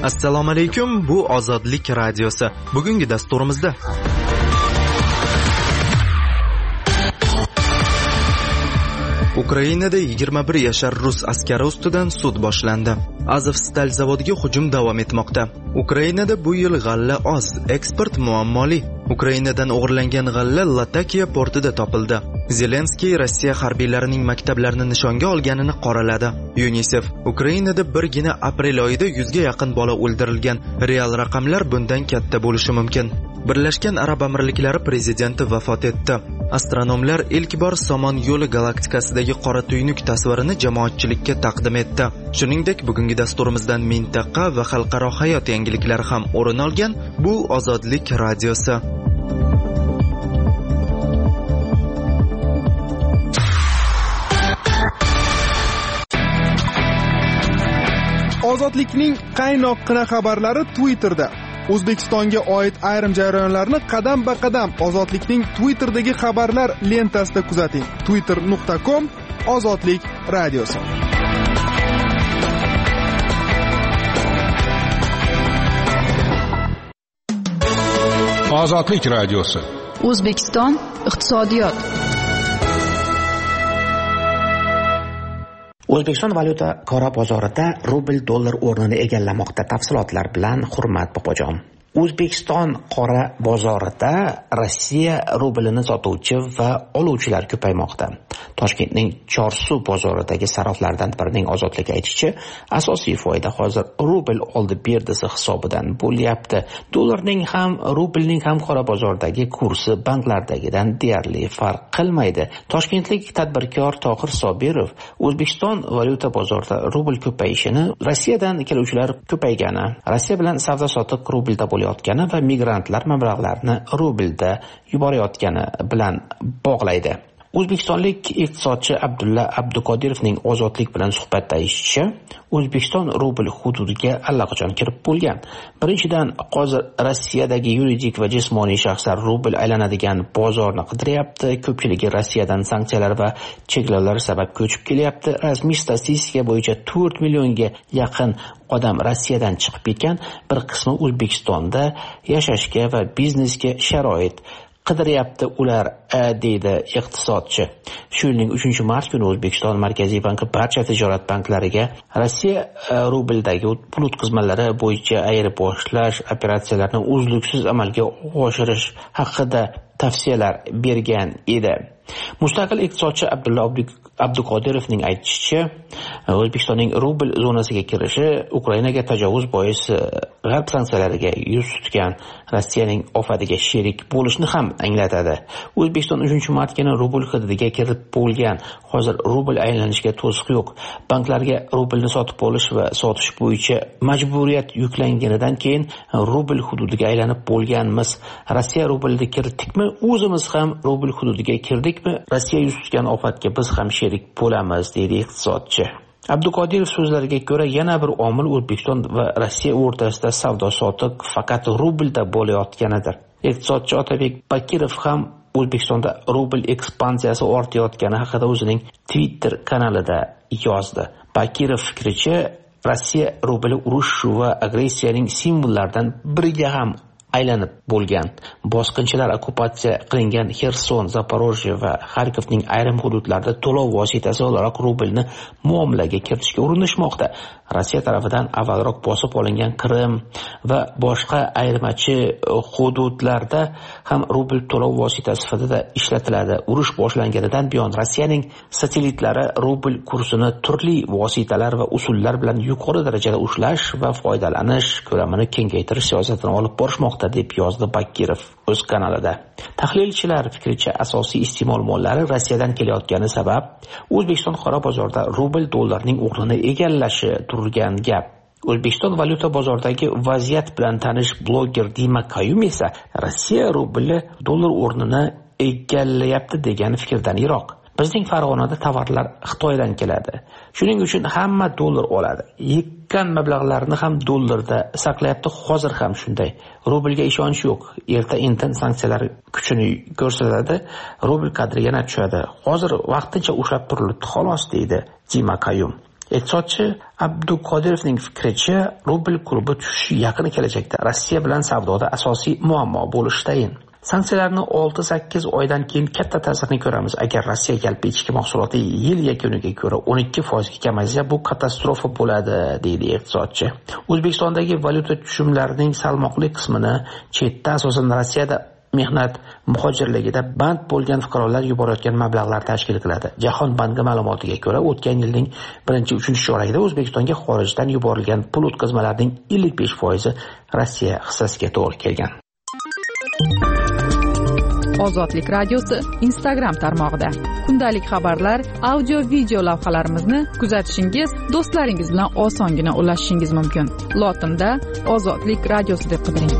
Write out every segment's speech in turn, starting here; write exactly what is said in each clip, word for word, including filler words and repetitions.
Assalomu alaykum, bu Ozodlik radiosi. Bugungi dasturimizda Ukrainada yigirma bir yashar rus askari ustidan sud boshlandi. Azovstal zavodiga hujum davom etmoqda. Ukrainada bu yil g'alla oz, eksport muammoli. Ukrainadan o'g'irlangan g'alla Latakiya portida topildi. Zelenskiy Rossiya harbiylarining maktablarini nishonga olganini qoraladi. UNICEF Ukrainada birgina aprel oyida yuzga yaqin bola o'ldirilgan. Real raqamlar bundan katta bo'lishi mumkin. Birlashgan Arab Amirliklari prezidenti vafot etdi. Astronomlar ilk bor Somon yo'li galaktikasidagi qora tuynuk tasvirini jamoatchilikka taqdim etdi. Shuningdek, bugungi dasturimizdan mintaqa va xalqaro hayot yangiliklari ham o'rin olgan. Bu Ozodlik radiosi. Ozodlikning qaynoqqina xabarlari Twitterda. O'zbekistonga oid ayrim jarayonlarni qadam-ba-qadam Ozodlikning Twitter'dagi xabarlar lentasida kuzating. twitter nuqta com Ozodlik radiosi. Ozodlik radiosi. O'zbekiston iqtisodiyot. O'zbekiston valyuta qora bozorida rubl dollar o'rnini egallamoqda. Tafsilotlar bilan Hurmat Bobojon. O'zbekiston qora bozorida Rossiya rublini sotuvchi va oluvchilar ko'paymoqda. Toshkentning Chorsu bozoridagi saroflardan birining Ozodlik aytishicha, asosiy foyda hozir rubl oldi berdisi hisobidan bo'lyapti. Dollarning ham, rublning ham qora bozordagi kursi banklardagidan deyarli farq qilmaydi. Toshkentlik tadbirkor Tohir Sobirov O'zbekiston valyuta bozorida rubl ko'payishini Rossiyadan keluvchilar ko'paygani, Rossiya bilan savdo-sotiq rublda bo'layotgani va migrantlar mablag'larni rublda yuborayotgani bilan bog'laydi. O'zbekistonlik iqtisodchi Abdulla Abdukodirovning Ozodlik bilan suhbatda aytishicha, O'zbekiston rubl hududiga allaqachon kirib bo'lgan. Birinchidan, hozir Rossiyadagi yuridik va jismoniy shaxslar rubl aylanadigan bozorni qidiryapti. Ko'pchiligi Rossiyadan sanksiyalar va cheklovlar sabab ko'chib kelyapti. Rasmiy statistika bo'yicha to'rt millionga yaqin odam Rossiyadan chiqib ketgan, bir qismi O'zbekistonda yashashga va biznesga sharoit qidiryapti ular, deydi iqtisodchi. Shu yilning uchinchi mart kuni O'zbekiston Markaziy banki barcha tijorat banklariga Rossiya rubldagi pul o'tkazmalari bo'yicha ayirboshlash operatsiyalarini uzluksiz amalga oshirish haqida tavsiyalar bergan edi. Mustaqil iqtisodchi Abdulla Abdukodirovning aytishicha, O'zbekistonning rubl zonasiga kirishi Ukrainaga tajovuz boisi g'arb sanksiyalariga yuz tutgan Rossiyaning ofatiga sherik bo'lishni ham anglatadi. O'zbekiston uchinchi mart kuni rubl hududiga kirib bo'lgan. Hozir rubl aylanishiga to'siq yo'q. Banklarga rublni sotib olish va sotish bo'yicha majburiyat yuklanganidan keyin rubl hududiga aylanib bo'lganmiz. Rossiya rublida kirdikmi? O'zimiz ham rubl hududiga kirdikmi? Rossiya yuz tutgan ofatga biz ham sherik bo'lamiz, deydi iqtisodchi. Abduqodirov so'zlariga ko'ra, yana bir omil O'zbekiston va Rossiya o'rtasida savdo-sotiq faqat rublda bo'layotganidir. Iqtisodchi Otabek Bakirov ham O'zbekistonda rubl ekspansiyasi ortayotgani haqida o'zining Twitter kanalida yozdi. Bakirov fikricha, Rossiya rubli urush va agressiyaning simvollaridan biriga ham aylanib bo'lgan. Bosqinchilar okkupatsiya qilingan Xerson, Zaporojye va Xarkovning ayrim hududlarida to'lov vositasi o'laroq rublni muomalaga kiritishga urinishmoqda. Rossiya tarafidan avvalroq bosib olingan Qrim va boshqa ayirmachi hududlarda ham rubl to'lov vositasi sifatida ishlatiladi. Urush boshlanganidan buyon Rossiyaning satelitlari rubl kursini turli vositalar va usullar bilan yuqori darajada ushlash va foydalanish ko'lamini kengaytirish siyosatini olib borishmoqda, deb yozdi Bakirov o'z kanalida. Tahlilchilar fikricha, asosiy iste'mol mollari Rossiyadan kelayotgani sabab O'zbekiston qora bozorida rubl dollarning o'rnini egallashi turgan gap. O'zbekiston valyuta bozoridagi vaziyat bilan tanish bloger Dima Kayum esa Rossiya rubli dollar o'rnini egallayapti degan fikrdan yiroq. Bizning Farg'onada tovarlar Xitoydan keladi. Shuning uchun hamma dollar oladi. Yekkan mablag'larni ham dollarda saqlayapti. Hozir ham shunday. Rublga ishonch yo'q. Erta-indin sanksiyalar kuchini ko'rsatadi, rubl qadri yana tushadi. Hozir vaqtincha ushlab turilibdi xolos, deydi Dima Kayum. Iqtisodchi Abdukodirovning fikricha, rubl kursi tushishi yaqin kelajakda Rossiya bilan savdoda asosiy muammo bo'lishi tayin. Sanksiyalarni olti sakkiz oydan keyin katta ta'sirini ko'ramiz. Agar Rossiya yalpi ichki mahsuloti yil yakuniga ko'ra o'n ikki foizga kamaysa, bu katastrofa bo'ladi, deydi iqtisodchi. O'zbekistondagi valyuta tushumlarining salmoqli qismini chetda, asosan Rossiyada mehnat muhojirligida band bo'lgan fuqarolar yuborayotgan mablag'lar tashkil qiladi. Jahon banki ma'lumotiga ko'ra, o'tgan yilning birinchi uchinchi chorakida O'zbekistonga xorijdan yuborilgan pul o'tkazmalarining ellik besh foizi Rossiya hissasiga to'g'ri kelgan. Ozodlik radiosi Instagram tarmog'ida kundalik xabarlar, audio video lavhalarimizni kuzatishingiz, do'stlaringiz bilan osongina ulashishingiz mumkin. Lotinda Ozodlik radiosi deb qidiring.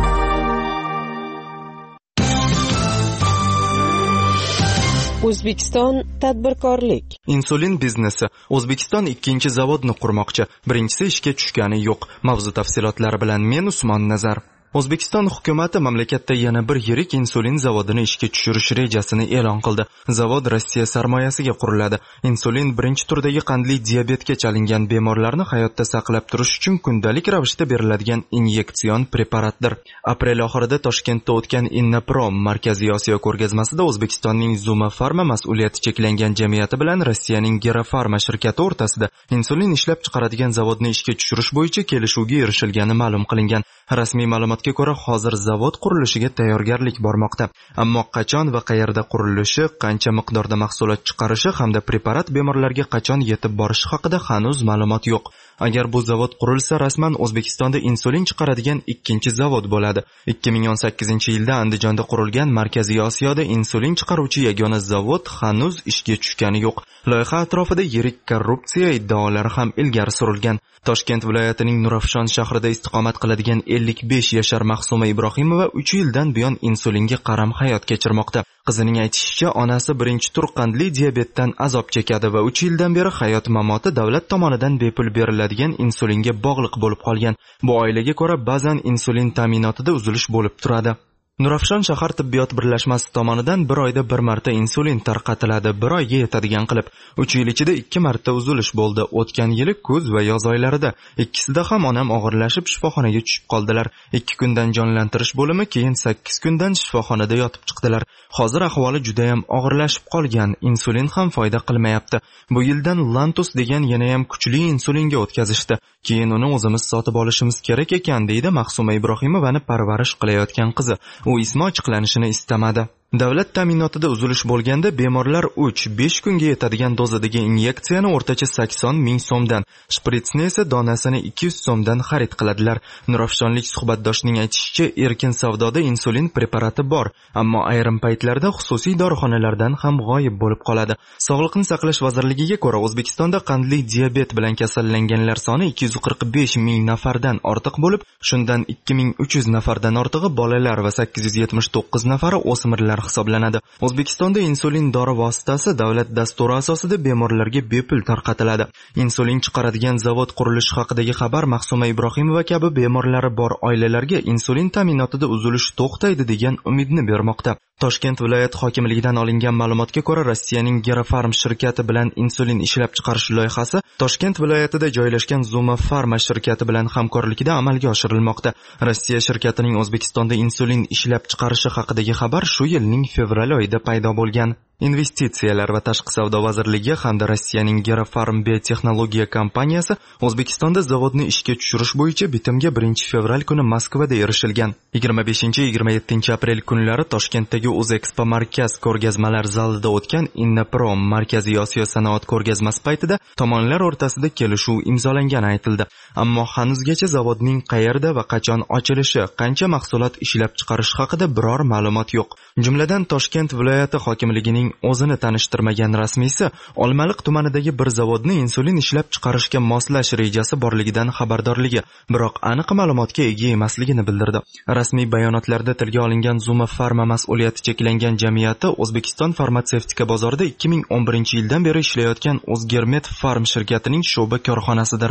O'zbekiston tadbirkorlik. Insulin biznesi. O'zbekiston ikkinchi zavodni qurmoqchi. Birinchisi ishga tushgani yo'q. Mavzu tafsilotlari bilan men Usmon Nazar. O'zbekiston hukumati mamlakatda yana bir yirik insulin zavodini ishga tushirish rejasini e'lon qildi. Zavod Rossiya sarmoyasiga quriladi. Insulin birinchi turdagi qandli diabetga chalingan bemorlarni hayotda saqlab turish uchun kundalik ravishda beriladigan inyektsion preparatdir. Aprel oxirida Toshkentda o'tgan Innaprom Markaziy Osiyo ko'rgazmasida O'zbekistonning Zuma Pharma mas'uliyati cheklangan jamiyati bilan Rossiyaning Gerafarma shirkati o'rtasida insulin ishlab chiqaradigan zavodni ishga tushirish bo'yicha kelishuvga erishilgani ma'lum qilingan. Rasmiy ma'lumotga ko'ra, hozir zavod qurilishiga tayyorgarlik bormoqda. Ammo qachon va qayerda qurilishi, qancha miqdorda mahsulot chiqarishi hamda preparat bemorlarga qachon yetib borishi haqida hanuz ma'lumot yo'q. Agar bu zavod qurilsa, rasman O'zbekistonda insulin chiqaradigan ikkinchi zavod bo'ladi. ikki ming o'n sakkizinchi yilda Andijonda qurilgan Markaziy Osiyoda insulin chiqaruvchi yagona zavod hanuz ishga tushgani yo'q. Loyiha atrofida yirik korrupsiya iddaolari ham ilgari surilgan. Toshkent viloyatining Nurafshon shahrida istiqomat qiladigan ellik besh yashar Mahsuma Ibrohimova uch yildan buyon insulinga qaram hayot kechirmoqda. Qizining aytishicha, onasi birinchi tur qandli diabetdan azob chekadi va uch yildan beri hayot mamoti davlat tomonidan bepul beriladigan insulinga bog'liq bo'lib qolgan. Bu oilaga ko'ra ba'zan insulin ta'minotida uzilish bo'lib turadi. Nurafshon shahar tibbiyot birlashmasi tomonidan bir oyda bir marta insulin tarqatiladi, bir oyga yetadigan qilib. uch yil ichida ikki marta uzilish bo'ldi. O'tgan yili kuz va yoz oylarida. Ikkisida ham onam og'irlashib shifoxonaga tushib qoldilar. ikki kundan jonlantirish bo'limi, keyin sakkiz kundan shifoxonada yotib chiqdilar. Hozir ahvoli juda ham og'irlashib qolgan. Insulin ham foyda qilmayapti. Bu yildan Lantus degan yana ham kuchli insulinga o'tkazishdi. Keyin uni o'zimiz sotib olishimiz kerak ekan, deydi Mahsuma Ibrohimovani parvarish qilayotgan qizi. U ismi ochiqlanishini istamadi. Davlat ta'minotida uzilish bo'lganda bemorlar uch besh kunga yetadigan dozadagi inyeksiyani o'rtacha sakson ming so'mdan, shpritsni esa donasini ikki yuz so'mdan xarid qiladilar. Nurafshonlik suhbatdoshining aytishicha, erkin savdoda insulin preparati bor, ammo ayrim paytlarda xususiy dorixonalardan ham g'oyib bo'lib qoladi. Sog'liqni saqlash vazirligiga ko'ra, O'zbekistonda qandli diabet bilan kasallanganlar soni ikki yuz qirq besh ming nafardan ortiq bo'lib, shundan ikki ming uch yuz nafardan ortig'i bolalar va sakkiz yuz yetmish to'qqiz nafari o'smirlar hisoblanadi. O'zbekistonda insulin dori vositasi davlat dasturi asosida bemorlarga bepul tarqatiladi. Insulin chiqaradigan zavod qurilishi haqidagi xabar Mahsuma Ibrohimova kabi bemorlari bor oilalarga insulin ta'minotida uzilish to'xtaydi degan umidni bermoqda. Toshkent viloyat hokimligidan olingan ma'lumotga ko'ra, Rossiyaning Gerafarm shirkati bilan insulin ishlab chiqarish loyihasi Toshkent viloyatida joylashgan Zuma Pharma shirkati bilan hamkorlikda amalga oshirilmoqda. Rossiya shirkatining O'zbekistonda insulin ishlab chiqarishi haqidagi xabar shu yilning fevral oyida paydo bo'lgan. Investitsiyalar va tashqi savdo vazirligi hamda Rossiyaning Gerafarm biotexnologiya kompaniyasi O'zbekistonda zavodni ishga tushirish bo'yicha bitimga birinchi fevral kuni Moskvada erishilgan. yigirma beshinchi yigirma yettinchi aprel kunlari Toshkentdagi O'zexpo markaz ko'rgazmalar zalida o'tgan Innaprom Markaziy Osiyo sanoat ko'rgazmasi paytida tomonlar o'rtasida kelishuv imzolangani aytildi. Ammo hanuzgacha zavodning qayerda va qachon ochilishi, qancha mahsulot ishlab chiqarish haqida biror ma'lumot yo'q. Jumladan Toshkent viloyati hokimligining o'zini tanishtirmagan rasmiysi Olmaliq tumanidagi bir zavodni insulin ishlab chiqarishga moslash rejasi borligidan xabardorligi, biroq aniq ma'lumotga ega emasligini bildirdi. Rasmiy bayonotlarda tilga olingan Zuma Pharma mas'uliyati cheklangan jamiyati O'zbekiston farmatsevtika bozorida ikki ming o'n birinchi yildan beri ishlayotgan O'zgermet Farm shirkatining sho'ba korxonasidir.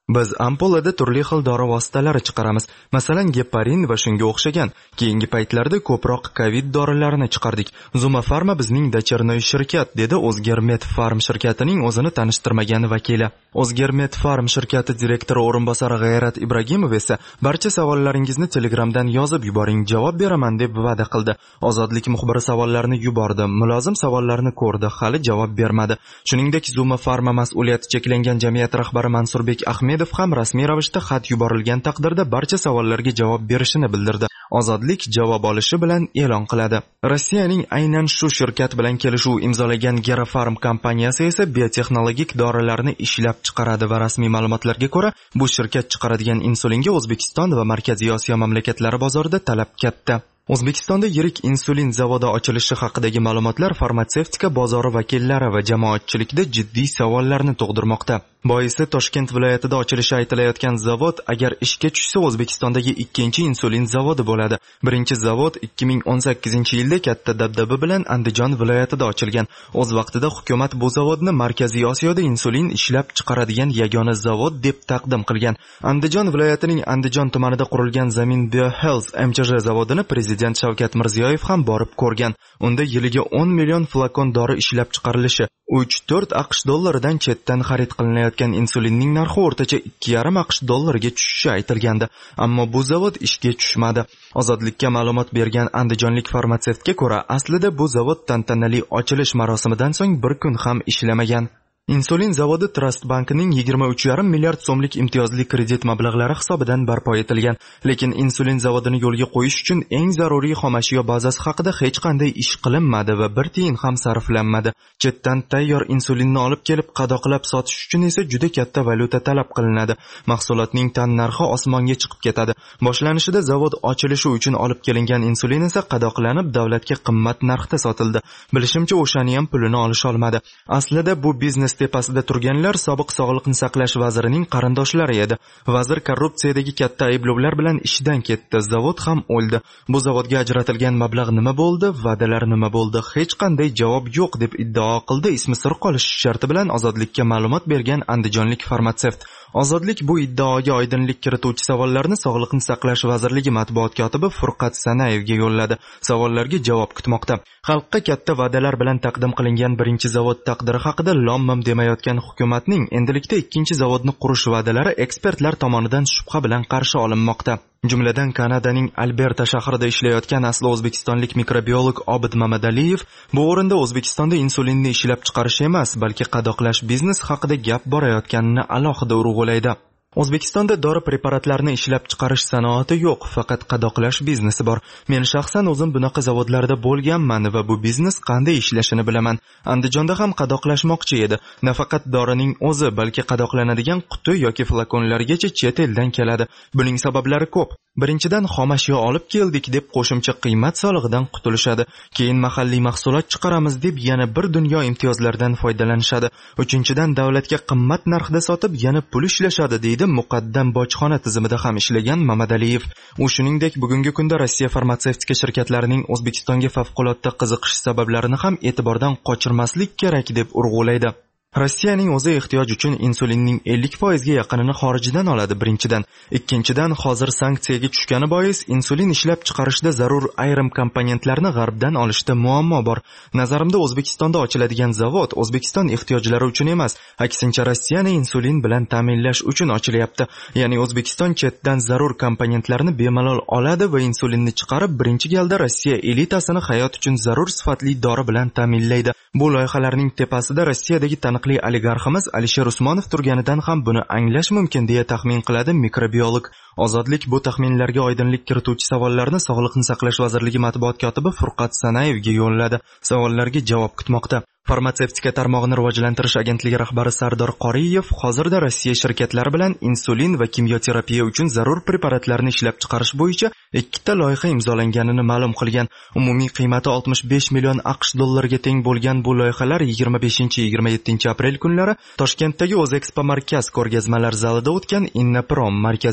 Biz ampulada turli xil dori vositalari chiqaramiz. Masalan, geparin va shunga o'xshagan. Keyingi paytlarda ko'proq COVID dorilarini chiqardik. Zuma Pharma bizning dachirnoy shirkat, dedi O'zgermet Farm shirkatining o'zini tanishtirmagan vakili. O'zgermet Farm shirkati direktori o'rinbosari G'ayrat Ibragimov esa barcha savollaringizni Telegramdan yozib yuboring, javob beraman deb va'da qildi. Ozodlik muxbiri savollarni yubordi, mulozim savollarni ko'rdi, hali javob bermadi. Shuningdek, Zuma Pharma mas'uliyati cheklangan jamiyat rahbari Mansurbek Ahmedov ham rasmiy ravishda xat yuborilgan taqdirda barcha savollarga javob berishini bildirdi. Ozodlik javob olishi bilan e'lon qiladi. Rossiyaning aynan shu shirkat bilan kelishuv imzolagan Gerafarm kompaniyasi esa biotexnologik dorilarni ishlab chiqaradi va rasmiy ma'lumotlarga ko'ra, bu shirkat chiqaradigan insulinga O'zbekiston va Markaziy Osiyo mamlakatlari bozorida talab katta. O'zbekistonda yirik insulin zavodi ochilishi haqidagi ma'lumotlar farmatsevtika bozori vakillari va jamoatchilikda jiddiy savollarni tug'dirmoqda. Boisi Toshkent viloyatida ochilishi aytilayotgan zavod agar ishga tushsa O'zbekistondagi ikkinchi insulin zavodi bo'ladi. Birinchi zavod ikki ming o'n sakkizinchi yilda katta dabdaba bilan Andijon viloyatida ochilgan. O'z vaqtida hukumat bu zavodni Markaziy Osiyoda insulin ishlab chiqaradigan yagona zavod deb taqdim qilgan. Andijon viloyatining Andijon tumanida qurilgan Zamin BioHealth M Ch J zavodini Prezident Shavkat Mirziyoyev ham borib ko'rgan. Unda yiliga o'n million flakon dori ishlab chiqarilishi, uch to'rt AQSh dollaridan chetdan xarid qilinayotgan insulinning narxi o'rtacha ikki yarim AQSh dollariga tushishi aytilgandi. Ammo bu zavod ishga tushmadi. Ozodlikka ma'lumot bergan andijonlik farmatsevtga ko'ra, aslida bu zavod tantanali ochilish marosimidan so'ng bir kun ham ishlamagan. Insulin zavodi Trust bankining yigirma uch yarim milliard so'mlik imtiyozli kredit mablag'lari hisobidan barpo etilgan. Lekin insulin zavodini yo'lga qo'yish uchun eng zaruriy xomashyo bazasi haqida hech qanday ish qilinmadi va bir tiyin ham sarflanmadi. Chetdan tayyor insulinni olib kelib qadoqlab sotish uchun esa juda katta valyuta talab qilinadi. Mahsulotning tan narxi osmonga chiqib ketadi. Boshlanishida zavod ochilishi uchun olib kelingan insulin esa qadoqlanib davlatga qimmat narxda sotildi. Bilishimcha, o'shani ham pulini olish olmadi. Aslida bu biznes tepasida turganlar sobiq sog'liqni saqlash vazirining qarindoshlari edi. Vazir korrupsiyadagi katta ayblovlar bilan ishdan ketdi. Zavod ham o'ldi. Bu zavodga ajratilgan mablag' nima bo'ldi? Va'dalar nima bo'ldi? Hech qanday javob yo'q deb iddao qildi. Ismi sir qolishi sharti bilan Ozodlikka ma'lumot bergan andijonlik farmatsevt. Ozodlik bu iddaoga oydinlik kirituvchi savollarni Sog'liqni saqlash vazirligi matbuot kotibi Furqat Sanayevga yo'lladi. Savollarga javob kutmoqda. Xalqqa katta va'dalar bilan taqdim qilingan birinchi zavod taqdiri haqida lom-mim demayotgan hukumatning endilikda ikkinchi zavodni qurish va'dalari ekspertlar tomonidan shubha bilan qarshi olinmoqda. Jumladan Kanadaning Alberta shahrida ishlayotgan asli o'zbekistonlik mikrobiolog Obid Mamadaliyev bu o'rinda O'zbekistonda insulinni ishlab chiqarish emas, balki qadoqlash biznes haqida gap borayotganini alohida urg'ulaydi. O'zbekistonda dori preparatlarini ishlab chiqarish sanoati yo'q, faqat qadoqlash biznesi bor. Men shaxsan o'zim bunaqa zavodlarda bo'lganman va bu biznes qanday ishlashini bilaman. Andijonda ham qadoqlashmoqchi edi. Nafaqat dorining o'zi, balki qadoqlanadigan quti yoki flakonlargacha chet eldan keladi. Buning sabablari ko'p. Birinchidan, xomashyo olib keldik deb qo'shimcha qiymat solig'idan qutulishadi. Keyin mahalliy mahsulot chiqaramiz deb yana bir dunyo imtiyozlardan foydalanishadi. Uchinchidan, davlatga qimmat narxda sotib yana pul ishlashadi, deydi muqaddam bojxona tizimida ham ishlagan Mamadaliyev. U shuningdek, bugungi kunda Rossiya farmatsevtika shirkatlarining O'zbekistonga favqulodda qiziqish sabablarini ham e'tibordan qochirmaslik kerak deb urg'ulaydi. Rossiyaning o'zi ehtiyoj uchun insulinning ellik foiz ga yaqinini xorijdan oladi birinchidan. Ikkinchidan, hozir sanksiyaga tushgani bois insulin ishlab chiqarishda zarur ayrim komponentlarni g'arbdan olishda muammo bor. Nazarimda O'zbekistonda ochiladigan zavod O'zbekiston ehtiyojlari uchun emas, aksincha Rossiyani insulin bilan ta'minlash uchun ochilyapti. Ya'ni O'zbekiston chetdan zarur komponentlarni bemalol oladi va insulinni chiqarib birinchi galda Rossiya elitasini hayot uchun zarur sifatli dori bilan ta'minlaydi. Bu loyihalarning tepasida Rossiyadagi taniqli oligarximiz Alisher Usmonov turganidan ham buni anglash mumkin deya taxmin qiladi mikrobiolog. Ozodlik bu taxminlarga oydinlik kirituvchi savollarni Sog'liqni saqlash vazirligi matbuot kotibi Furqat Sanayevga yo'lladi. Savollarga javob kutmoqda. Farmatsevtika tarmog'ini rivojlantirish agentligi rahbari Sardor Qoriyev hozirda Rossiya shirkatlari bilan insulin va kimyoterapiya uchun zarur preparatlarni ishlab chiqarish bo'yicha ikkita loyiha imzolanganini ma'lum qilgan. Umumiy qiymati oltmish besh million AQSh dollariga teng bo'lgan bu loyihalar yigirma beshinchi yigirma yettinchi aprel kunlari Toshkentdagi O'zekspo markaz ko'rgazmalar zalida o'tgan Innaprom Markaziy Osiyo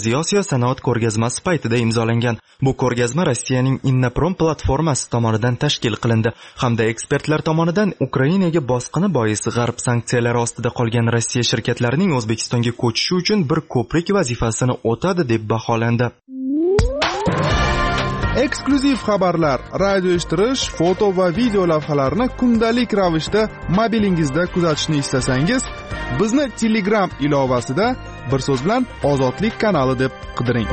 sanoat ko'rgazmasi paytida imzolangan. Bu ko'rgazma Rossiyaning Innoprom platformasi tomonidan tashkil qilindi hamda ekspertlar tomonidan Ukrainaga bosqini boisi g'arb sanksiyalari ostida qolgan Rossiya shirkatlarining O'zbekistonga ko'chishi uchun bir ko'prik vazifasini o'tadi deb baholandi. Eksklyuziv xabarlar, radio eshittirish, foto va video lavhalarni kundalik ravishda mobilingizda kuzatishni istasangiz, bizni Telegram ilovasida bir so'z bilan Ozodlik kanali deb qidiring.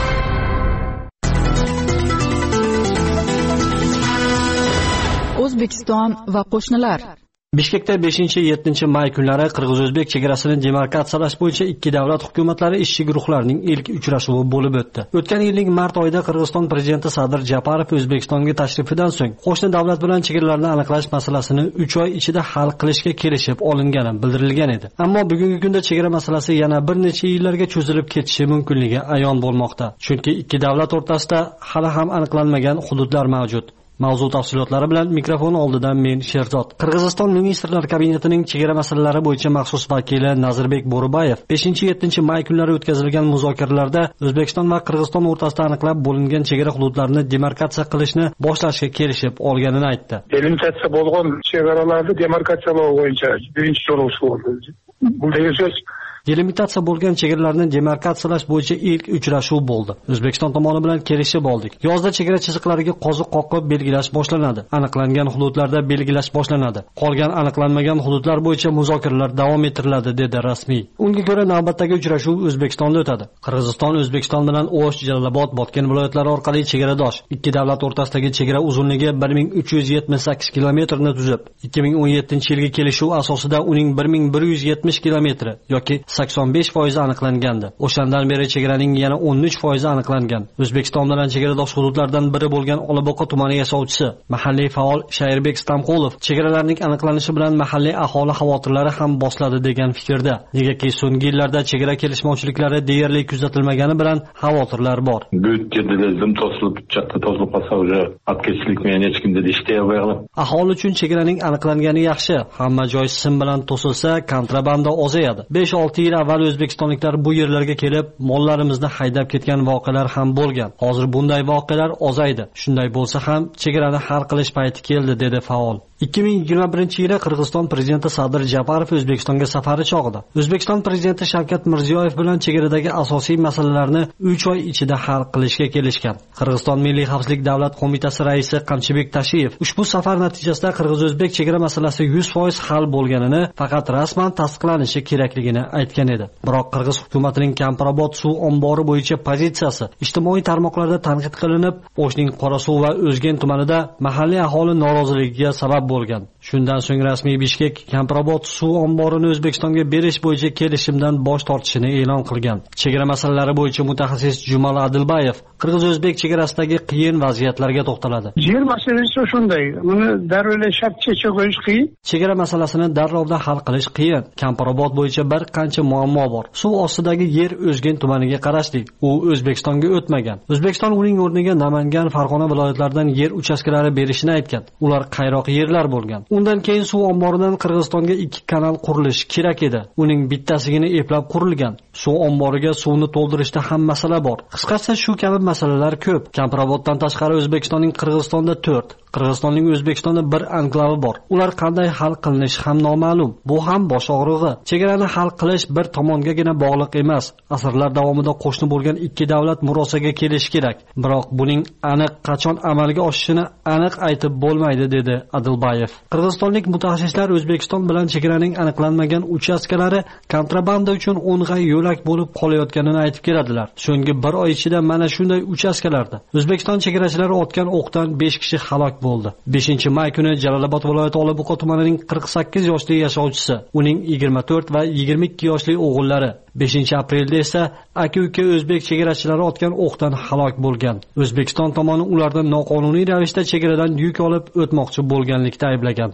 O'zbekiston va qo'shnilar. Bishkekda beshinchi yettinchi may kunlari qirg'iz-o'zbek chegarasini demarkatsiyalash bo'yicha ikki davlat hukumatlari ishchi guruhlarining ilk uchrashuvi bo'lib o'tdi. O'tgan yilning mart oyida Qirg'iziston prezidenti Sadir Japarov O'zbekistonga tashrifidan so'ng qo'shni davlat bilan chegaralarni aniqlash masalasini uch oy ichida hal qilishga kelishib olingani bildirilgan edi. Ammo bugungi kunda chegara masalasi yana bir necha yillarga cho'zilib ketishi mumkinligi ayon bo'lmoqda. Chunki ikki davlat o'rtasida hali ham aniqlanmagan hududlar mavjud. Mavzu tafsilotlari bilan mikrofon oldidan men Sherzod. Qirg'iziston Ministrlar kabinetining chegara masalalari bo'yicha maxsus vakili Nazirbek Bo'ribayev beshinchi yettinchi may kunlari o'tkazilgan muzokaralarda O'zbekiston va Qirg'iziston o'rtasida aniqlab bo'lingan chegara hududlarini demarkatsiya qilishni boshlashga kelishib olganini aytdi. Delimitatsiya bo'lgan chegaralarni demarkatsiyalash bo'yicha birinchi yo'lovchi bo'ldi. Bu degan so'z Delimitatsiya bo'lgan chegaralarni demarkatsiyalash bo'yicha ilk uchrashuv bo'ldi. O'zbekiston tomoni bilan kelishib oldik. Yozda chegara chiziqlariga qoziq qoqib belgilash boshlanadi. Aniqlangan hududlarda belgilash boshlanadi. Qolgan aniqlanmagan hududlar bo'yicha muzokaralar davom ettiriladi, dedi rasmiy. Unga ko'ra navbatdagi uchrashuv O'zbekistonda o'tadi. Qirg'iziston O'zbekiston bilan O'sh, Jalolobod, Botken viloyatlari orqali chegaradosh. Ikki davlat o'rtasidagi chegara uzunligi bir ming uch yuz yetmish sakkiz kilometrni tuzib, ikki ming o'n yettinchi yilgi kelishuv asosida uning bir ming bir yuz yetmish kilometri yoki sakson besh foiz aniqlangandi. O'shandan beri chegaraning yana o'n uch foiz aniqlangan. O'zbekiston bilan chegaradosh hududlardan biri bo'lgan Olaboqa tumani yashovchisi, mahalliy faol Shairbek Stamqulov chegaralarning aniqlanishi bilan mahalliy aholi xavotirlari ham bosiladi degan fikrda. Negaki so'nggi yillarda chegara kelishmovchiliklari deyarli kuzatilmagani bilan xavotirlar bor. Bu yerda dim to'silib, chatta to'silib qolsa, o'sha atkechilik men hech kimda ishlay olmayman. Aholi uchun chegaraning aniqlangani yaxshi. Hamma joy sim bilan to'silsa, kontrabanda ozayadi. besh olti yil avval o'zbekistonliklar bu yerlarga kelib, mollarimizni haydab ketgan voqealar ham bo'lgan. Hozir bunday voqealar ozaydi. Shunday bo'lsa ham chegarani hal qilish payti keldi, dedi faol. ikki ming yigirma birinchi yili Qirg'iziston prezidenti Sadir Japarov O'zbekistonga safari chog'ida O'zbekiston prezidenti Shavkat Mirziyoyev bilan chegaradagi asosiy masalalarni uch oy ichida hal qilishga kelishgan. Qirg'iziston Milliy xavfsizlik davlat qo'mitasi raisi Qamchibek Tashiyev ushbu safar natijasida qirg'iz-o'zbek chegara masalasi yuz foiz hal bo'lganini, faqat rasman tasdiqlanishi kerakligini aytgan edi. Biroq Qirg'iz hukumatining Kamparobod suv ombori bo'yicha pozitsiyasi ijtimoiy tarmoqlarda tanqid qilinib, O'shning Qorasuv va O'zgen tumanida mahalliy aholi noroziligiga sabab bo'lgan. Shundan so'ng rasmiy Bishkek Kamparobod suv omborini O'zbekistonga berish bo'yicha kelishimdan bosh tortishini e'lon qilgan. Chegara masalalari bo'yicha mutaxassis Jumal Adilbayev qirg'iz-o'zbek chegarasidagi qiyin vaziyatlarga to'xtaladi. Yer masalasi shunday, uni darrov shart chechib qo'yish qiyin. Chegara masalasini darrovda hal qilish qiyin. Kamparobod bo'yicha bir qancha muammo bor. Suv ostidagi yer O'zgen tumaniga qarashli. U O'zbekistonga o'tmagan. O'zbekiston uning o'rniga Namangan, Farg'ona viloyatlaridan yer uchastkalari berishini aytgan. Ular qayroq yerlar bo'lgan. Undan keyin suv omboridan Qirg'izistonga ikki kanal qurilishi kerak edi. Uning bittasigina eplab qurilgan. Suv omboriga suvni to'ldirishda ham masala bor. Qisqasi shu kabi masalalar ko'p. Kamparoboddan tashqari O'zbekistonning Qirg'izistonda to'rt, Qirg'izistonning O'zbekistonda bir anklavi bor. Ular qanday hal qilinishi ham noma'lum. Bu ham bosh og'rig'i. Chegarani hal qilish bir tomongagina bog'liq emas. Asrlar davomida qo'shni bo'lgan ikki davlat murosaga kelishi kerak. Biroq buning aniq qachon amalga oshishini aniq aytib bo'lmaydi, dedi Adilbayev. Qirg'izistonlik mutaxassislar O'zbekiston bilan chegaraning aniqlanmagan uchastkalari kontrabanda uchun o'ng'ay yo'lak bo'lib qolayotganini aytib keladilar. So'nggi bir oy ichida mana shunday uchastkalarda O'zbekiston chegarachilari otgan o'qdan besh kishi halok bo'ldi. beshinchi may kuni Jalolobod viloyati Olaboqa tumanining qirq sakkiz yoshli yashovchisi, uning yigirma to'rt va yigirma ikki yoshli o'g'illari, beshinchi aprelda esa aka-uka o'zbek chegarachilari otgan o'qdan halok bo'lgan. O'zbekiston tomoni ularni noqonuniy ravishda chegaradan yuk olib o'tmoqchi bo'lganlikda ayblagan.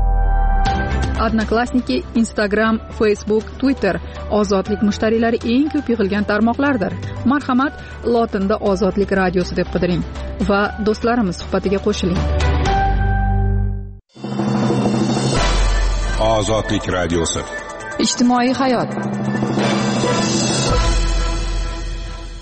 Odnoklassniki, Instagram, Facebook, Twitter ozodlik mushtariylari eng ko'p yig'ilgan tarmoqlardir. Marhamat, lotinda Ozodlik radiosi deb qidiring va do'stlarimiz suhbatiga qo'shiling. Ozodlik radiosi. Ijtimoiy hayot.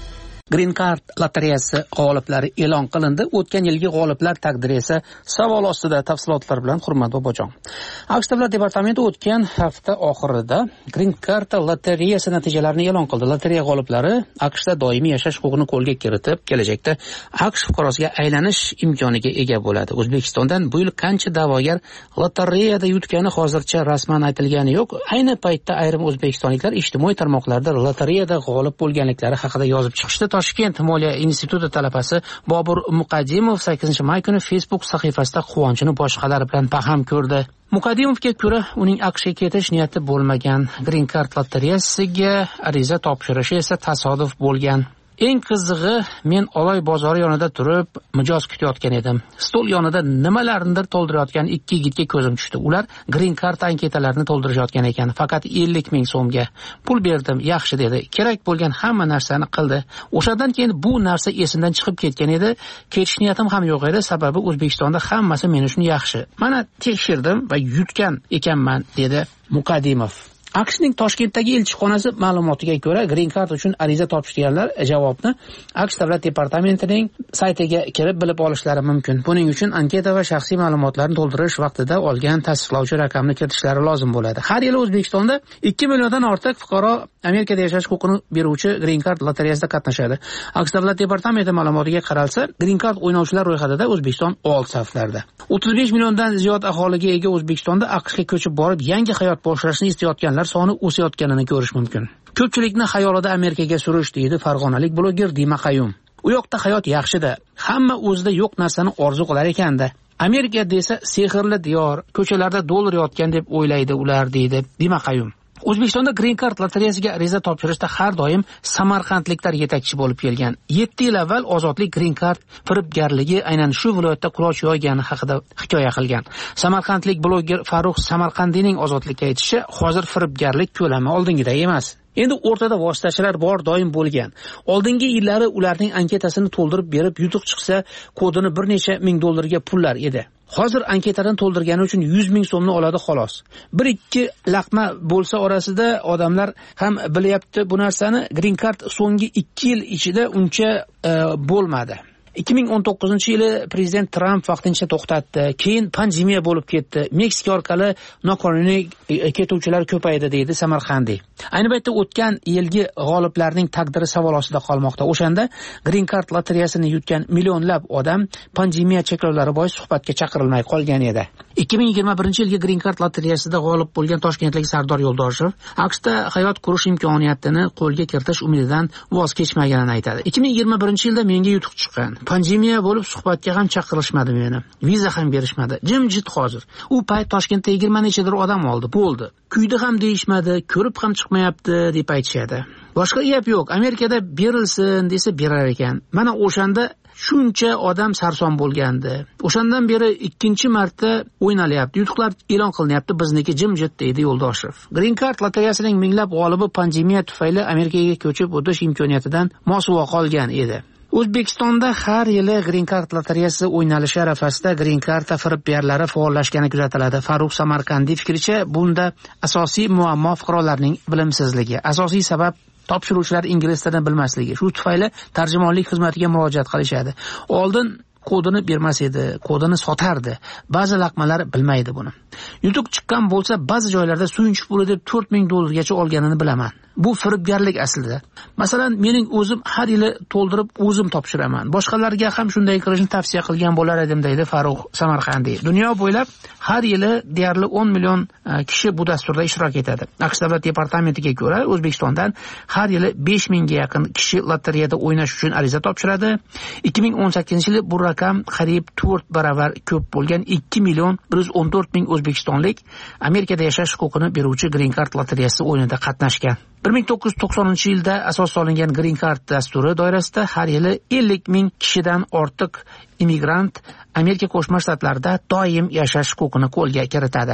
Green Card lotereyasi g'oliblari e'lon qilindi. O'tgan yilgi g'oliblar taqdiri esa savol ostida. Tafsilotlar bilan Hurmat Bobojon. AQSh Davlat departamenti o'tgan hafta oxirida Green Card lotereyasi natijalarini e'lon qildi. Lotereya g'oliblari AQShda doimiy yashash huquqini qo'lga kiritib, kelajakda AQSh fuqarosiga aylanish imkoniga ega bo'ladi. O'zbekistondan bu yil qancha da'vogar lotereyada yutgani hozircha rasman aytilgani yo'q. Ayni paytda ayrim o'zbekistonliklar ijtimoiy tarmoqlarda lotereyada g'olib bo'lganliklari haqida yozib chiqishdi. Toshkent Moliya instituti talabasi Bobur Muqaddimov sakkizinchi may kuni Facebook sahifasida quvonchini boshqalar bilan baham ko'rdi. Muqaddimovga ko'ra, uning AQShga ketish niyati bo'lmagan. Green Card lotereyasiga ariza topshirishi esa tasodif bo'lgan. Eng qizig'i, men Oloy bozori yonida turib mijoz kutayotgan edim. Stol yonida nimalarnidir to'ldirayotgan ikki yigitga ko'zim tushdi. Ular Green Card anketalarini to'ldirishayotgan ekan. Faqat ellik ming so'mga pul berdim. Yaxshi dedi. Kerak bo'lgan hamma narsani qildi. O'shadan keyin bu narsa esimdan chiqib ketgan edi. Ketish niyatim ham yo'q edi, sababi O'zbekistonda hammasi men uchun yaxshi. Mana tekshirdim va yutgan ekanman, dedi Muqaddimov. AQShning Toshkentdagi elchixonasi ma'lumotiga ko'ra, Green Card uchun ariza topshirganlar javobni AQSh Davlat departamentining saytiga kirib bilib olishlari mumkin. Buning uchun anketa va shaxsiy ma'lumotlarni to'ldirish vaqtida olgan tasdiqlovchi raqamni kiritishlari lozim bo'ladi. Har yili O'zbekistonda ikki milliondan ortiq fuqaro Amerikada yashash huquqini beruvchi Green Card lotereyasida qatnashadi. AQSh Davlat departamenti ma'lumotiga qaralsa, Green Card o'ynovchilar ro'yxatida O'zbekiston old saflarda. o'ttiz besh milliondan ziyod aholiga ega O'zbekistonda AQShga ko'chib borib, yangi hayot boshlashni istayotganlar soni o'sayotganini ko'rish mumkin. Ko'pchilikni xayolida Amerikaga surish, deydi farg'onalik bloger Dima Qayum. U yoqda hayot yaxshi-da, hamma o'zida yo'q narsani orzu qilar ekanda. Amerika desa sehrli diyor, ko'chalarda dollar yotgan deb o'ylaydi ular, deydi Dima Qayum. O'zbekistonda Green Card lotereyasiga ariza topshirishda har doim samarqandliklar yetakchi bo'lib kelgan. yetti yil avval Ozodlik Green Card firibgarligi aynan shu viloyatda quloch yoygani haqida hikoya qilgan. Samarqandlik bloger Farruh Samarqandiyning Ozodlikka aytishicha, hozir firibgarlik ko'lami oldingiday emas. Endi o'rtada vositachilar bor doim bo'lgan. Oldingi yillari ularning anketasini to'ldirib berib, yutuq chiqsa, kodini bir necha ming dollarga pullar edi. Hozir anketadan to'ldirgani uchun yuz ming so'mni oladi xolos. bir ikki laqma bo'lsa orasida odamlar ham bilyapti bu narsani. Green Card so'nggi ikki yil ichida uncha e, bo'lmadi. ikki ming o'n to'qqizinchi yili prezident Trump vaqtincha to'xtatdi. Keyin pandemiya bo'lib ketdi. Meksika orqali noqonuniy ketuvchilar ko'paydi, deydi Samarqandiy. Ayni paytda o'tgan yilgi g'oliblarning taqdiri savol ostida qolmoqda. O'shanda Green Card lotereyasini yutgan millionlab odam pandemiya cheklovlari bois suhbatga chaqirilmay qolgan edi. ikki ming yigirma birinchi yilgi Green Card lotereyasida g'olib bo'lgan toshkentlik Sardor Yo'ldoshev AQShda hayot qurish imkoniyatini qo'lga kiritish umididan voz kechmaganini aytadi. ikki ming yigirma birinchi yilda menga yutuq chiqqan. Pandemiya bo'lib suhbatga ham chaqirishmadi meni. Viza ham berishmadi. Jimjit hozir. U payt Toshkentda yigirma nechadir odam oldi. Bo'ldi. Kuydi ham deyishmadi, ko'rib ham chiqmayapti deb aytishadi. Boshqa gap yo'q. Amerikada berilsin desa berar ekan. Mana o'shanda shuncha odam sarson bo'lgandi. O'shandan beri ikkinchi marta o'ynalyapti. Yutuqlar e'lon qilinyapti, bizniki jimjit, deydi Yo'ldoshev. Green Card lotereyasining minglab g'olibi pandemiya tufayli Amerikaga ko'chib o'tish imkoniyatidan mosuvo qolgan edi. O'zbekistonda har yili Green Card lotereyasi o'ynalishi arafasida Green Card firibgarlari faollashgani kuzatiladi. Farruh Samarqandiy fikricha, bunda asosiy muammo fuqarolarning bilimsizligi. Asosiy sabab topshiruvchilar ingliz tilini bilmasligi. Shu tufayli tarjimonlik xizmatiga murojaat qilishadi. Oldin kodini bermas edi, kodini sotardi. Ba'zi laqmalar bilmaydi buni. Yutuq chiqqan bo'lsa, ba'zi joylarda suyunchi puli deb to'rt ming dollargacha olganini bilaman. Bu firibgarlik aslida. Masalan, mening o'zim har yili to'ldirib o'zim topshiraman. Boshqalarga ham shunday qilishni tavsiya qilgan bo'lar edim, deydi Farruh Samarqandiy. Dunyo bo'ylab har yili deyarli o'n million kishi bu dasturda ishtirok etadi. AQSh Davlat departamentiga ko'ra, O'zbekistondan har yili besh mingga yaqin kishi lotereyada o'ynash uchun ariza topshiradi. ikki ming o'n sakkizinchi yil bu raqam qariyb to'rt baravar ko'p bo'lgan ikki million bir yuz o'n to'rt ming o'zbekistonlik Amerikada yashash huquqini beruvchi Green Card lotereyasi o'yinida qatnashgan. bir ming to'qqiz yuz to'qsoninchi yilda asos solingan Green Card dasturi doirasida har yili ellik ming kishidan ortiq immigrant Amerika Qo'shma Shtatlarida doim yashash huquqini qo'lga kiritadi.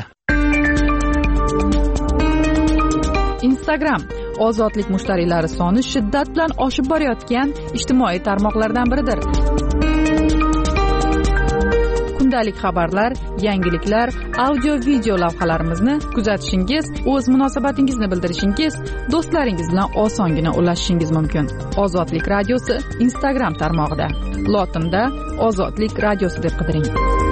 Instagram ozodlik mushtariylari soni shiddat bilan oshib borayotgan ijtimoiy tarmoqlardan biridir. kundalik xabarlar, yangiliklar, audio video lavhalarimizni kuzatishingiz, o'z munosabatingizni bildirishingiz, do'stlaringiz bilan osongina ulashishingiz mumkin. Ozodlik radiosi Instagram tarmog'ida. Lotinda Ozodlik radiosi deb qidiring.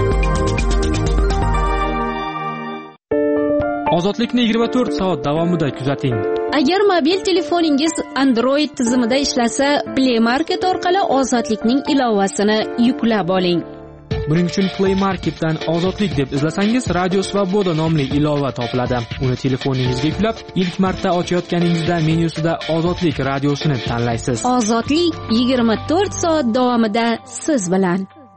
Ozodlikni yigirma to'rt soat davomida kuzating. Agar mobil telefoningiz Android tizimida ishlasa, Play Market orqali Ozodlikning ilovasini yuklab oling. Buning uchun Play Marketdan Ozodlik deb izlasangiz, Radio Svoboda nomli ilova topiladi. Uni telefoningizga yuklab, ilk marta ochayotganingizda menyusida Ozodlik radiosini tanlaysiz. Ozodlik yigirma to'rt soat davomida siz bilan.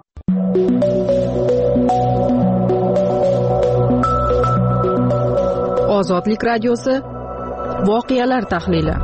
Ozodlik radiosi voqealar tahlili.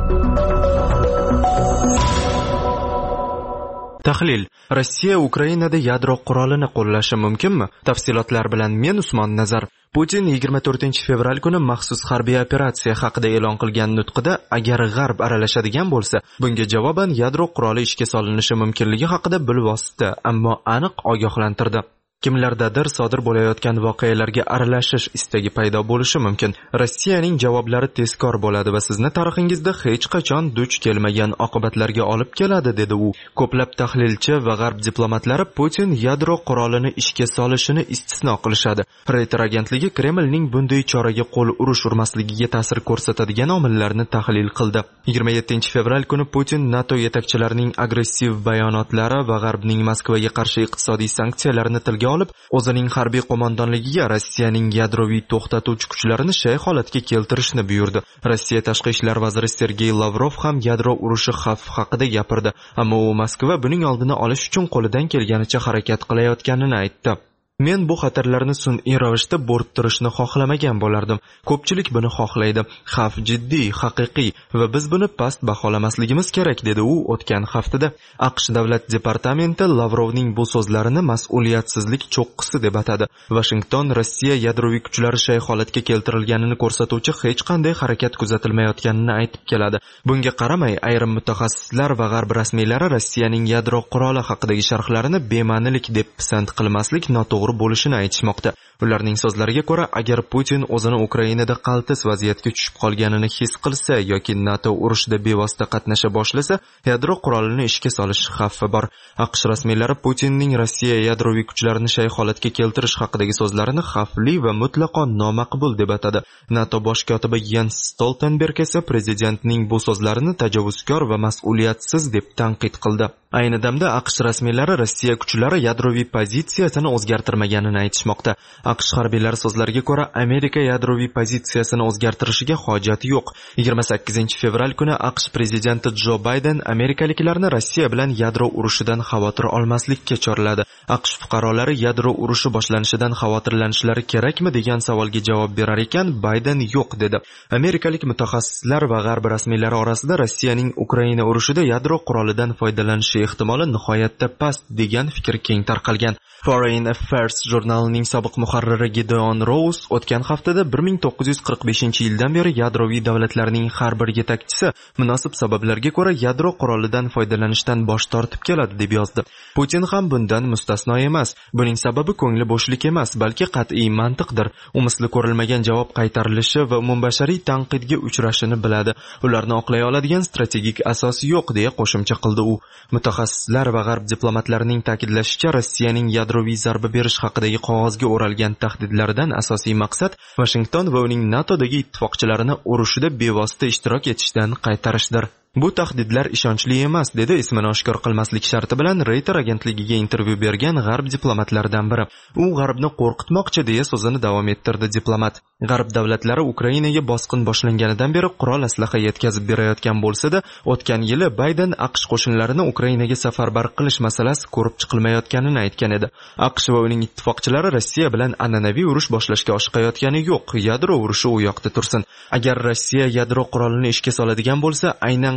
Tahlil: Rossiya Ukrainada yadro qurolini qo'llashi mumkinmi? Tafsilotlar bilan men Usmon Nazar. Putin yigirma to'rtinchi fevral kuni maxsus harbiy operatsiya haqida e'lon qilgan nutqida agar G'arb aralashadigan bo'lsa, bunga javoban yadro quroli ishga solinishi mumkinligi haqida bilvosita, ammo aniq ogohlantirdi. Kimlardadir sodir bo'layotgan voqealarga aralashish istagi paydo bo'lishi mumkin. Rossiyaning javoblari tezkor bo'ladi va sizni tarixingizda hech qachon duch kelmagan oqibatlarga olib keladi, dedi u. Ko'plab tahlilchi va G'arb diplomatlari Putin yadro qurolini ishga solishini istisno qilishadi. Reuters agentligi Kremlning bunday choraga qo'l urish urmasligiga ta'sir ko'rsatadigan omillarni tahlil qildi. yigirma yettinchi fevral kuni Putin NATO yetakchilarining agressiv bayonotlari va G'arbning Moskvaga qarshi iqtisodiy sanksiyalarini tilga olib, o'zining harbiy qo'mondonligiga Rossiyaning yadroviy to'xtatuvchi kuchlarini shay holatga keltirishni buyurdi. Rossiya tashqi ishlar vaziri Sergey Lavrov ham yadro urushi xavfi haqida gapirdi, ammo u Moskva buning oldini olish uchun qo'lidan kelganicha harakat qilayotganini aytdi. Men bu xatarlarni sun'iy ravishda bo'rttirishni xohlamagan bo'lardim. Ko'pchilik buni xohlaydi. Xavf jiddiy, haqiqiy va biz buni past baholamasligimiz kerak, dedi u o'tgan haftada. AQSh davlat departamenti Lavrovning bu so'zlarini mas'uliyatsizlik cho'qqisi deb atadi. Washington Rossiya yadroviy kuchlari shay holatga keltirilganini ko'rsatuvchi hech qanday harakat kuzatilmayotganini aytib keladi. Bunga qaramay, ayrim mutaxassislar va G'arb rasmiylari Rossiyaning yadro quroli haqidagi sharhlarini bema'nilik deb pisand qilmaslik noto'g'ri bo'lishini aytishmoqda. Ularning so'zlariga ko'ra, agar Putin o'zini Ukrainada qaltis vaziyatga tushib qolganini his qilsa yoki NATO urushida bevosita qatnasha boshlasa, yadro qurolini ishga solish xavfi bor. AQSh rasmiylari Putinning Rossiya yadroviy kuchlarini shay holatga keltirish haqidagi so'zlarini xavfli va mutlaqo nomaqbul deb atadi. NATO bosh kotibi Jens Stoltenberg esa prezidentning bu so'zlarini tajovuzkor va mas'uliyatsiz deb tanqid qildi. Ayni damda AQSh rasmiylari Rossiya kuchlari yadroviy pozitsiyasini o'zgartirmaganini aytishmoqda. AQSh harbiylari so'zlariga ko'ra, Amerika yadroviy pozitsiyasini o'zgartirishiga hojat yo'q. yigirma sakkizinchi fevral kuni AQSh prezidenti Jo Bayden amerikaliklarni Rossiya bilan yadro urushidan xavotir olmaslikka chorladi. AQSh fuqarolari yadro urushi boshlanishidan xavotirlanishlari kerakmi degan savolga javob berar ekan, Bayden yo'q dedi. Amerikalik mutaxassislar va G'arb rasmiylari orasida Rossiyaning Ukraina urushida yadro qurolidan foydalanishi ehtimoli nihoyatda past degan fikr keng tarqalgan. Foreign Affairs jurnalining sobiq muharriri Gideon Rose o'tgan haftada bir ming to'qqiz yuz qirq beshinchi yildan beri yadroviy davlatlarning har bir yetakchisi munosib sabablarga ko'ra yadro qurolidan foydalanishdan bosh tortib keladi deb yozdi. Putin ham bundan mustasno emas. Buning sababi ko'ngli bo'shlik emas, balki qat'iy mantiqdir. U misli ko'rilmagan javob qaytarilishi va umumbashariy tanqidga uchrashini biladi. Ularni oqlay oladigan strategik asos yo'q, deya qo'shimcha qildi u. Mutaxassislar va G'arb diplomatlarining ta'kidlashicha, Rossiyaning yadroviy zarba berish haqidagi qog'ozga o'ralgan tahdidlaridan asosiy maqsad Washington va uning NATOdagi ittifoqchilarini urushida bevosita ishtirok etishdan qaytarishdir. Bu tahdidlar ishonchli emas, dedi ismini oshkor qilmaslik sharti bilan Reuters agentligiga intervyu bergan G'arb diplomatlaridan biri. U G'arbni qo'rqitmoqchi, deya so'zini davom ettirdi diplomat. G'arb davlatlari Ukrainaga bosqin boshlanganidan beri qurol aslaha yetkazib berayotgan bo'lsa-da, o'tgan yili Bayden AQSh qo'shinlarini Ukrainaga safarbar qilish masalasi ko'rib chiqilmayotganini aytgan edi. AQSh va uning ittifoqchilari Rossiya bilan an'anaviy urush boshlashga oshiqayotgani yo'q, yadro urushi u yoqda tursin. Agar Rossiya yadro qurolini ishga soladigan bo'lsa, aynan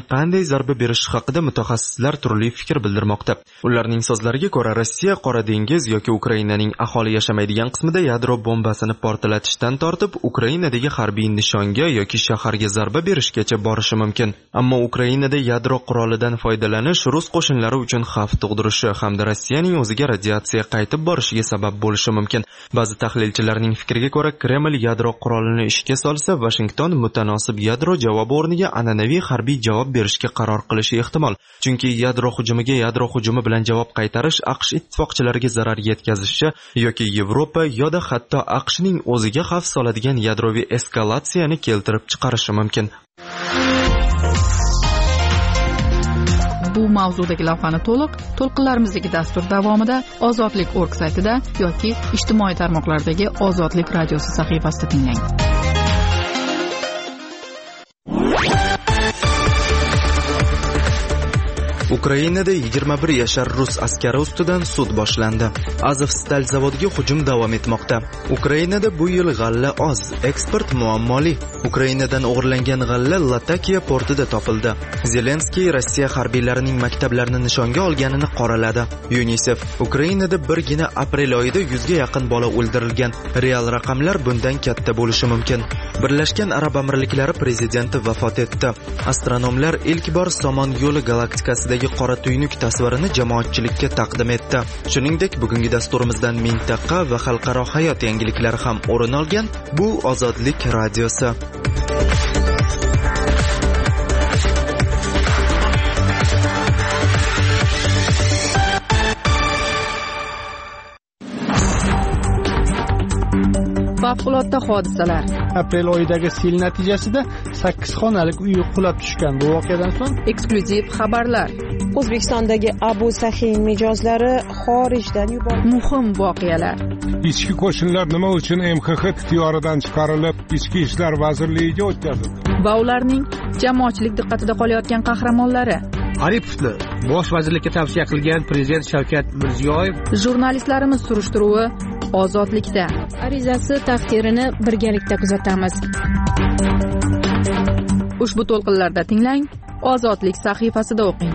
qanday zarba berishi haqida mutaxassislar turli fikr bildirmoqda. Ularning so'zlariga ko'ra, Rossiya Qora dengiz yoki Ukrainaning aholi yashamaydigan qismida yadro bombasini portlatishdan tortib, Ukrainadagi harbiy nishonga yoki shaharga zarba berishgacha borishi mumkin. Ammo Ukrainada yadro qurolidan foydalanish rus qo'shinlari uchun xavf tug'dirishi hamda Rossiyaning o'ziga radiatsiya qaytib borishiga sabab bo'lishi mumkin. Ba'zi tahlilchilarning fikriga ko'ra, Kreml yadro qurolini ishga solsa, Washington mutanosib yadro javob o'rniga an'anaviy harbiy javob berishga qaror qilishi ehtimol. Chunki yadro hujumiga yadro hujumi bilan javob qaytarish AQSh ittifoqchilariga zarar yetkazishi yoki Yevropa yoda hatto AQShning o'ziga xavf soladigan yadroviy eskalatsiyani keltirib chiqarishi mumkin. Bu mavzudagi lavhani to'liq to'lqinlarimizdagi dastur davomida ozodlik точка org saytida yoki ijtimoiy tarmoqlardagi Ozodlik radiosi sahifasida tinglang. Ukrainada yigirma bir yashar rus askari ustidan sud boshlandi. Azovstal zavodiga hujum davom etmoqda. Ukrainada bu yil g'alla oz, eksport muammoli. Ukrainadan o'g'irlangan g'alla Latakiya portida topildi. Zelenskiy Rossiya harbiylarining maktablarini nishonga olganini qoraladi. UNICEF Ukrainada birgina aprel oyida yuzga yaqin bola o'ldirilgan. Real raqamlar bundan katta bo'lishi mumkin. Birlashgan Arab Amirliklari prezidenti vafot etdi. Astronomlar ilk bor Somon yo'li galaktikasida qora tuynuk tasvirini jamoatchilikka taqdim etdi. Shuningdek, bugungi dasturimizdan mintaqa va xalqaro hayot yangiliklari ham o'rin olgan. Bu Ozodlik radiosi. Favqulodda hodisalar. Aprel oyidagi sel natijasida sakkiz xonalik uy qulab tushgan. Bu voqeadan so'ng eksklyuziv xabarlar. O'zbekistondagi Abu Sahiy mijozlari xorijdan yuborildi. Muhim voqealar. Ichki qo'shinlar nima uchun M X X ixtiyoridan chiqarilib, Ichki ishlar vazirligiga o'tkazildi? Va ularning jamoatchilik diqqatida qolayotgan qahramonlari. Aripovni bosh vazirlikka tavsiya qilgan prezident Shavkat Mirziyoyev. Jurnalistlarimiz surishtiruvi Ozodlikda. Arizasi taqdirini birgalikda kuzatamiz. Ushbu to'lqinlarda tinglang, Ozodlik sahifasida o'qing.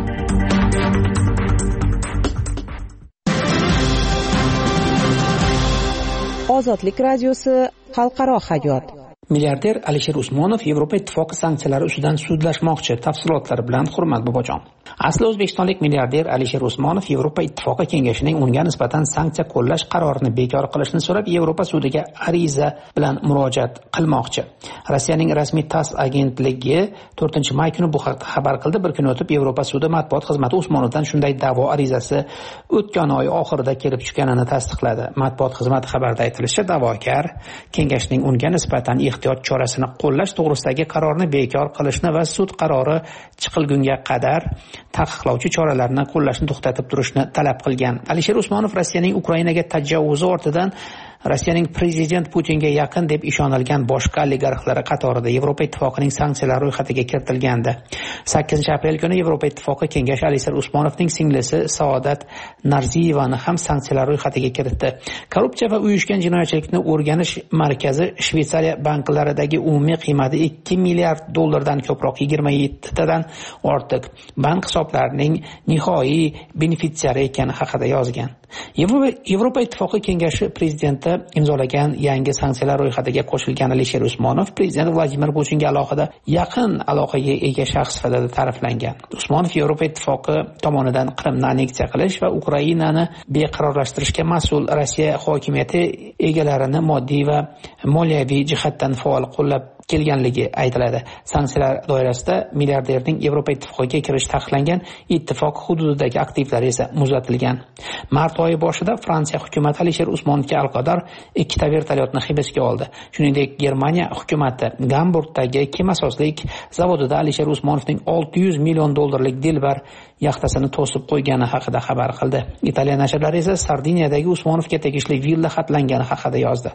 Ozodlik radiosi xalqaro hayot. Milliarder Alisher Usmonov Yevropa ittifoqi sanksiyalari ustidan sudlashmoqchi. Tafsilotlari bilan Hurmat Bobojon. Asli o'zbekistonlik milliarder Alisher Usmonov Yevropa ittifoqi kengashining unga nisbatan sanksiya qo'llash qarorini bekor qilishni so'rab Yevropa sudiga ariza bilan murojaat qilmoqchi. Rossiyaning rasmiy TASS agentligi to'rtinchi may kuni bu haqda xabar qildi. Bir kun o'tib Yevropa sudi matbuot xizmati Usmonovdan shunday da'vo arizasi o'tgan oy oxirida kelib tushganini tasdiqladi. Matbuot xizmati xabarida aytilishicha, da'vogar kengashning unga nisbatan ehtiyot chorasini qo'llash to'g'risidagi qarorni bekor qilishni va sud qarori chiqilgunga qadar taqiqlovchi choralarni qo'llashni to'xtatib turishni talab qilgan. Alisher Usmonov Rossiyaning Ukrainaga tajovvuzi ortidan Rossiyaning prezident Putinga yaqin deb ishonilgan boshqa oligarxlari qatorida Yevropa ittifoqining sanksiyalar ro'yxatiga kiritilgandi. sakkizinchi aprel kuni Yevropa ittifoqi kengashi Alisher Usmonovning singlisi Saodat Narziyevani ham sanksiyalar ro'yxatiga kiritdi. Korrupsiya va uyushgan jinoyatchilikni o'rganish markazi Shveysariya banklaridagi umumiy qiymati ikki milliard dollardan ko'proq yigirma yetti tadan ortiq bank hisoblarining nihoi benefitsiari ekani haqida yozgan. Yevropa, Yevropa ittifoqi kengashi prezidenti imzolagan yangi sanksiyalar ro'yxatiga qo'shilgan Alisher Usmonov prezident Vladimir Putinga alohida yaqin aloqaga ega shaxs sifatida ta'riflangan. Usmonov Yevropa ittifoqi tomonidan Qrimni anneksiya qilish va Ukrainani beqarorlashtirishga mas'ul Rossiya hokimiyati egalarini moddiy va moliyaviy jihatdan faol qo'llab kelganligi aytiladi. Sanksiyalar doirasida milliarderning Yevropa ittifoqiga kirish taqiqlangan, ittifoq hududidagi aktivlari esa muzlatilgan. Mart oyi boshida Fransiya hukumati Alisher Usmonovga aloqador ikkita vertolyotni hibsga oldi. Shuningdek, Germaniya hukumati Gamburgdagi kemasozlik zavodida Alisher Usmonovning olti yuz million dollarlik dilbar yaxtasini to'sib qo'ygani haqida xabar qildi. Italiya nashrlari esa Sardiniyadagi Usmonovga tegishli villa xatlangani haqida yozdi.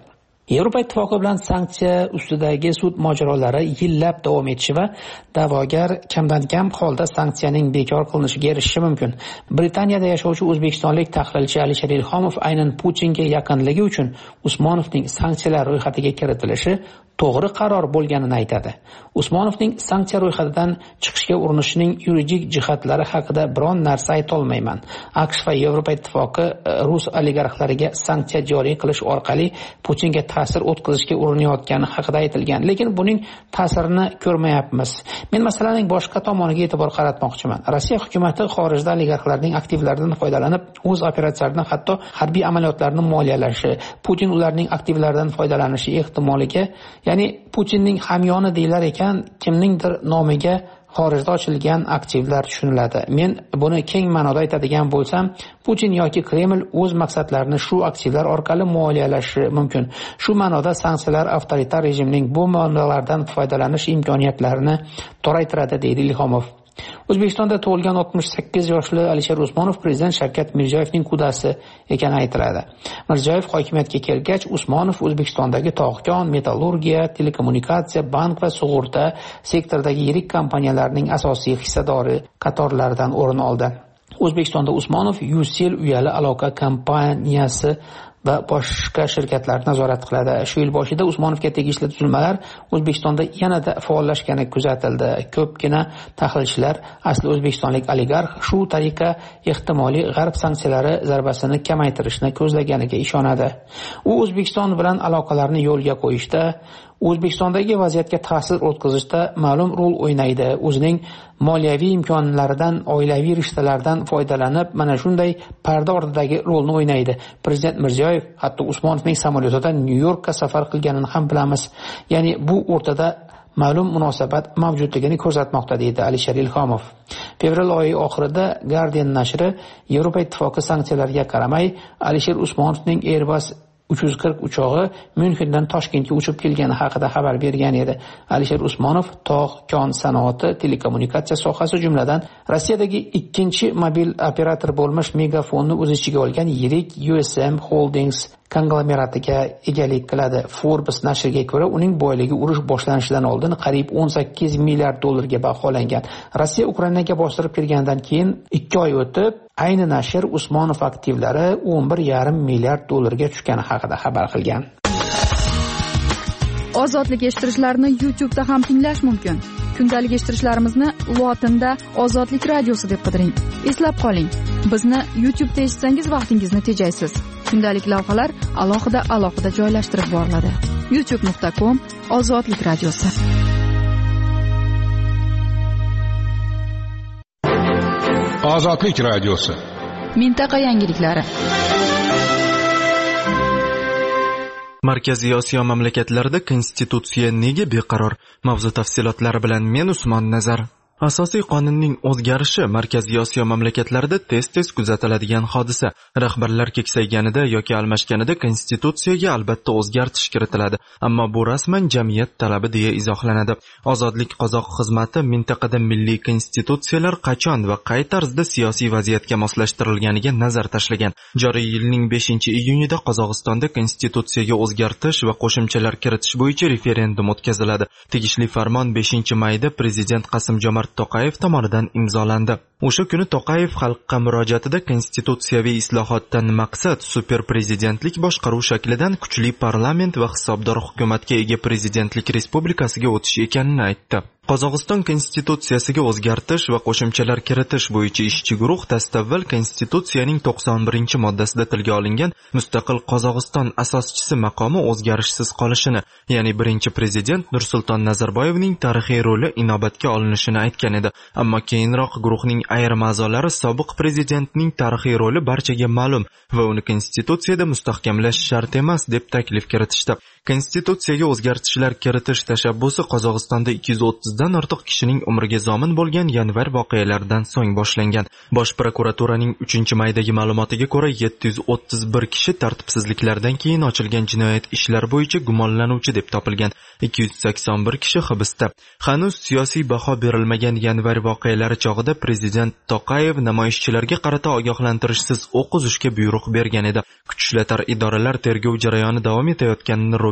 Yevropa Ittifoqi bilan sanksiya ustidagi sud mojarolari yillab davom etishi va da'vogar kamdan kam holda sanksiyaning bekor qilinishiga erishishi mumkin. Britaniyada yashovchi o'zbekistonlik tahlilchi Alisher Ilhomov aynan Putinga yaqinligi uchun Usmonovning sanksiyalar ro'yxatiga kiritilishi to'g'ri qaror bo'lganini aytadi. Usmonovning sanksiya ro'yxatidan chiqishga urinishining yuridik jihatlari haqida biron narsa ayta olmayman. AQSh va Yevropa Ittifoqi rus oligarxlariga sanksiya joriy qilish orqali Putinga ta'sir o'tkazishga urinayotgani haqida aytilgan, lekin buning ta'sirini ko'rmayapmiz. Men masalaning boshqa tomoniga e'tibor qaratmoqchiman. Rossiya hukumatati xorijda oligarxlarning aktivlaridan foydalanib, o'z operatsiyalarini, hatto harbiy amaliyotlarni moliyalashi, Putin ularning aktivlaridan foydalanishi ehtimoliga, ya'ni Putinning hamyoni deylar ekan, kimningdir nomiga xorijda ochilgan aktivlar tushuniladi. Men buni keng ma'noda aytadigan bo'lsam, Putin yoki Kreml o'z maqsadlarini shu aktivlar orqali moliyalashi mumkin. Shu ma'noda sanksiyalar avtoritar rejimning bu manbalardan foydalanish imkoniyatlarini toraytiradi, deydi Ilhomov. O'zbekistonda tug'ilgan oltmish sakkiz yoshli Alisher Usmonov prezident Shavkat Mirziyoyevning qudasi ekani aytiladi. Mirziyoyev hokimiyatga kelgach, Usmonov O'zbekistondagi tog'-kon, metallurgiya, telekommunikatsiya, bank va sug'urta sektoridagi yirik kompaniyalarning asosiy hissadori qatorlaridan o'rin oldi. O'zbekistonda Usmonov Ucell uyali aloqa kompaniyasi va boshqa shirkatlar nazorat qiladi. Shu yil boshida Usmonovga tegishli tuzilmalar O'zbekistonda yanada faollashgani kuzatildi. Ko'pgina tahlilchilar asli o'zbekistonlik oligarx shu tariqa ehtimoliy g'arb sanksiyalari zarbasini kamaytirishni ko'zlaganiga ishonadi. U O'zbekiston bilan aloqalarni yo'lga qo'yishda, O'zbekistondagi vaziyatga ta'sir o'tkazishda ma'lum rol o'ynaydi. O'zining moliyaviy imkonlaridan, oilaviy rishtalardan foydalanib, mana shunday parda ortidagi rolni o'ynaydi. Prezident Mirziyoyev hatto Usmonovning samolyotida Nyu-Yorkka safar qilganini ham bilamiz. Ya'ni bu o'rtada ma'lum munosabat mavjudligini ko'rsatmoqda, deydi Alisher Ilhomov. Fevral oyi oxirida Guardian nashri Yevropa Ittifoqi sanksiyalariga qaramay Alisher Usmonovning Airbus uch yuz qirq uchog'i Myunxendan Toshkentga uchib kelgani haqida xabar bergan edi. Alisher Usmonov tog', kon sanoati, telekommunikatsiya sohasi jumladan Rossiyadagi ikkinchi mobil operator bo'lmish Megafonni o'z ichiga olgan yirik U S M Holdings konglomeratiga egalik qiladi. Forbes nashriga ko'ra, uning boyligi urush boshlanishidan oldin qariyb o'n sakkiz milliard dollarga baholangan. Rossiya Ukrainaga bostirib kirgandan keyin ikki oy o'tib, ayni nashr Usmonov aktivlari o'n bir yarim milliard dollarga tushgani haqida xabar qilgan. Ozodlik eshittirishlarni YouTube'da ham tinglash mumkin. Kundalik eshittirishlarimizni lotinda Ozodlik radiosi deb qidiring. Eslab qoling, bizni YouTube'da eshitsangiz vaqtingizni tejaysiz. Kundalik lavhalar alohida alohida joylashtirib boriladi. youtube nuqta com Ozodlik radiosi. Ozodlik radiosi. Mintaqa yangiliklari. Markaziy Osiyo mamlakatlarida konstitutsiya nega beqaror? Mavzu tafsilotlari bilan men Usmon Nazar. Asosiy qonunning o'zgarishi Markaziy Osiyo mamlakatlarida tez-tez kuzatiladigan hodisa. Rahbarlar keksayganida yoki almashganida konstitutsiyaga albatta o'zgartish kiritiladi, ammo bu rasman jamiyat talabi deya izohlanadi. Ozodlik qozoq xizmati mintaqada milliy konstitutsiyalar qachon va qay tarzda siyosiy vaziyatga moslashtirilganiga nazar tashlagan. Joriy yilning beshinchi iyunida Qozog'istonda konstitutsiyaga o'zgartish va qo'shimchalar kiritish bo'yicha referendum o'tkaziladi. Tegishli farmon beshinchi mayda prezident Qasimjomart To'qayev tomonidan imzolandi. O'sha kuni To'qayev xalqqa murojaatida konstitutsiyaviy islohotdan maqsad superprezidentlik boshqaruv shaklidan kuchli parlament va hisobdor hukumatga ega prezidentlik respublikasiga o'tish ekanini aytdi. Qozog'iston konstitutsiyasiga o'zgartish va qo'shimchalar kiritish bo'yicha ishchi guruh dastavval konstitutsiyaning to'qson birinchi moddasida tilga olingan mustaqil Qozog'iston asoschisi maqomi o'zgarishsiz qolishini, ya'ni birinchi prezident Nursulton Nazarboyevning tarixiy roli inobatga olinishini aytgan edi. Ammo keyinroq guruhning ayrim a'zolari sobiq prezidentning tarixiy roli barchaga ma'lum va uni konstitutsiyada mustahkamlash shart emas deb taklif kiritishdi. Konstitutsiyaga o'zgartishlar kiritish tashabbusi Qozog'istonda ikki yuz o'ttizdan ortiq kishining umriga zomin bo'lgan yanvar voqealaridan so'ng boshlangan. Bosh prokuraturaning uchinchi maydagi ma'lumotiga ko'ra, yetti yuz o'ttiz bir kishi tartibsizliklardan keyin ochilgan jinoyat ishlari bo'yicha gumonlanuvchi deb topilgan. ikki yuz sakson bir kishi hibsda. Hanuz siyosiy baho berilmagan yanvar voqealari chog'ida prezident To'qayev namoyishchilarga qarata ogohlantirishsiz o'q uzishga buyruq bergan edi. Kuch ishlatar idoralar tergov jarayoni davom etayotganini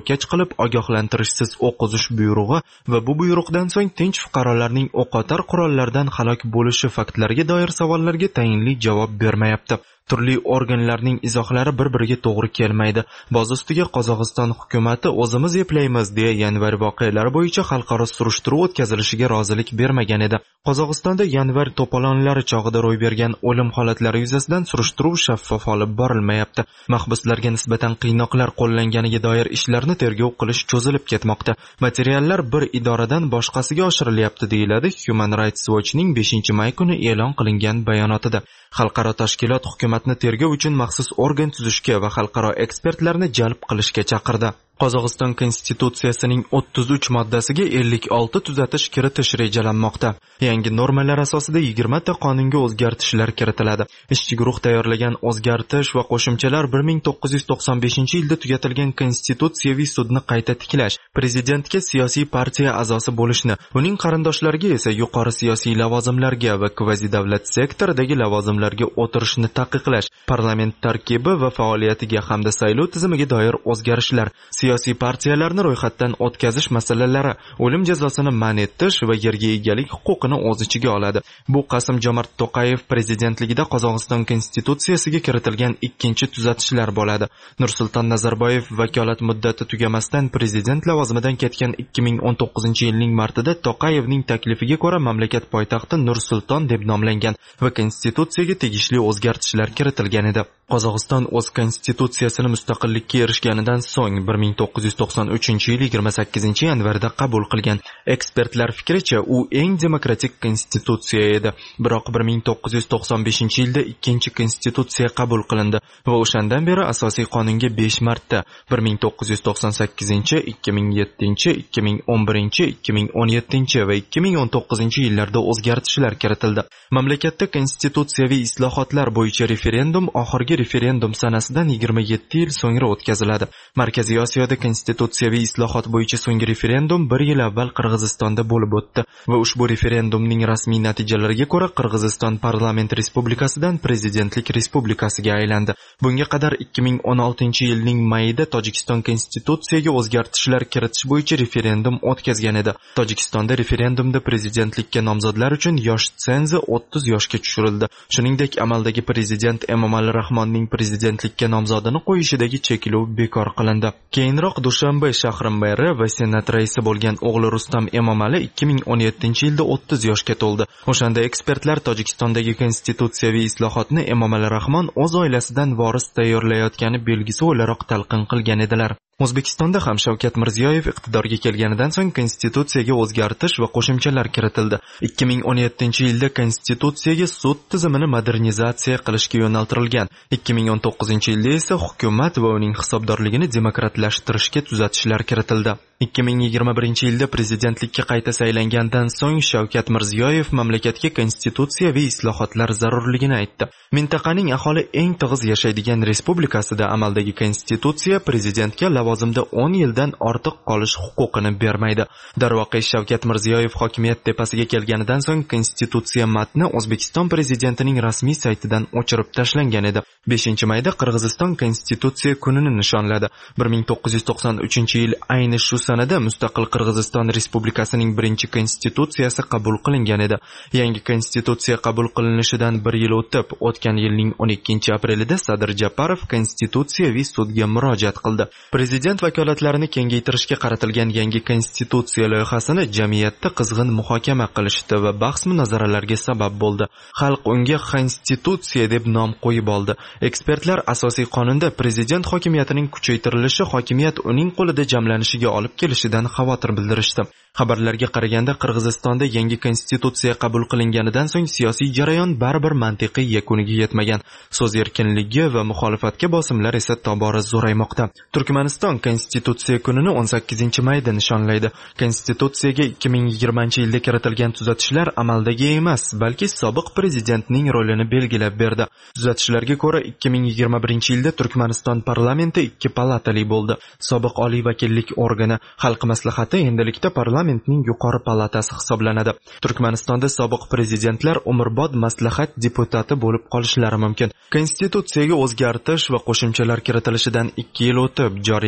ro'kach qilib ogohlantirishsiz o'q uzish buyrug'i va bu buyruqdan so'ng tinch fuqarolarning o'qotar qurollardan halok bo'lishi faktlariga doir savollarga tayinli javob bermayapti. Turli organlarning izohlari bir-biriga to'g'ri kelmaydi. Boz ustiga Qozog'iston hukumatı o'zimiz eplaymiz deya yanvar voqealari bo'yicha xalqaro surishtiruv o'tkazilishiga rozilik bermagan edi. Qozog'istonda yanvar to'polonlari chog'ida ro'y bergan o'lim holatlari yuzasidan surishtiruv shaffof olib borilmayapti. Mahbuslarga nisbatan qiynoqlar qo'llanganiga doir ishlarni tergov qilish cho'zilib ketmoqda. Materiallar bir idoradan boshqasiga oshirilyapti, deyiladi Human Rights Watch'ning beshinchi may kuni e'lon qilingan bayonotida. Xalqaro tashkilot hukumatni tergov uchun maxsus organ tuzishga va xalqaro ekspertlarni jalb qilishga chaqirdi. Qozog'iston konstitutsiyasining o'ttiz uch moddasiga ellik olti tuzatish kiritish rejalanmoqda. Yangi normalar asosida yigirma ta qonunga o'zgartishlar kiritiladi. Ishchi guruh tayyorlagan o'zgartish va qo'shimchalar bir ming to'qqiz yuz to'qson beshinchi yilda tugatilgan konstitutsiyaviy sudni qayta tiklash, prezidentga siyosiy partiya a'zosi bo'lishni, uning qarindoshlariga esa yuqori siyosiy lavozimlarga va kvazi-davlat sektoridagi lavozimlarga o'tirishni taqiqlash, parlament tarkibi va faoliyatiga hamda saylov tizimiga doir o'zgarishlar, siyosiy partiyalarni ro'yxatdan o'tkazish masalalari, o'lim jazosini man etish va yerga egalik huquqini o'z ichiga oladi. Bu Qasim-Jomart To'qayev prezidentligida Qozog'iston konstitutsiyasiga kiritilgan ikkinchi tuzatishlar bo'ladi. Nursulton Nazarboyev vakolat muddati tugamasdan prezident lavozimidan ketgan ikki ming o'n to'qqizinchi yilning martida To'qayevning taklifiga ko'ra mamlakat poytaxti Nursulton deb nomlangan va konstitutsiyaga tegishli o'zgartishlar kiritilgan edi. Qozog'iston o'z konstitutsiyasini mustaqillikka erishganidan so'ng bir ming to'qqiz yuz to'qson uchinchi yil yigirma sakkizinchi yanvarda qabul qilgan. Ekspertlar fikricha, u eng demokratik konstitutsiya edi. Biroq bir ming to'qqiz yuz to'qson beshinchi yilda ikkinchi konstitutsiya qabul qilindi va o'shandan beri asosiy qonunga besh marta bir ming to'qqiz yuz to'qson sakkizinchi, ikki ming yettinchi, ikki ming o'n birinchi, ikki ming o'n yettinchi va ikki ming o'n to'qqizinchi yillarda o'zgartishlar kiritildi. Mamlakatda konstitutsiyaviy islohotlar bo'yicha referendum oxirgi referendum sanasidan yigirma yetti yil so'ngra o'tkaziladi. Markaziy Osiyoda konstitutsiyaviy islohot bo'yicha so'nggi referendum bir yil avval Qirg'izistonda bo'lib o'tdi va ushbu referendumning rasmiy natijalariga ko'ra Qirg'iziston parlament respublikasidan prezidentlik respublikasiga aylandi. Bunga qadar ikki ming o'n oltinchi yilning mayida Tojikiston konstitutsiyaga o'zgartishlar kiritish bo'yicha referendum o'tkazgan edi. Tojikistonda referendumda prezidentlikka nomzodlar uchun yosh tsenzi o'ttiz yoshga tushirildi. Shuningdek, amaldagi prezident Emomali Rahmonning prezidentlikka nomzodini qo'yishidagi cheklov bekor qilindi. Keyinroq Dushanbe shahri meri va senat raisi bo'lgan o'g'li Rustam Emomali ikki ming o'n yettinchi yilda o'ttiz yoshga to'ldi. O'shanda ekspertlar Tojikistondagi konstitutsiyaviy islohotni Emomali Rahmon o'z oilasidan voris tayyorlayotgani belgisi o'laroq talqin qilgan edilar. O'zbekistonda ham Shavkat Mirziyoyev iqtidorga kelganidan so'ng konstitutsiyaga o'zgartish va qo'shimchalar kiritildi. ikki ming o'n yettinchi yilda konstitutsiyaga sud tizimini modernizatsiya qilishga yo'naltirilgan. ikki ming o'n to'qqizinchi yilda esa hukumat va uning hisobdorligini demokratlashtirishga tuzatishlar kiritildi. ikki ming yigirma birinchi yilda prezidentlikka qayta saylangandan so'ng Shavkat Mirziyoyev mamlakatga konstitutsiyaviy islohotlar zarurligini aytdi. Mintaqaning aholi eng tig'iz yashaydigan respublikasida amaldagi konstitutsiya prezidentga lavozimda o'n yildan ortiq qolish huquqini bermaydi. Darvoqe, Shavkat Mirziyoyev hokimiyat tepasiga kelganidan so'ng konstitutsiya matni O'zbekiston prezidentining rasmiy saytidan o'chirib tashlangan edi. beshinchi mayda Qirg'iziston konstitutsiya kunini nishonladi. bir ming to'qqiz yuz to'qson uchinchi yil ayni shu sanada mustaqil Qirg'iziston Respublikasining birinchi konstitutsiyasi qabul qilingan edi. Yangi konstitutsiya qabul qilinishidan bir yil o'tib, o'tgan yilning o'n ikkinchi aprelida Sadir Japarov konstitutsiyaviy sudga murojaat qildi. Prezident vakolatlarini kengaytirishga qaratilgan yangi konstitutsiya loyihasini jamiyatda qizg'in muhokama qilishdi va bahs-munozaralarga sabab bo'ldi. Xalq unga konstitutsiya deb nom qo'yib oldi. Ekspertlar asosiy qonunda prezident hokimiyatining kuchaytirilishi hokimiyat uning qo'lida jamlanishiga olib kelishidan xavotir bildirishdi. Xabarlarga qaraganda Qirg'izistonda yangi konstitutsiya qabul qilinganidan so'ng siyosiy jarayon baribir mantiqiy yakuniga yetmagan. So'z erkinligi va muxolifatga bosimlar esa tobora zo'raymoqda. Turkmaniston konstitutsiya kunini o'n sakkizinchi mayda nishonlaydi. Konstitutsiyaga ikki ming yigirmanchi yilda kiritilgan tuzatishlar amaldagi emas, balki sobiq prezidentning rolini belgilab berdi. Tuzatishlarga ko'ra ikki ming yigirma birinchi yilda Turkmaniston parlamenti ikki palatali bo'ldi. Sobiq oliy vakillik organi Xalq maslahati endilikda parlamentning yuqori palatasi hisoblanadi. Turkmanistonda sobiq prezidentlar umrbod maslahat deputati bo'lib qolishlari mumkin. Konstitutsiyaga o'zgartish va qo'shimchalar kiritilishidan ikki yil o'tib, joriy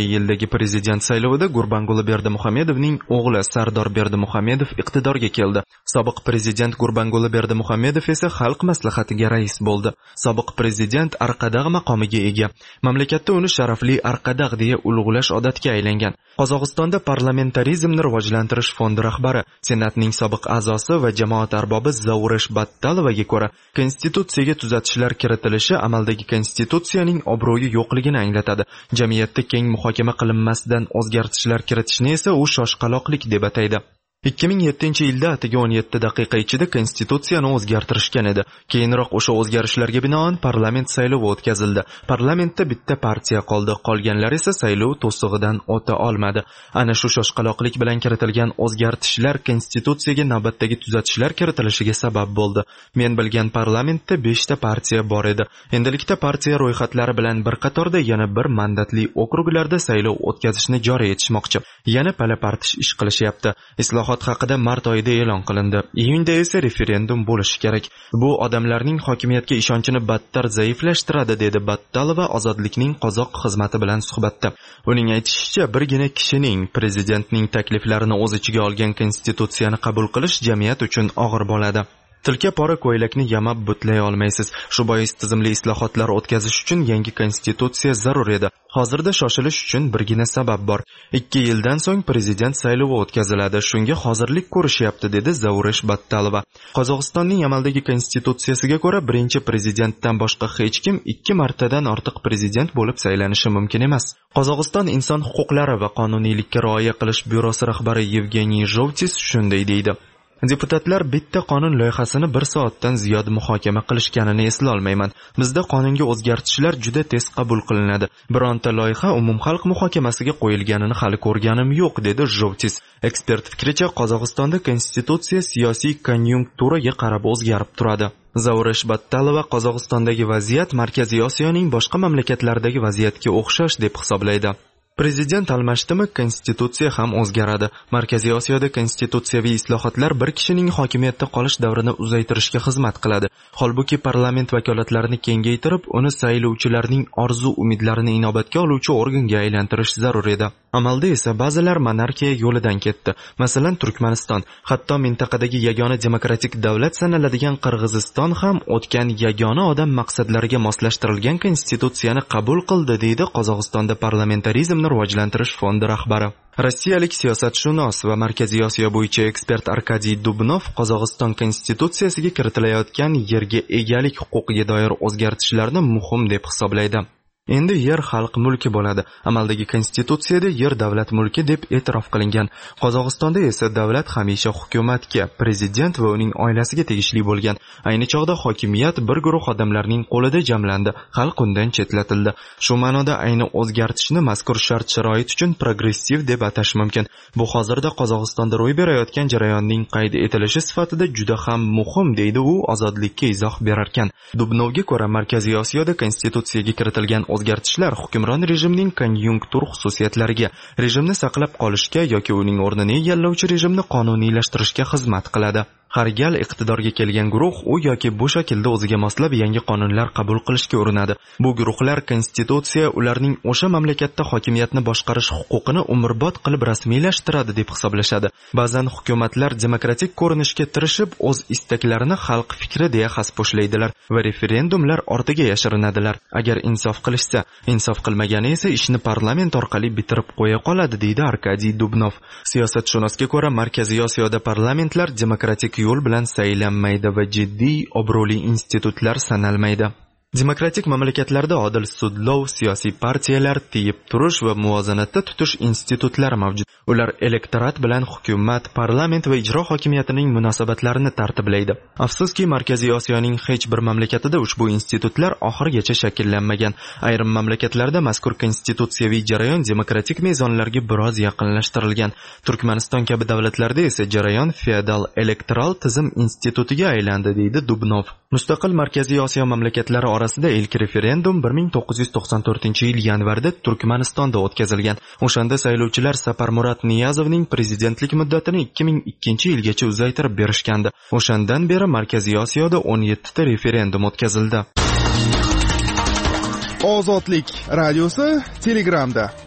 yildagi prezident saylovida Gurbanguli Berdimuhamedovning o'g'li Sardor Berdimuhamedov iqtidorga keldi. Sobiq prezident Gurbanguli Berdimuhamedov esa xalq maslahatiga rais bo'ldi. Sobiq prezident Arqadag' maqomiga ega. Mamlakatda uni sharafli Arqadag' deya ulug'lash odatga aylangan. Qozog'istonda parlamentarizmni rivojlantirish fondi rahbari, senatning sobiq a'zosi va jamoat arbobi Zauresh Battalovaga ko'ra, konstitutsiyaga tuzatishlar kiritilishi amaldagi konstitutsiyaning obro'yi yo'qligini anglatadi. Jamiyatda keng muhokama qilinmasdan o'zgartishlar kiritishni esa u shoshqaloqlik deb ataydi. ikki ming yettinchi yilda atigi o'n yetti daqiqa ichida konstitutsiyani o'zgartirishgan edi. Keyinroq o'sha o'zgarishlarga binoan parlament saylovi o'tkazildi. Parlamentda bitta partiya qoldi, qolganlar esa saylov to'sig'idan o'ta olmadi. Ana shu shoshqaloqlik bilan kiritilgan o'zgartishlar konstitutsiyaga navbatdagi tuzatishlar kiritilishiga sabab bo'ldi. Men bilgan parlamentda beshta partiya bor edi. Endilikda partiya ro'yxatlari bilan bir qatorda yana bir mandatli okruglarda saylov o'tkazishni joriy etishmoqchi. Yana pala-partish ish qilishyapti. Islohot haqida mart oyida e'lon qilindi. Iyunda esa referendum bo'lishi kerak. Bu odamlarning hokimiyatga ishonchini battar zaiflashtiradi, dedi Battalova Ozodlikning qozoq xizmati bilan suhbatda. Uning aytishicha, birgina kishining prezidentning takliflarini o'z ichiga olgan konstitutsiyani qabul qilish jamiyat uchun og'ir bo'ladi. Tilka pora ko'ylakni yamab butlay olmaysiz. Shu bois tizimli islohotlar o'tkazish uchun yangi konstitutsiya zarur edi. Hozirda shoshilish uchun birgina sabab bor. ikki yildan so'ng prezident saylovi o'tkaziladi. Shunga hozirlik ko'rishyapti, dedi Zauresh Battalova. Qozog'istonning amaldagi konstitutsiyasiga ko'ra birinchi prezidentdan boshqa hech kim ikki martadan ortiq prezident bo'lib saylanishi mumkin emas. Qozog'iston inson huquqlari va qonuniylikka rioya qilish byurosi rahbari Yevgeniy Zhovtis shunday deydi. Deputatlar bitta qonun loyihasini bir soatdan ziyod muhokama qilishganini eslolmayman. Bizda qonunga o'zgartishlar juda tez qabul qilinadi. Bironta loyiha umumxalq muhokamasiga qo'yilganini hali ko'rganim yo'q, dedi Zhovtis. Ekspert fikricha, Qozog'istonda konstitutsiya siyosiy konjunkturaga qarab o'zgarib turadi. Zauresh Battalova Qozog'istondagi vaziyat Markaziy Osiyoning boshqa mamlakatlaridagi vaziyatga o'xshash deb hisoblaydi. Prezident almashdimi, konstitutsiya ham o'zgaradi. Markaziy Osiyoda konstitutsiyaviy islohotlar bir kishining hokimiyatda qolish davrini uzaytirishga xizmat qiladi. Holbuki parlament vakolatlarini kengaytirib, uni saylovchilarning orzu-umidlarini inobatga oluvchi organga aylantirish zarur edi. Amalda esa ba'zilar monarxiya yo'lidan ketdi. Masalan, Turkmaniston, hatto mintaqadagi yagona demokratik davlat sanaladigan Qirg'iziston ham o'tgan yagona odam maqsadlariga moslashtirilgan konstitutsiyani qabul qildi, deydi Qozog'istonda parlamentarizmni rivojlantirish fondi rahbari. Rossiyalik siyosatshunos va Markaziy Osiyo bo'yicha ekspert Arkadiy Dubnov Qozog'iston konstitutsiyasiga kiritilayotgan yerga egalik huquqiga doir o'zgartishlarni muhim deb hisoblaydi. Endi yer xalq mulki bo'ladi. Amaldagi konstitutsiyada yer davlat mulki deb e'tirof qilingan. Qozog'istonda esa davlat hamisha hukumatga, prezident va uning oilasiga tegishli bo'lgan. Ayni chog'da hokimiyat bir guruh odamlarning qo'lida jamlandi, xalq undan chetlatildi. Shu ma'noda ayni o'zgartishni mazkur shart-sharoit uchun progressiv deb atash mumkin. Bu hozirda Qozog'istonda ro'y berayotgan jarayonning qayd etilishi sifatida juda ham muhim, deydi u Ozodlikka izoh berarkan. Dubnovga ko'ra, Markaziy Osiyoda konstitutsiyaga kiritilgan o'zgartishlar hukmron rejimning konjunktur xususiyatlariga, rejimni saqlab qolishga yoki uning o'rnini egallovchi rejimni qonuniylashtirishga xizmat qiladi. Har gal iqtidorga kelgan guruh u yoki bu shaklda o'ziga moslab yangi qonunlar qabul qilishga urinadi. Bu guruhlar konstitutsiya ularning o'sha mamlakatda hokimiyatni boshqarish huquqini umrbod qilib rasmiylashtiradi deb hisoblashadi. Ba'zan hukumatlar demokratik ko'rinishga tirishib, o'z istaklarini xalq fikri deya xaspo'shlaydilar va referendumlar ortiga yashirinadilar. Agar insof qilishsa, insof qilmagani esa ishni parlament orqali bitirib qo'ya qoladi, deydi Arkadiy Dubnov. Siyosatshunosga ko'ra, Markaziy Osiyoda parlamentlar demokratik yo'l bilan saylanmaydi va jiddiy obro'li institutlar sanalmaydi. Demokratik mamlakatlarda odil sudlov, siyosiy partiyalar, tiyib turish va muvozanatda tutish institutlari mavjud. Ular elektorat bilan hukumat, parlament va ijro hokimiyatining munosabatlarini tartiblaydi. Afsuski, Markaziy Osiyoning hech bir mamlakatida ushbu institutlar oxirigacha shakllanmagan. Ayrim mamlakatlarda mazkur konstitutsiyaviy jarayon demokratik mezonlarga biroz yaqinlashtirilgan. Turkmaniston kabi davlatlarda esa jarayon feodal elektoral tizim institutiga aylandi, deydi Dubnov. Mustaqil Markaziy Osiyo mamlakatlari orasida ilk referendum bir ming to'qqiz yuz to'qson to'rtinchi yil yanvarda Turkmanistonda o'tkazilgan. O'shanda saylovchilar Saparmurat Niyazovning prezidentlik muddatini ikki ming ikkinchi yilgacha uzaytirib berishgandi. O'shandan beri Markaziy Osiyoda o'n yetti ta referendum o'tkazildi. Ozodlik radiosi Telegramda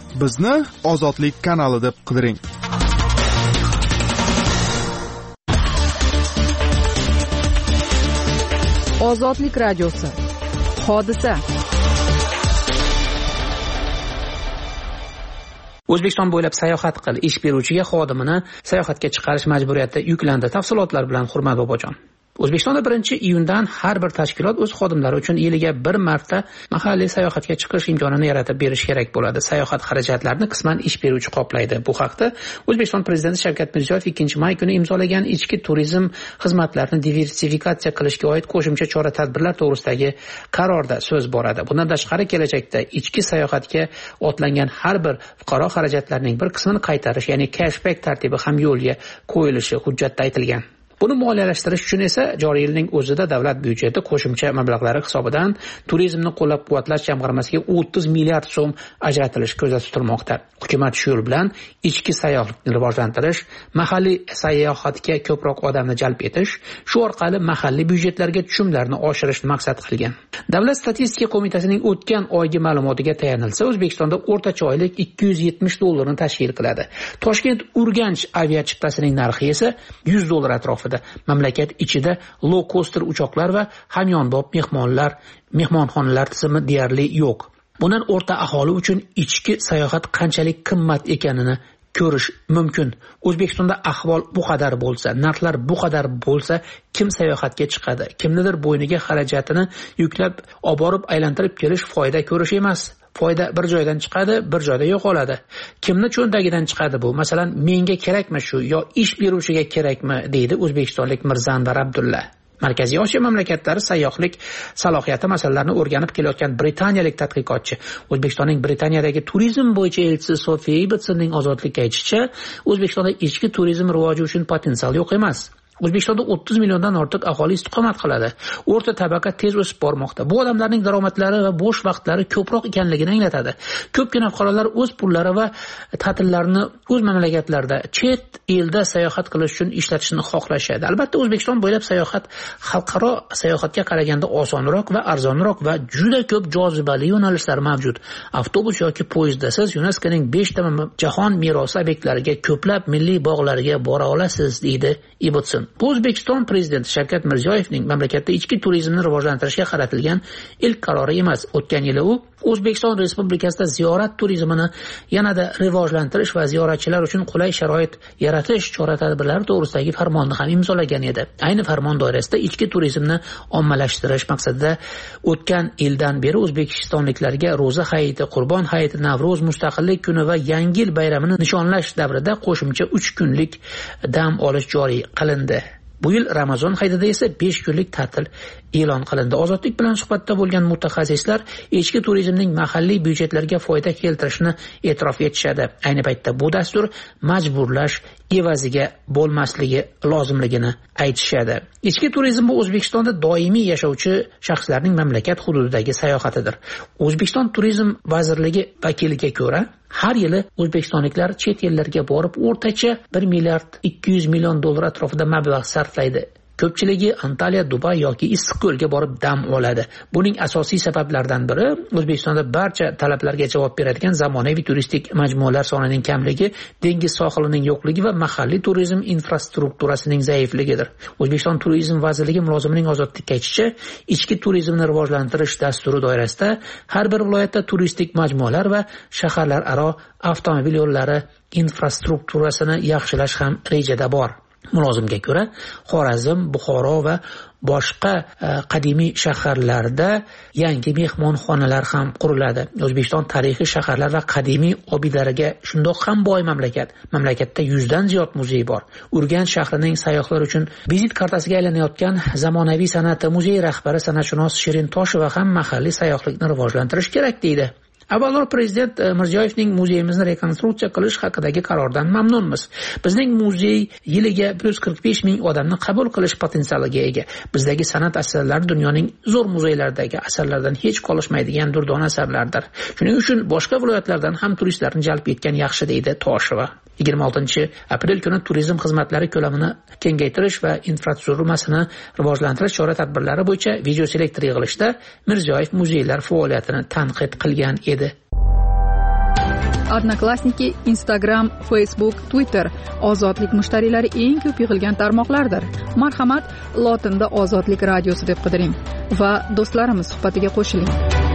Bizni Ozodlik kanali deb qidiring. Ozodlik radiosi. Hodisa. O'zbekiston bo'ylab sayohat qil, ish beruvchiga xodimini sayohatga chiqarish majburiyati yuklandi. Tafsilotlar bilan Hurmat Bobojon. O'zbekistonda birinchi iyundan har bir tashkilot o'z xodimlari uchun yiliga bir marta mahalliy sayohatga chiqish imkonini yaratib berish kerak bo'ladi. Sayohat xarajatlarini qisman ish beruvchi qoplaydi. Bu haqda O'zbekiston prezidenti Shavkat Mirziyoyev ikkinchi may kuni imzolagan ichki turizm xizmatlarini diversifikatsiya qilishga oid qo'shimcha chora-tadbirlar to'g'risidagi qarorda so'z boradi. Bundan tashqari kelajakda ichki sayohatga otlangan har bir fuqaro xarajatlarining bir qismini qaytarish, ya'ni cashback tartibi ham yo'lga qo'yilishi hujjatda aytilgan. Buni moliyalashtirish uchun esa joriy yilning o'zida davlat byudjeti qo'shimcha mablag'lari hisobidan turizmni qo'llab-quvvatlash jamg'armasiga o'ttiz milliard so'm ajratilishi ko'zda tutilmoqda. Hukumat shu yo'l bilan ichki sayyohlikni rivojlantirish, mahalliy sayohatga ko'proq odamni jalb etish, shu orqali mahalliy byudjetlarga tushumlarni oshirishni maqsad qilgan. Davlat statistika qo'mitasining o'tgan oygi ma'lumotiga tayanilsa, O'zbekistonda o'rtacha oylik ikki yuz yetmish dollarni tashkil qiladi. Toshkent Urganch aviachiptasining narxi esa yuz dollar atrofida. Mamlakat ichida low coaster uchoqlar va hamyonbop mehmonlar, mehmonxonalar tizimi deyarli yo'q. Bundan o'rta aholi uchun ichki sayohat qanchalik qimmat ekanini ko'rish mumkin. O'zbekistonda ahvol bu qadar bo'lsa, narxlar bu qadar bo'lsa, kim sayohatga chiqadi? Kimnidir bo'yniga xarajatini yuklab, olib borib aylantirib kelish foyda ko'rish emas. Foyda bir joydan chiqadi, bir joyda yo'qoladi. Kimni cho'ntagidan chiqadi bu? Masalan, menga kerakmi shu yo ish beruvchiga kerakmi, deydi o'zbekistonlik Mirzandar Abdulla. Markaziy Osiyo mamlakatlari sayyohlik salohiyati masalalarini o'rganib kelayotgan britaniyalik tadqiqotchi O'zbekistonning Britaniyadagi turizm bo'yicha elchisi Sofiya Ibitsonning Ozodlikka aytishicha, O'zbekistonda ichki turizm rivoji uchun potensial yo'q emas. O'zbekistonda o'ttiz milliondan ortiq aholi istiqomat qiladi. O'rta tabaqa tez o'sib bormoqda. Bu odamlarning daromadlari va bo'sh vaqtlari ko'proq ekanligini anglatadi. Ko'pgina fuqarolar o'z pullari va ta'tillarini o'z mamlakatlarida, chet elda sayohat qilish uchun ishlatishni xohlashadi. Albatta, O'zbekiston bo'ylab sayohat xalqaro sayohatga qaraganda osonroq va arzonroq va juda ko'p jozibali yo'nalishlar mavjud. Avtobus yoki poyezdda siz YuNESKOning besh ta jahon merosi obyektlariga, ko'plab milliy bog'larga bora olasiz, deydi Ibitson. Bu O'zbekiston prezidenti Shavkat Mirziyoyevning mamlakatda ichki turizmni rivojlantirishga qaratilgan ilk qarori emas. O'tgan yili u O'zbekiston Respublikasida ziyorat turizmini yanada rivojlantirish va ziyoratchilar uchun qulay sharoit yaratish chora-tadbirlari to'g'risidagi farmonni ham imzolagan edi. Ayni farmon doirasida ichki turizmni ommalashtirish maqsadida o'tgan yildan beri o'zbekistonliklarga Ro'za hayiti, Qurbon hayiti, Navro'z, Mustaqillik kuni va Yangi yil bayramini nishonlash davrida qo'shimcha uch kunlik dam olish joriy qilindi. Bu yil Ramazon hayitida esa besh kunlik ta'til e'lon qilindi. Ozodlik bilan suhbatda bo'lgan mutaxassislar ichki turizmning mahalliy byudjetlarga foyda keltirishini e'tirof etishadi. Ayni paytda bu dastur majburlash evaziga bo'lmasligi lozimligini aytishadi. Ichki turizm bu O'zbekistonda doimiy yashovchi shaxslarning mamlakat hududidagi sayohatidir. O'zbekiston Turizm vazirligi vakiliga ko'ra, har yili o'zbekistonliklar chet ellarga borib o'rtacha bir milliard ikki yuz million dollar atrofida mablag' sarflaydi. Ko'pchiligi Antaliya, Dubay yoki Issiqko'lga borib dam oladi. Buning asosiy sabablaridan biri O'zbekistonda barcha talablarga javob beradigan zamonaviy turistik majmualar sonining kamligi, dengiz sohilining yo'qligi va mahalliy turizm infrastrukturasining zaifligidir. O'zbekiston Turizm vazirligi mulozimining Ozodlikka aytishicha, ichki turizmni rivojlantirish dasturi doirasida har bir viloyatda turistik majmualar va shaharlararo avtomobil yo'llari infrastrukturasini yaxshilash ham rejada bor. Mulozimga ko'ra, Xorazm, Buxoro va boshqa qadimiy shaharlarda yangi mehmonxonalar ham quriladi. O'zbekiston tarixiy shaharlar va qadimiy obidalariga shundoq ham boy mamlakat. Mamlakatda yuzdan ziyod muzey bor. Urganch shahrining sayyohlar uchun vizit kartasiga aylanayotgan zamonaviy san'at muzeyi rahbari san'atshunos Shirin Tosheva ham mahalliy sayyohlikni rivojlantirish kerak deydi. Avvalroq prezident Mirziyoyevning muzeyimizni rekonstruksiya qilish haqidagi qarordan mamnunmiz. Bizning muzey yiliga bir yuz qirq besh ming odamni qabul qilish potensialiga ega. Bizdagi san'at asarlari dunyoning zo'r muzeylaridagi asarlardan hech qolishmaydigan durdona asarlardir. Shuning uchun boshqa viloyatlardan ham turistlarni jalb etgan yaxshi, deydi Tosheva. yigirma oltinchi aprel kuni turizm xizmatlari ko'lamini kengaytirish va infratuzilmasini rivojlantirish chora-tadbirlari bo'yicha videoselektor yig'ilishida Mirziyoyev muzeylar faoliyatini tanqid qilgan edi. Odnoklassniki, Instagram, Facebook, Twitter ozodlik mushtariylari eng ko'p yig'ilgan tarmoqlardir. Marhamat, lotinda Ozodlik radiosi deb qidiring va do'stlarimiz suhbatiga qo'shiling.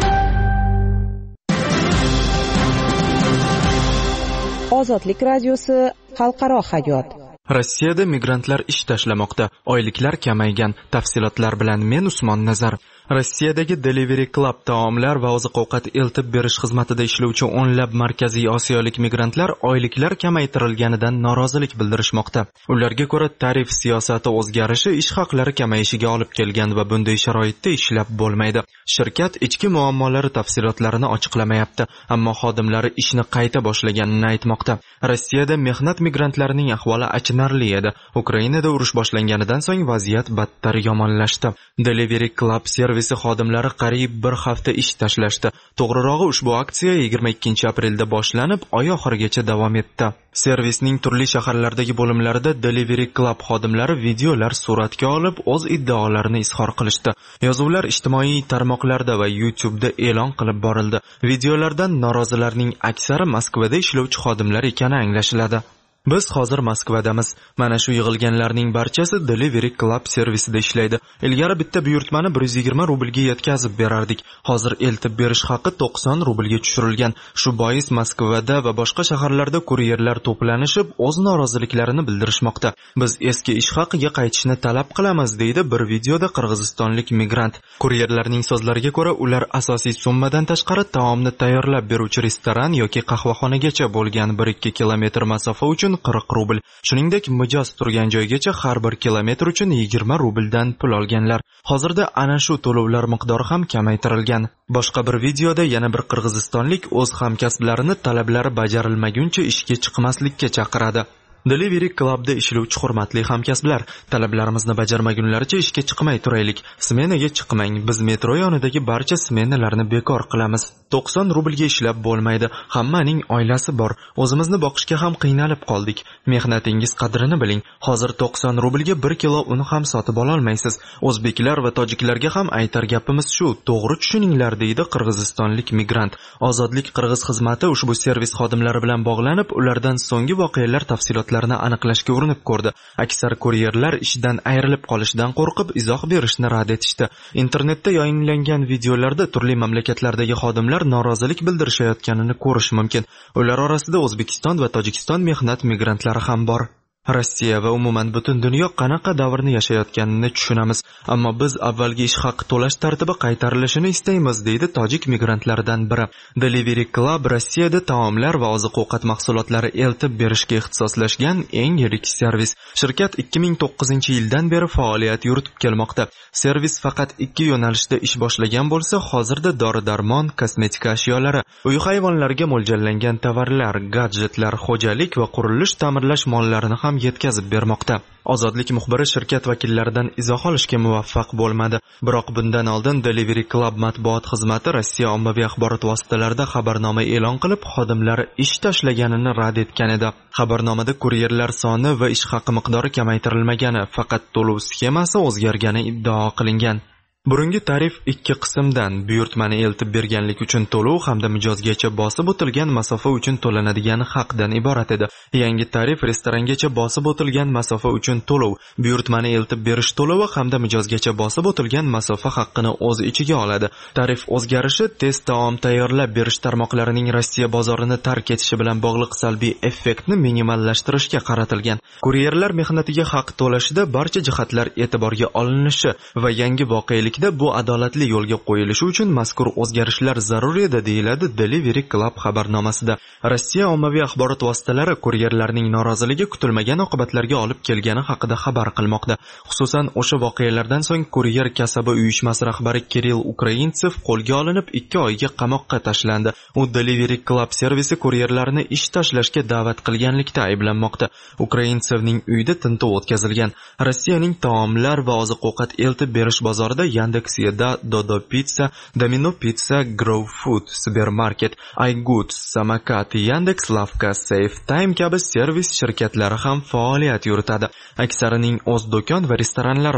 Ozodlik radiosi xalqaro hayot. Rossiyada migrantlar ish tashlamoqda, oyliklar kamaygan. Tafsilotlar bilan men Usmon Nazar. Rossiyadagi Delivery Club taomlar va oziq-ovqat eltib berish xizmatida ishlovchi o'nlab markaziy osiyolik migrantlar oyliklar kamaytirilganidan norozilik bildirishmoqda. Ularga ko'ra, tarif siyosati o'zgarishi ish haqlari kamayishiga olib kelgan va bunday sharoitda ishlab bo'lmaydi. Shirkat ichki muammolari tafsilotlarini ochiqlamayapti, ammo xodimlari ishni qayta boshlaganini aytmoqda. Rossiyada mehnat migrantlarining ahvoli achinarli edi. Ukrainada urush boshlanganidan so'ng vaziyat battar yomonlashdi. Delivery Club servisi xodimlari qariyb bir hafta ish tashlashdi. To'g'rirog'i, ushbu aksiya yigirma ikkinchi aprelda boshlanib, oy oxirigacha davom etdi. Servisning turli shaharlardagi bo'limlarida Delivery Club xodimlari videolar suratga olib, o'z iddaolarini izhor qilishdi. Yozuvlar ijtimoiy tarmoqlarda va YouTube'da e'lon qilib borildi. Videolardan norozilarning aksari Moskvada ishlovchi xodimlar ekani anglashiladi. Biz hozir Moskvadamiz. Mana shu yig'ilganlarning barchasi Delivery Club servisida ishlaydi. Ilgari bitta buyurtmani bir yuz yigirma rublga yetkazib berardik. Hozir eltib berish haqi to'qson rublga tushirilgan. Shu bois Moskvada va boshqa shaharlarda kuryerlar to'planishib, o'z noroziliklarini bildirishmoqda. Biz eski ish haqiga qaytishni talab qilamiz, deydi bir videoda qirg'izistonlik migrant. Kuryerlarning so'zlariga ko'ra, ular asosiy summadan tashqari taomni tayyorlab beruvchi restoran yoki qahvaxonagacha bo'lgan bir ikki kilometr masofa uchun qirq rubl. Shuningdek, mijoz turgan joygacha har bir kilometr uchun yigirma rubldan pul olganlar. Hozirda ana shu to'lovlar miqdori ham kamaytirilgan. Boshqa bir videoda yana bir qirg'izistonlik o'z hamkasblarini talablari bajarilmaguncha ishga chiqmaslikka chaqiradi. Delivery Clubda ishlovchi hurmatli hamkasblar, talablarimizni bajarmagunlaricha ishga chiqmay turaylik. Smenaga chiqmang. Biz metro yonidagi barcha smenalarni bekor qilamiz. to'qson rublga ishlab bo'lmaydi. Hammaning oilasi bor. O'zimizni boqishga ham qiynalib qoldik. Mehnatingiz qadrini biling. Hozir to'qson rublga bir kilo un ham sotib ola olmaysiz. O'zbeklar va tojiklarga ham aytar gapimiz shu. To'g'ri tushuninglar, deydi qirg'izistonlik migrant. Ozodlik qirg'iz xizmati ushbu servis xodimlari bilan bog'lanib, ulardan so'nggi voqealar tafsilotlarini aniqlashga urinib ko'rdi. Aksar kuryerlar ishdan ayrilib qolishdan qo'rqib izoh berishni rad etishdi. Internetda yayinlangan videolarda turli mamlakatlardagi xodimlar norozilik bildirishayotganini ko'rish mumkin. Ular orasida O'zbekiston va Tojikiston mehnat migrantlari ham bor. Rossiya va umuman butun dunyo qanaqa davrni yashayotganini tushunamiz, ammo biz avvalgi ish haqi to'lash tartibi qaytarilishini istaymiz, deydi tojik migrantlaridan biri. Delivery Club Rossiyada taomlar va oziq-ovqat mahsulotlari eltib berishga ixtisoslashgan eng yirik servis. Shirkat ikki ming to'qqizinchi yildan beri faoliyat yuritib kelmoqda. Servis faqat ikki yo'nalishda ish boshlagan bo'lsa, hozirda dori-darmon, kosmetika ashyolari, uy hayvonlariga mo'ljallangan tovarlar, gadjetlar, xo'jalik va qurilish ta'mirlash mollarini ham yetkazib bermoqda. Ozodlik muxbiri shirkat vakillaridan izoh olishga muvaffaq bo'lmadi. Biroq bundan oldin Delivery Club matbuot xizmati Rossiya ommaviy axborot vositalarida xabarnoma e'lon qilib, xodimlari ish tashlaganini rad etgan edi. Xabarnomada kuryerlar soni va ish haqi miqdori kamaytirilmagani, faqat to'lov sxemasi o'zgargani iddao qilingan. Burungi tarif ikki qismdan buyurtmani eltib berganlik uchun to'lov hamda mijozgacha bosib o'tilgan masofa uchun to'lanadigan haqdan iborat edi. Yangi tarif restorangacha bosib o'tilgan masofa uchun to'lov, buyurtmani eltib berish to'lovi hamda mijozgacha bosib o'tilgan masofa haqqini o'z ichiga oladi. Tarif o'zgarishi tez taom tayyorlab berish tarmoqlarining Rossiya bozorini tark etishi bilan bog'liq salbiy effektni minimallashtirishga qaratilgan. Kuryerlar mehnatiga haq to'lashida barcha jihatlar e'tiborga olinishi va yangi voqelik bu adolatli yo'lga qo'yilishi uchun mazkur o'zgarishlar zarur edi, deyiladi Delivery Club xabarnomasida. Rossiya ommaviy axborot vositalari kuryerlarning noroziligi kutilmagan oqibatlarga olib kelgani haqida xabar qilmoqda. Xususan, o'sha voqealardan so'ng kuryer kasaba uyushmasi rahbari Kirill Ukraintsev qo'lga olinib, ikki oyga qamoqqa tashlandi. U Delivery Club servisi kuryerlarini ish tashlashga da'vat qilganlikda ayblanmoqda. Ukraintsevning uyida tintuv o'tkazilgan. Rossiyaning taomlar va oziq-ovqat eltib berish bozorida Yandex Yeda, Dodo Pizza, Domino Pizza, Grow Food, Supermarket, iGoods, Samokat, Yandex Lavka, Safe Time kabi servis shirkatlari ham faoliyat yuritadi. Aksarining o'z do'kon va restoranlari bor.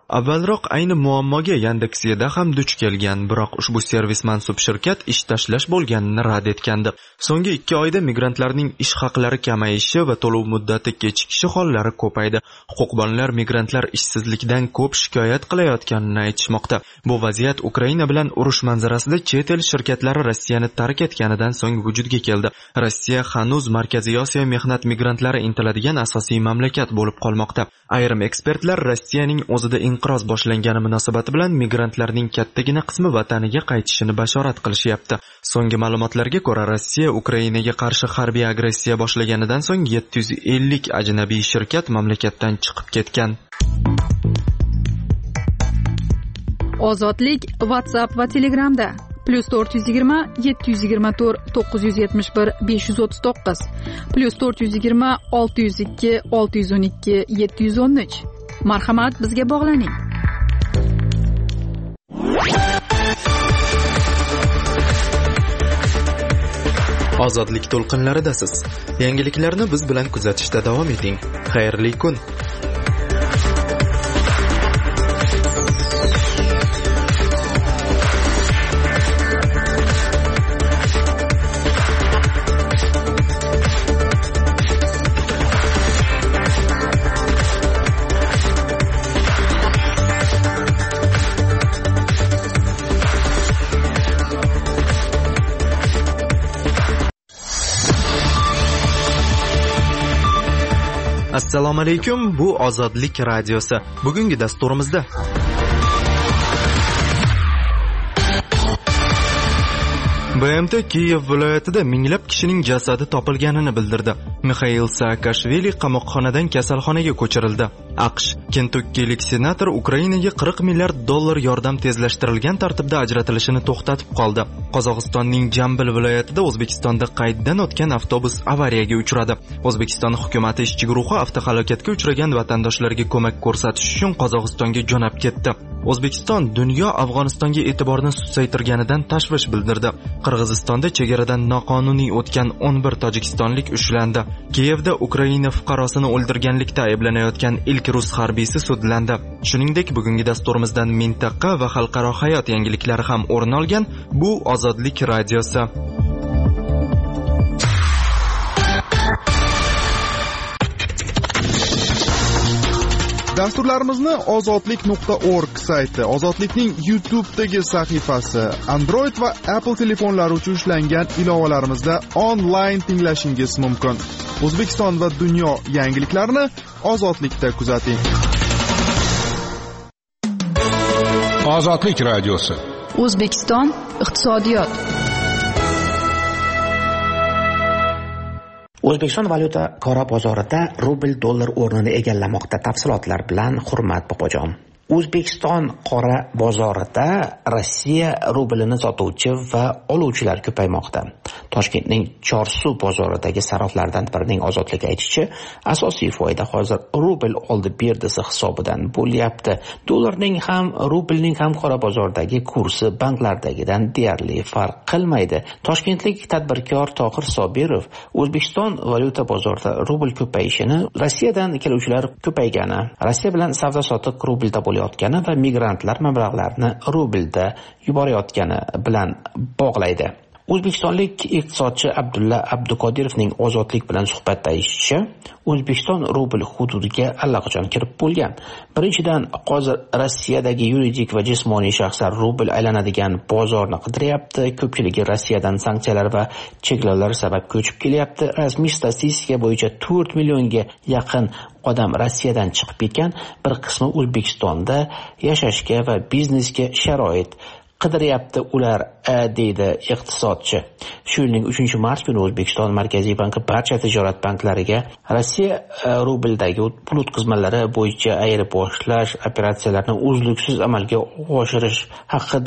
Avvalroq ayni muammoga Yandex.da ham duch kelgan, biroq ushbu servis mansub shirkat ish tashlash bo'lganini rad etgandi. So'nggi ikki oyda migrantlarning ish haqlari kamayishi va to'lov muddati kechikishi hollari ko'paydi. Huquqbonlar migrantlar ishsizlikdan ko'p shikoyat qilayotganini aytishmoqda. Bu vaziyat Ukraina bilan urush manzarasida chet el shirkatlari Rossiyani tark etganidan so'ng vujudga keldi. Rossiya hanuz Markaziy Osiyo mehnat migrantlari intiladigan asosiy mamlakat bo'lib qolmoqda. Ayrim ekspertlar Rossiyaning o'zida inqiroz boshlangani munosabati bilan migrantlarning kattagina qismi vataniga qaytishini bashorat qilishyapti. So'nggi ma'lumotlarga ko'ra, Rossiya Ukrainaga qarshi harbiy agressiya boshlaganidan so'ng yetti yuz ellik ajnabiy shirkat mamlakatdan chiqib ketgan. Ozodlik WhatsApp va Telegramda plus to'rt yuz yigirma yetti yuz yigirma to'rt to'qqiz yuz yetmish bir besh yuz o'ttiz to'qqiz plus to'rt yuz yigirma olti yuz ikki olti yuz o'n ikki yetti yuz o'n uch. Marhamat, bizga bog'laning. Ozodlik to'lqinlaridasiz. Yangiliklarni biz bilan kuzatishda davom eting. Xayrli kun. Assalomu alaykum, bu Ozodlik radiosi. Bugungi dasturimizda B M T Kiyev viloyatida minglab kishining jasadi topilganini bildirdi. Mixail Saakashvili qamoqxonadan kasalxonaga ko'chirildi. AQSh Kentukkilik senator Ukrainaga qirq milliard dollar yordam tezlashtirilgan tartibda ajratilishini to'xtatib qoldi. Qozog'istonning Jambil viloyatida O'zbekistonda qayddan o'tgan avtobus avariyaga uchradi. O'zbekiston hukuumati ishchi guruhi avtohalokatga uchragan vatandoshlarga ko'mak ko'rsatish uchun Qozog'istonga jo'nab ketdi. O'zbekiston dunyo Afg'onistonga e'tiborni susaytirganidan tashvish bildirdi. Qirg'izistonda chegaradan noqonuniy o'tgan o'n bir tojikistonlik ushlandi. Kiyevda Ukraina fuqarosini o'ldirganlikda ayblanayotgan ilk rus harbiysi sudlandi. Shuningdek, bugungi dasturimizdan mintaqa va xalqaro hayot yangiliklari ham o'rin olgan. Bu Ozodlik radiosi. Dasturlarimizni ozodlik nuqta org sayti, Ozodlikning YouTube'dagi sahifasi, Android va Apple telefonlari uchun ishlangan ilovalarimizda onlayn tinglashingiz mumkin. O'zbekiston va dunyo yangiliklarini Ozodlikda kuzating. Ozodlik radiosi. O'zbekiston iqtisodiyot. O'zbekiston valyuta qora bozorida rubl dollar o'rnini egallamoqda. Tafsilotlar bilan Hurmat Bobojon. O'zbekiston qora bozorida Rossiya rublini sotuvchi va oluvchilar ko'paymoqda. Toshkentning Chorsu bozoridagi saroflardan birining Ozodlik aytishicha, asosiy foyda hozir rubl oldi berdisi hisobidan bo'lyapti. Dollarning ham, rublning ham qora bozordagi kursi banklardagidan deyarli farq qilmaydi. Toshkentlik tadbirkor Tohir Sobirov O'zbekiston valyuta bozorida rubl ko'payishini Rossiyadan keluvchilar ko'paygani, Rossiya bilan savdo-sotiq rublda bo'layotgani va migrantlar mablag'larini rublda yuborayotgani bilan bog'laydi. O'zbekistonlik iqtisodchi Abdulla Abdukodirovning Ozodlik bilan suhbatda aytishicha, O'zbekiston rubl hududiga allaqachon kirib bo'lgan. Birinchidan, hozir Rossiyadagi yuridik va jismoniy shaxslar rubl aylanadigan bozorni qidiryapti. Ko'pchiligi Rossiyadan sanksiyalar va cheklovlar sabab ko'chib kelyapti. Rasmiy statistika bo'yicha to'rt millionga yaqin odam Rossiyadan chiqib ketgan. Bir qismi O'zbekistonda yashashga va biznesga sharoit qidiryapti ular, deydi iqtisodchi. Shu yilning uchinchi mart kuni O'zbekiston Markaziy banki barcha tijorat banklariga Rossiya rubldagi pul o'tkazmalari bo'yicha ayirboshlash operatsiyalarini uzluksiz amalga oshirish haqida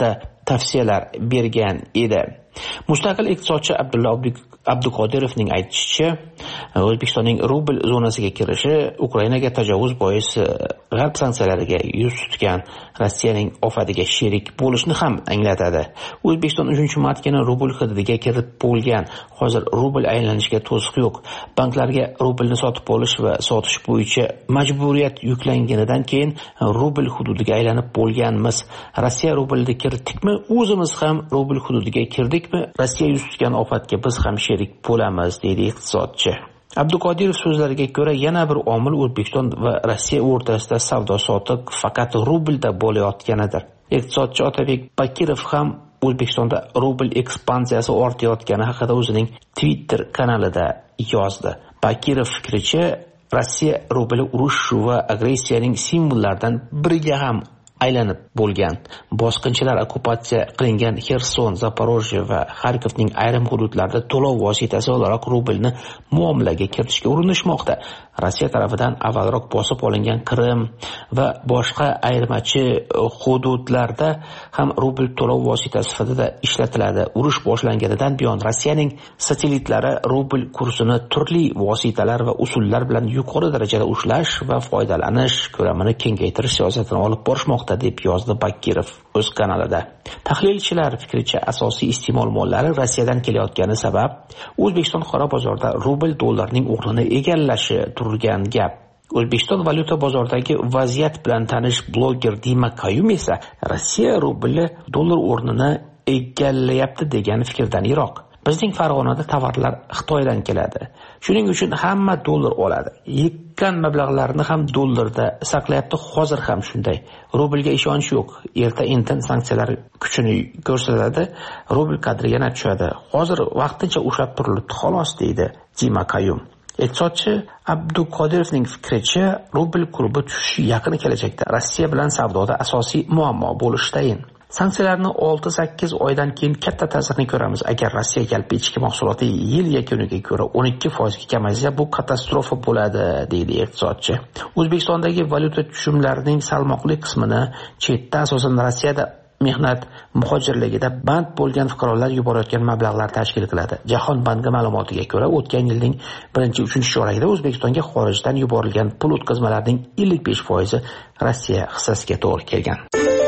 tavsiyalar bergan edi. Mustaqil iqtisodchi Abdulla Abduqodirovning aytishicha, O'zbekistonning rubl zonasiga kirishi Ukrainaga tajovuz bois g'arb sanksiyalariga yuz tutgan Rossiyaning ofatiga sherik bo'lishni ham anglatadi. O'zbekiston uchinchi martagina rubl hidiga kirib bo'lgan. Hozir rubl aylanishiga to'siq yo'q. Banklarga rublni sotib olish va sotish bo'yicha majburiyat yuklanganidan keyin rubl hududiga aylanib bo'lganmiz. Rossiya rublni kiritdikmi, o'zimiz ham rubl hududiga kirdikmi, Rossiya yuz tutgan ofatga biz ham sherik bo'lamiz, deydi iqtisodchi. Abduqodirov so'zlariga ko'ra, yana bir omil O'zbekiston va Rossiya o'rtasida savdo-sotiq faqat rublda bo'layotganidir. Iqtisodchi Otabek Bakirov ham O'zbekistonda rubl ekspansiyasi ortayotgani haqida o'zining Twitter kanalida yozdi. Bakirov fikricha, Rossiya rubli urush va agressiyaning simvollaridan biriga ham aylanib bo'lgan. Bosqinchilar okkupatsiya qilingan Xerson, Zaporojye va Xarkovning ayrim hududlarida to'lov vositasi o'laroq rublni muomalaga kiritishga urinishmoqda. Rossiya tarafidan avvalroq bosib olingan Qrim va boshqa ayirmachi hududlarda ham rubl to'lov vositasi sifatida ishlatiladi. Urush boshlanganidan buyon Rossiyaning satelitlari rubl kursini turli vositalar va usullar bilan yuqori darajada ushlash va foydalanish ko'lamini kengaytirish siyosatini olib borishmoqda, deb yozdi Bakirov o'z kanalida. Tahlilchilar fikricha, asosiy iste'mol mollari Rossiyadan kelayotgani sabab O'zbekiston qora bozorda rubl dollarning o'rnini egallashi turgan gap. O'zbekiston valyuta bozoridagi vaziyat bilan tanish bloger Dima Kayum esa Rossiya rubli dollar o'rnini egallayapti degan fikrdan yiroq. Bizning Farg'onada tovarlar Xitoydan keladi. Shuning uchun hamma dollar oladi. Yekkan mablag'larni ham dollarda saqlayapti, hozir ham shunday. Rublga ishonch yo'q. Erta indin sanksiyalar kuchini ko'rsatadi, rubl qadri yana tushadi. Hozir vaqtincha ushlab turilibdi xolos, deydi Dima Kayum. Iqtisodchi Abduqodirovning fikricha, rubl kursi tushishi yaqin kelajakda Rossiya bilan savdoda asosiy muammo bo'lishi tayin. Sanksiyalarni olti sakkiz oydan keyin katta ta'sirini ko'ramiz. Agar Rossiya yalpi ichki mahsuloti yil yakuniga ko'ra o'n ikki foiz ga kamaysa, bu katastrofa bo'ladi, deydi iqtisodchi. O'zbekistondagi valyuta tushumlarining salmoqli qismini chetda, asosan Rossiyada mehnat muhojirligida band bo'lgan fuqarolar yuborayotgan mablag'lar tashkil qiladi. Jahon banki ma'lumotiga ko'ra, o'tgan yilning birinchi uchinchi chorakida O'zbekistonga xorijdan yuborilgan pul o'tkazmalarining ellik besh foizi Rossiya hissasiga to'g'ri kelgan.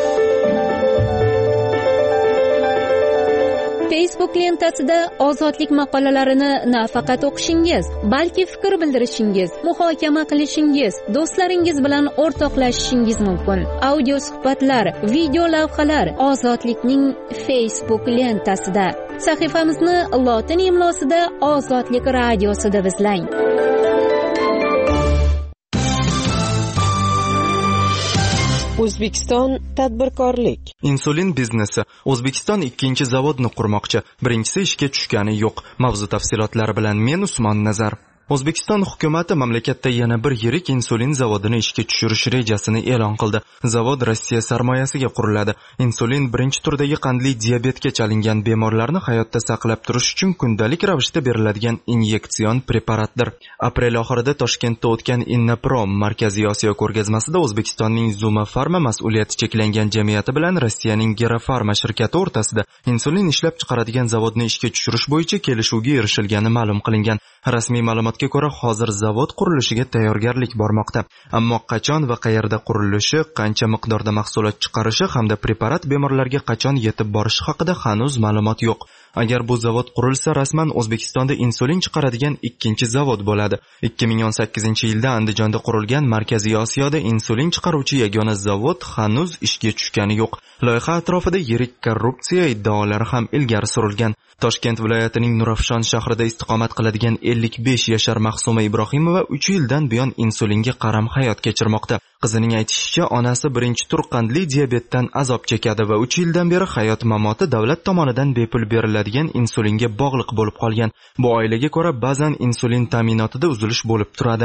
Facebook lentasida ozodlik maqolalarini nafaqat o'qishingiz, balki fikr bildirishingiz, muhokama qilishingiz, do'stlaringiz bilan o'rtoqlashishingiz mumkin. Audio suhbatlar, video lavhalar Ozodlikning Facebook lentasida. Sahifamizni lotin imlosida Ozodlik radiosi deb izlang. O'zbekiston tadbirkorlik. Insulin biznesi. O'zbekiston ikkinchi zavodni qurmoqchi. Birinchisi ishga tushgani yo'q. Mavzu tafsilotlari bilan men Usmon Nazar. O'zbekiston hukumati mamlakatda yana bir yirik insulin zavodini ishga tushirish rejasini e'lon qildi. Zavod Rossiya sarmoyasiga quriladi. Insulin birinchi turdagi qandli diabetga chalingan bemorlarni hayotda saqlab turish uchun kundalik ravishda beriladigan inyektsion preparatdir. Aprel oxirida Toshkentda o'tgan Innaprom Markaziy Osiyo ko'rgazmasida O'zbekistonning Zuma Pharma mas'uliyati cheklangan jamiyati bilan Rossiyaning Gerafarma shirkati o'rtasida insulin ishlab chiqaradigan zavodni ishga tushirish bo'yicha kelishuvga erishilgani ma'lum qilingan. Rasmiy ma'lumotga ko'ra, hozir zavod qurilishiga tayyorgarlik bormoqda. Ammo qachon va qayerda qurilishi, qancha miqdorda mahsulot chiqarishi hamda preparat bemorlarga qachon yetib borishi haqida hanuz ma'lumot yo'q. Agar bu zavod qurilsa, rasman O'zbekistonda insulin chiqaradigan ikkinchi zavod bo'ladi. ikki ming o'n sakkizinchi yilda Andijonda qurilgan Markaziy Osiyoda insulin chiqaruvchi yagona zavod hanuz ishga tushgani yo'q. Loyiha atrofida yirik korrupsiya iddaolari ham ilgari surilgan. Toshkent viloyatining Nurafshon shahrida istiqomat qiladigan ellik besh yashar Mahsuma Ibrohimova uch yildan buyon insulinga qaram hayot kechirmoqda. Qizining aytishicha, onasi birinchi tur qandli diabetdan azob chekadi va uch yildan beri hayot mamoti davlat tomonidan bepul beriladigan insulinga bog'liq bo'lib qolgan. Bu oilaga ko'ra ba'zan insulin ta'minotida uzilish bo'lib turadi.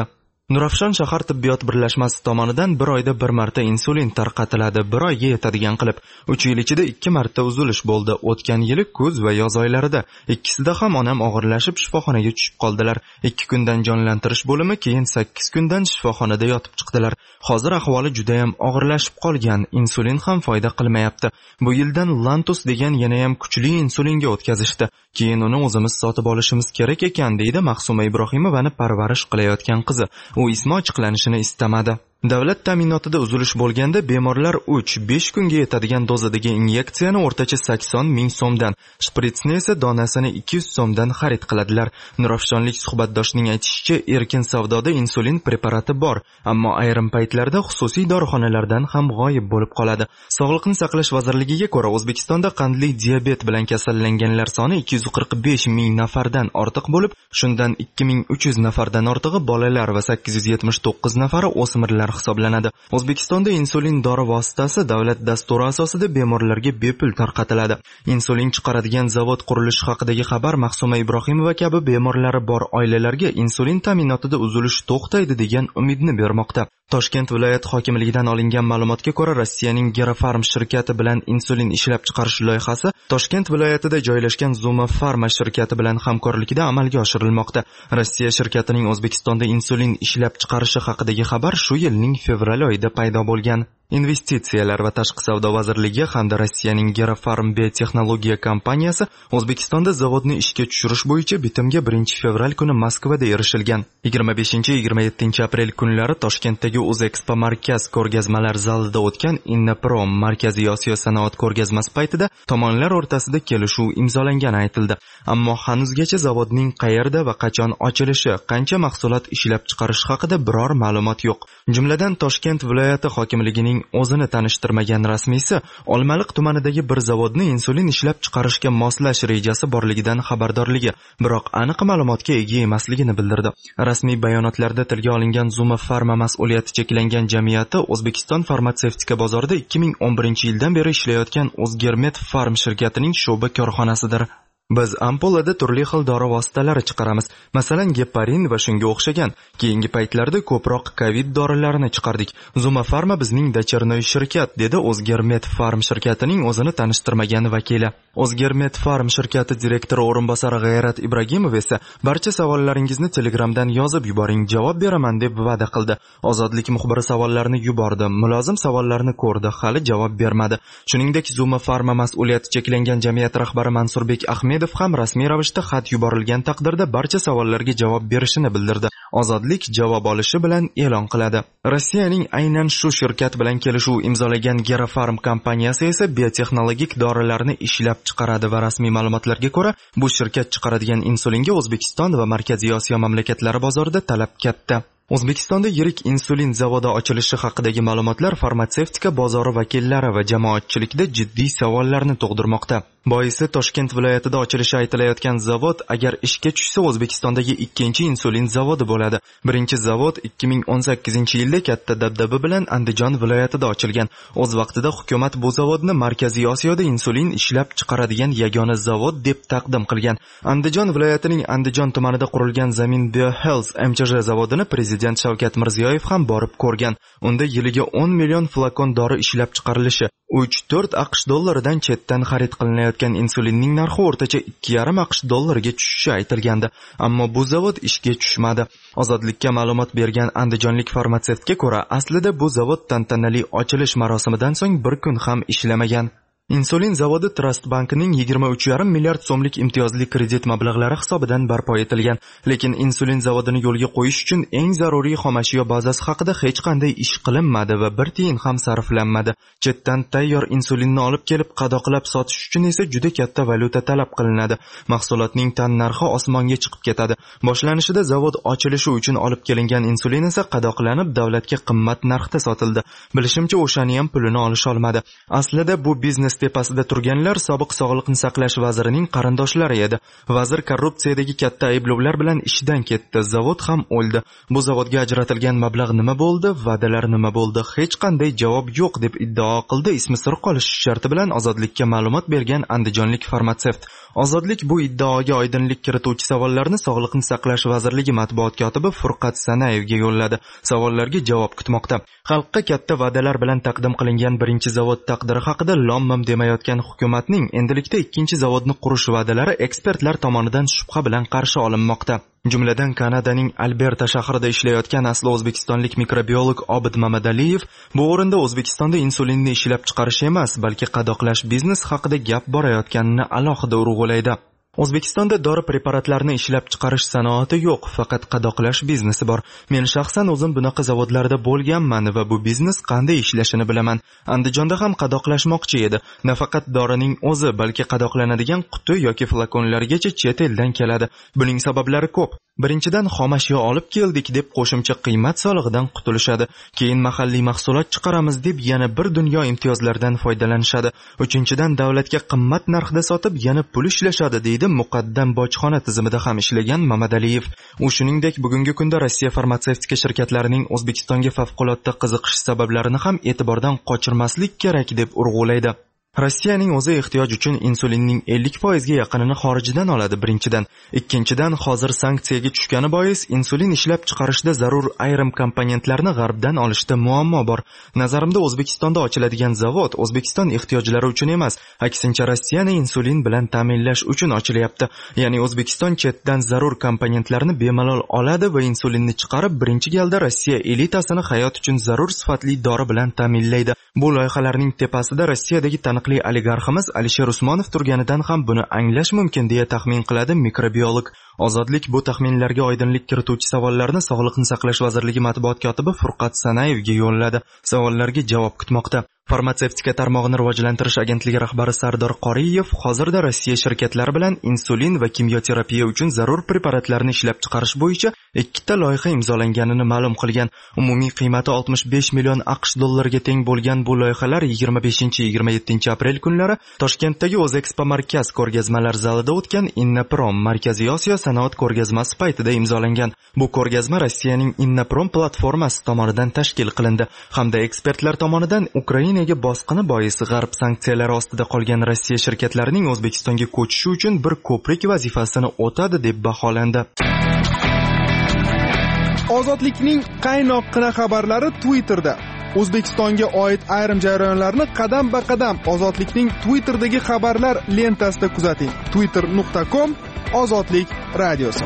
Nurafshon shahar tibbiyot birlashmasi tomonidan bir oyda bir marta insulin tarqatiladi. Bir oyga yetadigan qilib, uch yil ichida ikki marta uzilish bo'ldi. O'tgan yili kuz va yoz oylarida ikkisida ham onam og'irlashib shifoxonaga tushib qoldilar. ikki kundan jonlantirish bo'limi, keyin sakkiz kundan shifoxonada yotib chiqdilar. Hozir ahvoli juda ham og'irlashib qolgan. Insulin ham foyda qilmayapti. Bu yildan Lantus degan yana ham kuchli insulinga o'tkazishdi. Keyin uni o'zimiz sotib olishimiz kerak ekan, deydi Mahsuma Ibrohimovani parvarish qilayotgan qizi. U ismi ochiqlanishini istamadi. Davlat ta'minotida uzilish bo'lganda bemorlar uch besh kunga yetadigan dozadagi inyeksiyani o'rtacha sakson ming so'mdan, shpritsni esa donasini ikki yuz so'mdan xarid qiladilar. Nurafshonlik suhbatdoshining aytishicha, erkin savdoda insulin preparati bor, ammo ayrim paytlarda xususiy dorixonalardan ham g'oyib bo'lib qoladi. Sog'liqni saqlash vazirligiga ko'ra, O'zbekistonda qandli diabet bilan kasallanganlar soni ikki yuz qirq besh ming nafardan ortiq bo'lib, shundan ikki ming uch yuz nafardan ortig'i bolalar va sakkiz yuz yetmish to'qqiz nafari o'smirlar hisoblanadi. O'zbekistonda insulin dori vositasi davlat dasturi asosida bemorlarga bepul tarqatiladi. Insulin chiqaradigan zavod qurilishi haqidagi xabar Mahsuma Ibrohimova kabi bemorlari bor oilalarga insulin ta'minotida uzilish to'xtaydi degan umidni bermoqda. Toshkent viloyati hokimligidan olingan ma'lumotga ko'ra, Rossiyaning Gerafarm shirkati bilan insulin ishlab chiqarish loyihasi Toshkent viloyatida joylashgan Zuma Pharma shirkati bilan hamkorlikda amalga oshirilmoqda. Rossiya shirkatining O'zbekistonda insulin ishlab chiqarishi haqidagi xabar shu yilning fevral oyida paydo bo'lgan. Investitsiyalar va tashqi savdo vazirligi hamda Rossiyaning Gerafarm biotexnologiya kompaniyasi O'zbekistonda zavodni ishga tushirish bo'yicha bitimga birinchi fevral kuni Moskvada erishilgan. yigirma beshinchi yigirma yettinchi aprel kunlari Toshkentdagi O'zexpo markaz ko'rgazmalar zalida o'tgan Innoprom Markaziy Osiyo sanoat ko'rgazmasi paytida tomonlar o'rtasida kelishuv imzolangani aytildi. Ammo hanuzgacha zavodning qayerda va qachon ochilishi, qancha mahsulot ishlab chiqarish haqida biror ma'lumot yo'q. Jumladan Toshkent viloyati hokimligining o'zini tanishtirmagan rasmiysi Olmaliq tumanidagi bir zavodni insulin ishlab chiqarishga moslash rejasi borligidan xabardorligi, biroq aniq ma'lumotga ega emasligini bildirdi. Rasmiy bayonotlarda tilga olingan Zuma Pharma mas'uliyati cheklangan jamiyati O'zbekiston farmatsevtika bozorida ikki ming o'n birinchi yildan beri ishlayotgan O'zgermet Pharm shirkatining sho'ba korxonasidir. Biz ampulada turli xil dori vositalari chiqaramiz. Masalan, geparin va shunga o'xshagan. Keyingi paytlarda ko'proq COVID dorilarini chiqardik. Zuma Pharma bizning dachirnoy shirkat, dedi O'zgermet Pharm shirkatining o'zini tanishtirmagan vakili. O'zgermet Pharm shirkati direktori o'rinbosari G'ayrat Ibragimov esa barcha savollaringizni Telegramdan yozib yuboring, javob beraman deb va'da qildi. Ozodlik muxbiri savollarni yubordi. Mulozim savollarni ko'rdi, hali javob bermadi. Shuningdek, Zuma Pharma mas'uliyati cheklangan jamiyat rahbari Mansurbek Ahmed ham rasmiy ravishda xat yuborilgan taqdirda barcha savollarga javob berishini bildirdi. Ozodlik javob olishi bilan e'lon qiladi. Rossiyaning aynan shu shirkat bilan kelishuv imzolagan Gerafarm kompaniyasi esa biotexnologik dorilarni ishlab chiqaradi va rasmiy ma'lumotlarga ko'ra, bu shirkat chiqaradigan insulinga O'zbekiston va Markaziy Osiyo mamlakatlari bozorida talab katta. O'zbekistonda yirik insulin zavodi ochilishi haqidagi ma'lumotlar farmatsevtika bozori vakillari va jamoatchilikda jiddiy savollarni tug'dirmoqda. Boisi Toshkent viloyatida ochilishi aytilayotgan zavod agar ishga tushsa O'zbekistondagi ikkinchi insulin zavodi bo'ladi. Birinchi zavod ikki ming o'n sakkizinchi yilda katta dabdaba bilan Andijon viloyatida ochilgan. O'z vaqtida hukumat bu zavodni Markaziy Osiyoda insulin ishlab chiqaradigan yagona zavod deb taqdim qilgan. Andijon viloyatining Andijon tumanida qurilgan Zamin BioHealth M Ch J zavodini Prezident Shavkat Mirziyoyev ham borib ko'rgan. Unda yiliga o'n million flakon dori ishlab chiqarilishi, uch to'rt AQSh dollaridan chetdan xarid qilinayotgan insulinning narxi o'rtacha ikki yarim AQSh dollariga tushishi aytilgandi. Ammo bu zavod ishga tushmadi. Ozodlikka ma'lumot bergan andijonlik farmatsevtga ko'ra, aslida bu zavod tantanali ochilish marosimidan so'ng bir kun ham ishlamagan. Insulin zavodi Trust bankining yigirma uch yarim milliard so'mlik imtiyozli kredit mablag'lari hisobidan barpo etilgan. Lekin insulin zavodini yo'lga qo'yish uchun eng zaruriy xomashyo bazasi haqida hech qanday ish qilinmadi va bir tiyin ham sarflanmadi. Chetdan tayyor insulinni olib kelib qadoqlab sotish uchun esa juda katta valyuta talab qilinadi. Mahsulotning tan narxi osmonga chiqib ketadi. Boshlanishida zavod ochilishi uchun olib kelingan insulin esa qadoqlanib davlatga qimmat narxda sotildi. Bilishimcha, o'shani ham pulini olish olmadi. Aslida bu biznes tepasida turganlar sobiq sog'liqni saqlash vazirining qarindoshlari edi. Vazir korrupsiyadagi katta ayblovlar bilan ishdan ketdi. Zavod ham o'ldi. Bu zavodga ajratilgan mablag' nima bo'ldi? Va'dalar nima bo'ldi? Hech qanday javob yo'q deb iddao qildi. Ismi sir qolishi sharti bilan Ozodlikka ma'lumot bergan andijonlik farmatsevt. Ozodlik bu iddaoga oydinlik kirituvchi savollarni Sog'liqni saqlash vazirligi matbuot kotibi Furqat Sanayevga yo'lladi. Savollarga javob kutmoqda. Xalqqa katta va'dalar bilan taqdim qilingan birinchi zavod taqdiri haqida lom-mim demayotgan hukumatning endilikda ikkinchi zavodni qurish va'dalari ekspertlar tomonidan shubha bilan qarshi olinmoqda. Jumladan Kanadaning Alberta shahrida ishlayotgan asli o'zbekistonlik mikrobiolog Obid Mamadaliyev bu o'rinda O'zbekistonda insulinni ishlab chiqarish emas, balki qadoqlash biznes haqida gap borayotganini alohida urg'ulaydi. O'zbekistonda dori preparatlarini ishlab chiqarish sanoati yo'q, faqat qadoqlash biznesi bor. Men shaxsan o'zim bunaqa zavodlarda bo'lganman va bu biznes qanday ishlashini bilaman. Andijonda ham qadoqlashmoqchi edi. Nafaqat dorining o'zi, balki qadoqlanadigan quti yoki flakonlargacha chet eldan keladi. Buning sabablari ko'p. Birinchidan, xomashyo olib keldik deb qo'shimcha qiymat solig'idan qutulishadi. Keyin mahalliy mahsulot chiqaramiz deb yana bir dunyo imtiyozlardan foydalanishadi. Uchinchidan, davlatga qimmat narxda sotib yana pul ishlashadi, deydi muqaddam bojxona tizimida ham ishlagan Mamadaliyev. U shuningdek, bugungi kunda Rossiya farmatsevtika shirkatlarining O'zbekistonga favqulodda qiziqish sabablarini ham e'tibordan qochirmaslik kerak deb urg'ulaydi. Rossiyaning o'zi ehtiyoj uchun insulinning ellik foiz ga yaqinini xorijdan oladi birinchidan. Ikkinchidan, hozir sanksiyaga tushgani bois insulin ishlab chiqarishda zarur ayrim komponentlarni g'arbdan olishda muammo bor. Nazarimda O'zbekistonda ochiladigan zavod O'zbekiston ehtiyojlari uchun emas, aksincha Rossiyani insulin bilan ta'minlash uchun ochilyapti. Ya'ni O'zbekiston chetdan zarur komponentlarni bemalol oladi va insulinni chiqarib birinchi galda Rossiya elitasini hayot uchun zarur sifatli dori bilan ta'minlaydi. Bu loyihalarning tepasida Rossiyadagi taniqli oligarximiz Alisher Usmonov turganidan ham buni anglash mumkin deya taxmin qiladi mikrobiolog. Ozodlik bu taxminlarga oydinlik kirituvchi savollarni Sog'liqni saqlash vazirligi matbuot kotibi Furqat Sanayevga yo'lladi. Savollarga javob kutmoqda. Farmatsevtika tarmog'ini rivojlantirish agentligi rahbari Sardor Qoriyev hozirda Rossiya shirkatlari bilan insulin va kimyoterapiya uchun zarur preparatlarni ishlab chiqarish bo'yicha ikkita loyiha imzolanganini ma'lum qilgan. Umumiy qiymati oltmish besh million AQSh dollariga teng bo'lgan bu loyihalar yigirma beshinchi yigirma yettinchi aprel kunlari Toshkentdagi O'zexpo markaz ko'rgazmalar zalida o'tgan Innaprom Markaziy Osiyo sanoat ko'rgazmasi paytida imzolangan. Bu ko'rgazma Rossiyaning Innaprom platformasi tomonidan tashkil qilindi hamda ekspertlar tomonidan Ukrainaga bosqini boisi g'arb sanksiyalari ostida qolgan Rossiya shirkatlarining O'zbekistonga ko'chishi uchun bir ko'prik vazifasini o'tadi deb baholandi. Ozodlikning qaynoqqina xabarlari Twitterda. O'zbekistonga oid ayrim jarayonlarni qadam-ba-qadam Ozodlikning Twitterdagi xabarlar lentasida kuzating. twitter nuqta com Ozodlik radiosi.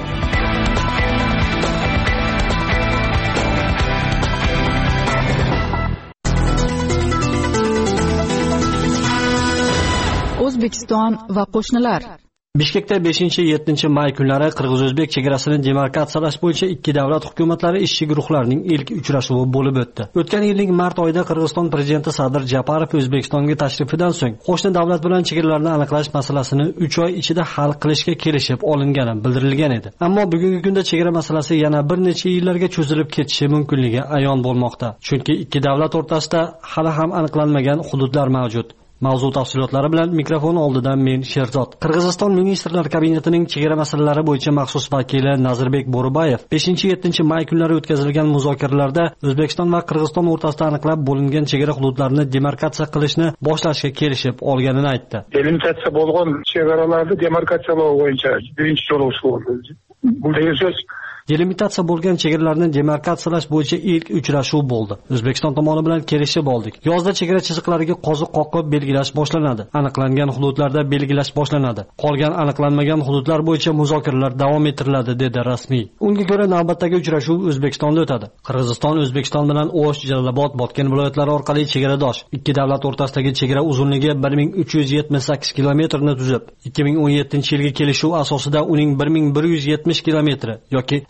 O'zbekiston va qo'shnilar. Bishkekda beshinchi yettinchi may kunlari qirg'iz-o'zbek chegarasini demarkatsiyalash bo'yicha ikki davlat hukumatlari ishchi guruhlarining ilk uchrashuvi bo'lib o'tdi. O'tgan yilning mart oyida Qirg'iziston prezidenti Sadir Japarov O'zbekistonga tashrifidan so'ng qo'shni davlat bilan chegaralarni aniqlash masalasini uch oy ichida hal qilishga kelishib olingani bildirilgan edi. Ammo bugungi kunda chegara masalasi yana bir necha yillarga cho'zilib ketishi mumkinligi ayon bo'lmoqda. Chunki ikki davlat o'rtasida hali ham aniqlanmagan hududlar mavjud. Mavzu tafsilotlari bilan mikrofon oldidan men Sherzod. Qirg'iziston ministrlar kabinetining chegara masalalari bo'yicha maxsus vakili Nazirbek Bo'ribayev beshinchi yettinchi may kunlari o'tkazilgan muzokaralarda O'zbekiston va Qirg'iziston o'rtasida aniqlab bo'lingan chegara hududlarini demarkatsiya qilishni boshlashga kelishib olganini aytdi. Delimitatsiya bo'lgan chegaralarni demarkatsiyalash bo'yicha birinchi yo'lovchi bo'ldi. Bu degan so'z Delimitatsiya bo'lgan chegaralarni demarkatsiyalash bo'yicha ilk uchrashuv bo'ldi. O'zbekiston tomoni bilan kelishib oldik. Yozda chegara chiziqlariga qoziq qoqib belgilash boshlanadi. Aniqlangan hududlarda belgilash boshlanadi. Qolgan aniqlanmagan hududlar bo'yicha muzokaralar davom ettiriladi, dedi rasmiy. Unga ko'ra navbatdagi uchrashuv O'zbekistonda o'tadi. Qirg'iziston O'zbekiston bilan O'sh, Jalolobod, Botken viloyatlari orqali chegaradosh. Ikki davlat o'rtasidagi chegara uzunligi bir ming uch yuz yetmish sakkiz kilometrni tuzib, ikki ming o'n yettinchi yilgi kelishuv asosida uning bir ming bir yuz yetmish kilometri yoki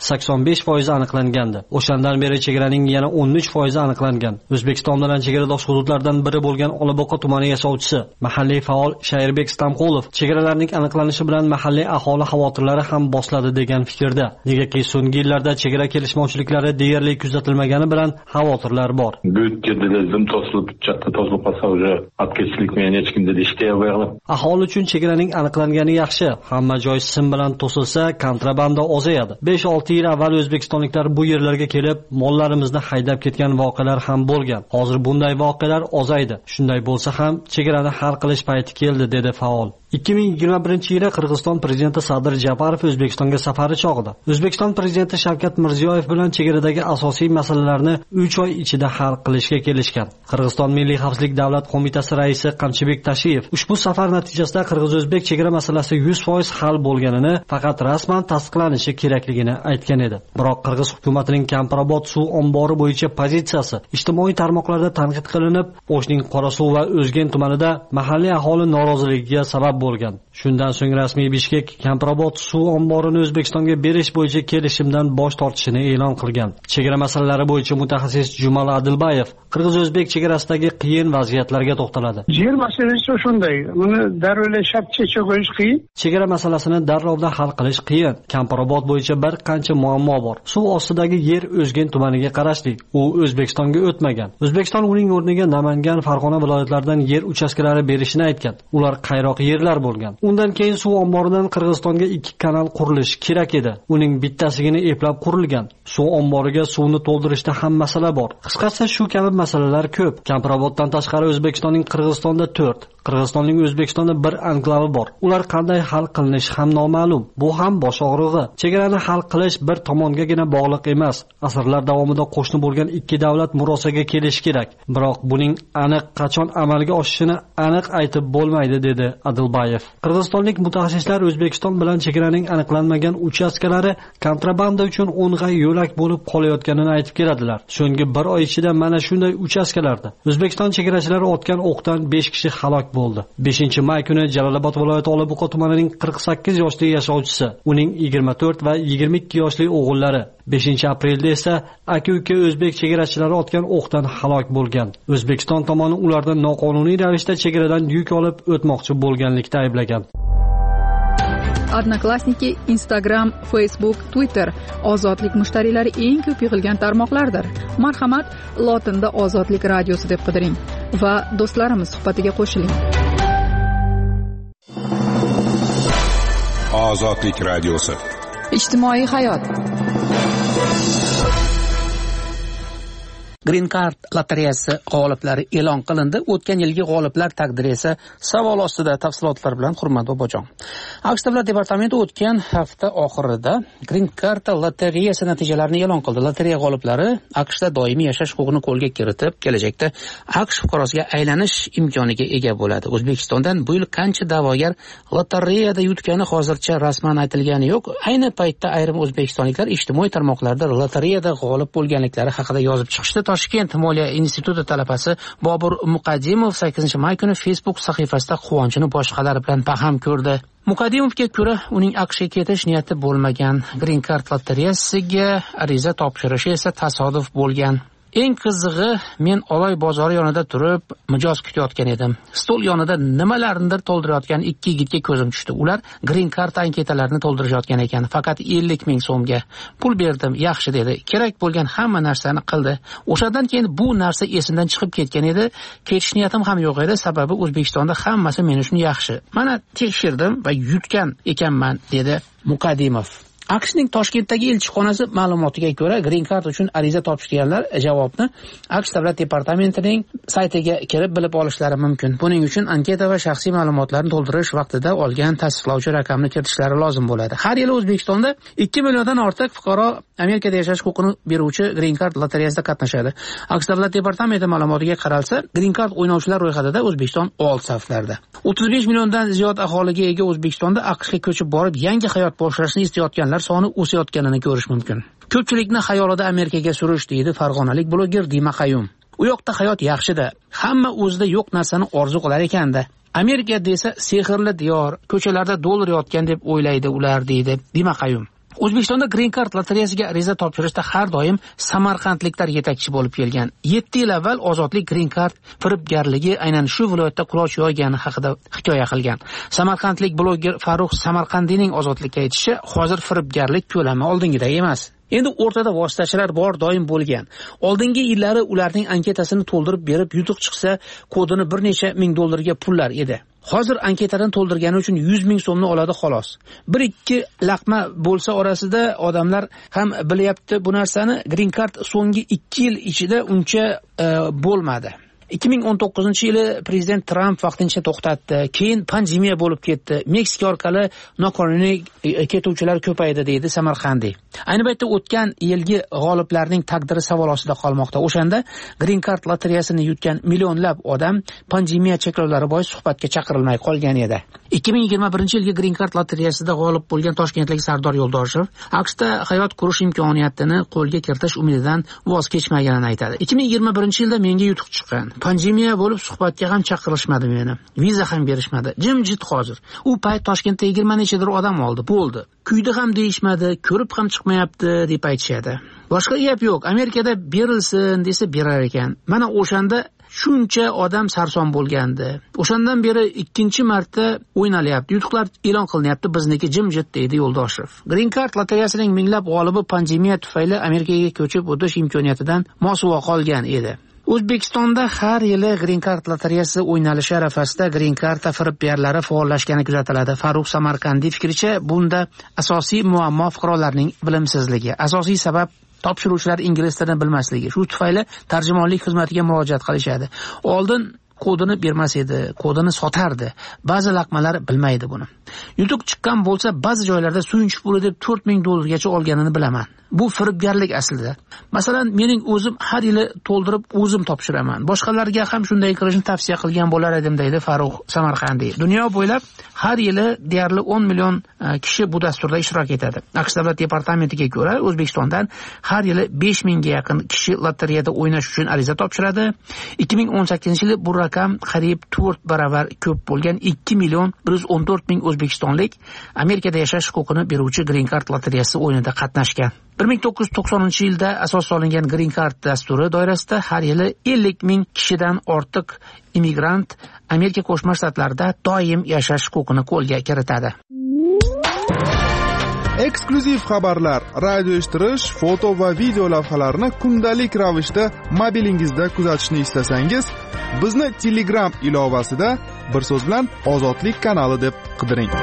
sakson besh foiz aniqlangandi. O'shandan beri chegaraning yana o'n uch foiz aniqlangan. O'zbekiston bilan chegaradosh hududlardan biri bo'lgan Olboqa tumani yashovchisi, mahalliy faol Shairbek Stamqulov chegaralarning aniqlanishi bilan mahalliy aholi xavotirlari ham bosiladi degan fikrda. Negaki so'nggi yillarda chegara kelishmovchiliklari deyarli kuzatilmagani bilan xavotirlar bor. Büyük kedilizm to'silib, chatta to'silib qolsa, уже atkechlik men hech kim dedi ishlayapman. Aholi uchun chegaraning aniqlangani yaxshi. Hamma joy sim bilan to'silsa, kontrabanda ozayadi. besh olti yil avval o'zbekistonliklar bu yerlarga kelib, mollarimizni haydab ketgan voqealar ham bo'lgan. Hozir bunday voqealar ozaydi. Shunday bo'lsa ham chegarani hal qilish payti keldi, dedi faol. ikki ming yigirma birinchi yili Qirg'iziston prezidenti Sadir Japarov O'zbekistonga safari chog'ida O'zbekiston prezidenti Shavkat Mirziyoyev bilan chegaradagi asosiy masalalarni uch oy ichida hal qilishga kelishgan. Qirg'iziston Milliy xavfsizlik davlat qo'mitasi raisi Qamchibek Tashiyev ushbu safar natijasida qirg'iz-o'zbek chegara masalasi yuz foiz hal bo'lganini, faqat rasman tasdiqlanishi kerakligini aytgan edi. Biroq Qirg'iz hukumatining Kamparobod suv ombori bo'yicha pozitsiyasi ijtimoiy tarmoqlarda tanqid qilinib, O'shning Qorasuv va O'zgen tumanida mahalliy aholi noroziligiga sabab bo'lgan. Shundan so'ng rasmiy Bishkek Kamparobod suv omborini O'zbekistonga berish bo'yicha kelishimdan bosh tortishini e'lon qilgan. Chegara masalalari bo'yicha mutaxassis Jumal Adilbayev qirg'iz-o'zbek chegarasidagi qiyin vaziyatlarga to'xtaladi. Yer masalasi shunday, uni darrov shart chechib qo'yish qiyin. Chegara masalasini darrovda hal qilish qiyin. Kamparobod bo'yicha bir qancha muammo bor. Suv ostidagi yer O'zgen tumaniga qarashli. U O'zbekistonga o'tmagan. O'zbekiston uning o'rniga Namangan, Farg'ona viloyatlaridan yer uchastkalari berishini aytgan. Ular qayroq yerlar bo'lgan. Undan keyin suv omboridan Qirg'izistonga ikki kanal qurilishi kerak edi. Uning bittasigini eplab qurilgan. Suv omboriga suvni to'ldirishda ham masala bor. Qisqasi shu kabi masalalar ko'p. Kamparoboddan tashqari O'zbekistonning Qirg'izistonda to'rt, Qirg'izistonning O'zbekistonda bir anklavi bor. Ular qanday hal qilinishi ham noma'lum. Bu ham bosh og'rig'i. Chegarani hal qilish bir tomongagina bog'liq emas. Asrlar davomida qo'shni bo'lgan ikki davlat murosaga kelishi kerak. Biroq buning aniq qachon amalga oshishini aniq aytib bo'lmaydi, dedi Adilbayev. Qirg'izistonlik mutaxassislar O'zbekiston bilan chegaraning aniqlanmagan uchastkalari kontrabanda uchun o'ng'ay yo'lak bo'lib qolayotganini aytib keladilar. So'nggi bir oy ichida mana shunday uchastkalarda O'zbekiston chegarachilari otgan o'qdan besh kishi halok bo'ldi. beshinchi may kuni Jalolobod viloyati Olboqa tumanining qirq sakkiz yoshli yashovchisi, uning yigirma to'rt va yigirma ikki yoshli o'g'illari, beshinchi aprelda esa aka-uka o'zbek chegarachilari otgan o'qdan halok bo'lgan. O'zbekiston tomoni ularni noqonuniy ravishda chegaradan yuk olib o'tmoqchi bo'lganlikda ayblagan. Odnoklassniki, Instagram, Facebook, Twitter ozodlik mushtariylari eng ko'p yig'ilgan tarmoqlardir. Marhamat, lotinda Ozodlik radiosi deb qidiring va do'stlarimiz suhbatiga qo'shiling. Ozodlik radiosi. Ijtimoiy hayot. Green Card lotereyasi g'oliblari e'lon qilindi. O'tgan yilgi g'oliblar taqdiri esa savol ostida. Tafsilotlar bilan Hurmat Bobojon. AQSh Davlat departamenti o'tgan hafta oxirida Green Card lotereyasi natijalarini e'lon qildi. Lotereya g'oliblari AQShda doimiy yashash huquqini qo'lga kiritib, kelajakda AQSh fuqarosiga aylanish imkoniga ega bo'ladi. O'zbekistondan bu yil qancha da'vogar lotereyada yutgani hozircha rasman aytilgani yo'q. Ayni paytda ayrim o'zbekistonliklar ijtimoiy tarmoqlarda lotereyada g'olib bo'lganliklari haqida yozib chiqishdi. Toshkent Moliya instituti talabasi Bobur Muqaddimov sakkizinchi may kuni Facebook sahifasida quvonchini boshqalar bilan baham ko'rdi. Muqaddimovga ko'ra, uning AQShga ketish niyati bo'lmagan. Green Card lotereyasiga ariza topshirishi esa tasodif bo'lgan. Eng qizig'i, men Oloy bozori yonida turib mijoz kutayotgan edim. Stol yonida nimalarnidir to'ldirayotgan ikki yigitga ko'zim tushdi. Ular Green Card anketalarini to'ldirishayotgan ekan. Faqat ellik ming so'mga. Pul berdim, yaxshi dedi. Kerak bo'lgan hamma narsani qildi. O'shadan keyin bu narsa esimdan chiqib ketgan edi. Ketish niyatim ham yo'q edi, sababi O'zbekistonda hammasi men uchun yaxshi. Mana tekshirdim va yutgan ekanman, dedi Muqaddimov. AQShning Toshkentdagi elchixonasi ma'lumotiga ko'ra, Green Card uchun ariza topshirganlar javobni AQSh Davlat departamentining saytiga kirib bilib olishlari mumkin. Buning uchun anketa va shaxsiy ma'lumotlarni to'ldirish vaqtida olgan tasdiqlovchi raqamni kiritishlari lozim bo'ladi. Har yili O'zbekistonda ikki milliondan ortiq fuqaro Amerikada yashash huquqini beruvchi Green Card lotereyasida qatnashadi. AQSh Davlat departamenti ma'lumotiga qaralsa, Green Card o'ynovchilar ro'yxatida O'zbekiston old saflarda. o'ttiz besh milliondan ziyod aholiga ega O'zbekistonda AQShga ko'chib borib yangi hayot boshlashni istayotganlar soni o'sayotganini ko'rish mumkin. Ko'pchilikni xayolida Amerikaga surish, deydi farg'onalik bloger Dima Qayum. U yoqda hayot yaxshi-da, hamma o'zida yo'q narsani orzu qilar ekan-da. Amerika desa sehrli diyor, ko'chalarda dollar yotgan deb o'ylaydi ular, deydi Dima Qayum. O'zbekistonda Green Card lotereyasiga ariza topshirishda har doim samarqandliklar yetakchi bo'lib kelgan. yetti yil avval Ozodlik Green Card firibgarligi aynan shu viloyatda quloch yoygani haqida hikoya qilgan. Samarqandlik bloger Farruh Samarqandiyning Ozodlikka aytishi, hozir firibgarlik ko'lami oldingidek emas. Endi o'rtada vositachilar bor doim bo'lgan. Oldingi yillari ularning anketasini to'ldirib berib, yutuq chiqsa, kodini bir necha ming dollarga pullar edi. Hozir anketadan to'ldirgani uchun yuz ming so'mni oladi xolos. bir ikki laqma bo'lsa orasida odamlar ham bilyapti bu narsani. Green Card so'nggi ikki yil ichida uncha e, bo'lmadi. ikki ming o'n to'qqizinchi yili prezident Trump vaqtincha to'xtatdi. Keyin pandemiya bo'lib ketdi. Meksika orqali noqonuniy ketuvchilar ko'paydi deydi Samarqandiy. Ayni paytda o'tgan yilgi g'oliblarning taqdiri savol ostida qolmoqda. O'shanda Green Card lotereyasini yutgan millionlab odam pandemiya cheklovlari bois suhbatga chaqirilmay qolgan edi. ikki ming yigirma birinchi yilgi Green Card lotereyasida g'olib bo'lgan toshkentlik Sardor Yo'ldoshev AQShda hayot qurish imkoniyatini qo'lga kiritish umididan voz kechmaganini aytadi. ikki ming yigirma birinchi yilda menga yutuq chiqqan. Pandemiya bo'lib suhbatga ham chaqirishmadi meni. Viza ham berishmadi. Jimjit hozir. U payt Toshkentda yigirma nechadir odam oldi. Bo'ldi. Kuydi ham deyishmadi, ko'rib ham chiqmayapti deb aytishadi. Boshqa gap yo'q. Amerikada berilsin desa berar ekan. Mana o'shanda shuncha odam sarson bo'lgandi. O'shandan beri ikkinchi marta o'ynalyapti. Yutuqlar e'lon qilinyapti, bizniki jimjit deydi Yo'ldoshev. Green Card lotereyasining minglab g'olibi pandemiya tufayli Amerikaga ko'chib o'tish imkoniyatidan mosuvo qolgan edi. O'zbekistonda har yili Green Card lotereyasi o'ynalishi arafasida Green Card firibgarlari faollashgani kuzatiladi. Farruh Samarqandiy fikricha, bunda asosiy muammo fuqarolarning bilimsizligi. Asosiy sabab topshiruvchilar ingliz tilini bilmasligi. Shu tufayli tarjimonlik xizmatiga murojaat qilishadi. Oldin kodini bermas edi, kodini sotardi. Ba'zi laqmalar bilmaydi buni. Yutuq chiqqan bo'lsa, ba'zi joylarda suyunchi puli deb to'rt ming dollargacha olganini bilaman. Bu firibgarlik aslida. Masalan, mening o'zim har yili to'ldirib o'zim topshiraman. Boshqalarga ham shunday qilishni tavsiya qilgan bo'lar edim deydi Farruh Samarqandiy. Dunyo bo'ylab har yili deyarli o'n million kishi bu dasturda ishtirok etadi. AQSh davlat departamentiga ko'ra, O'zbekistondan har yili besh mingga yaqin kishi lotereyada o'ynash uchun ariza topshiradi. ikki ming o'n sakkizinchi yili bu raqam qariyb to'rt baravar ko'p bo'lgan ikki million bir yuz o'n to'rt ming o'zbekistonlik Amerikada yashash huquqini beruvchi Green Card lotereyasi o'yinida qatnashgan. bir ming to'qqiz yuz to'qsoninchi yilda asos solingan Green Card dasturi doirasida har yili ellik ming kishidan ortiq immigrant Amerika Qo'shma Shtatlarida doim yashash huquqini qo'lga kiritadi. Eksklyuziv xabarlar, radio eshittirish, foto va video lavhalarni kundalik ravishda mobilingizda kuzatishni istasangiz, bizni Telegram ilovasida bir so'z bilan Ozodlik kanali deb qidiring.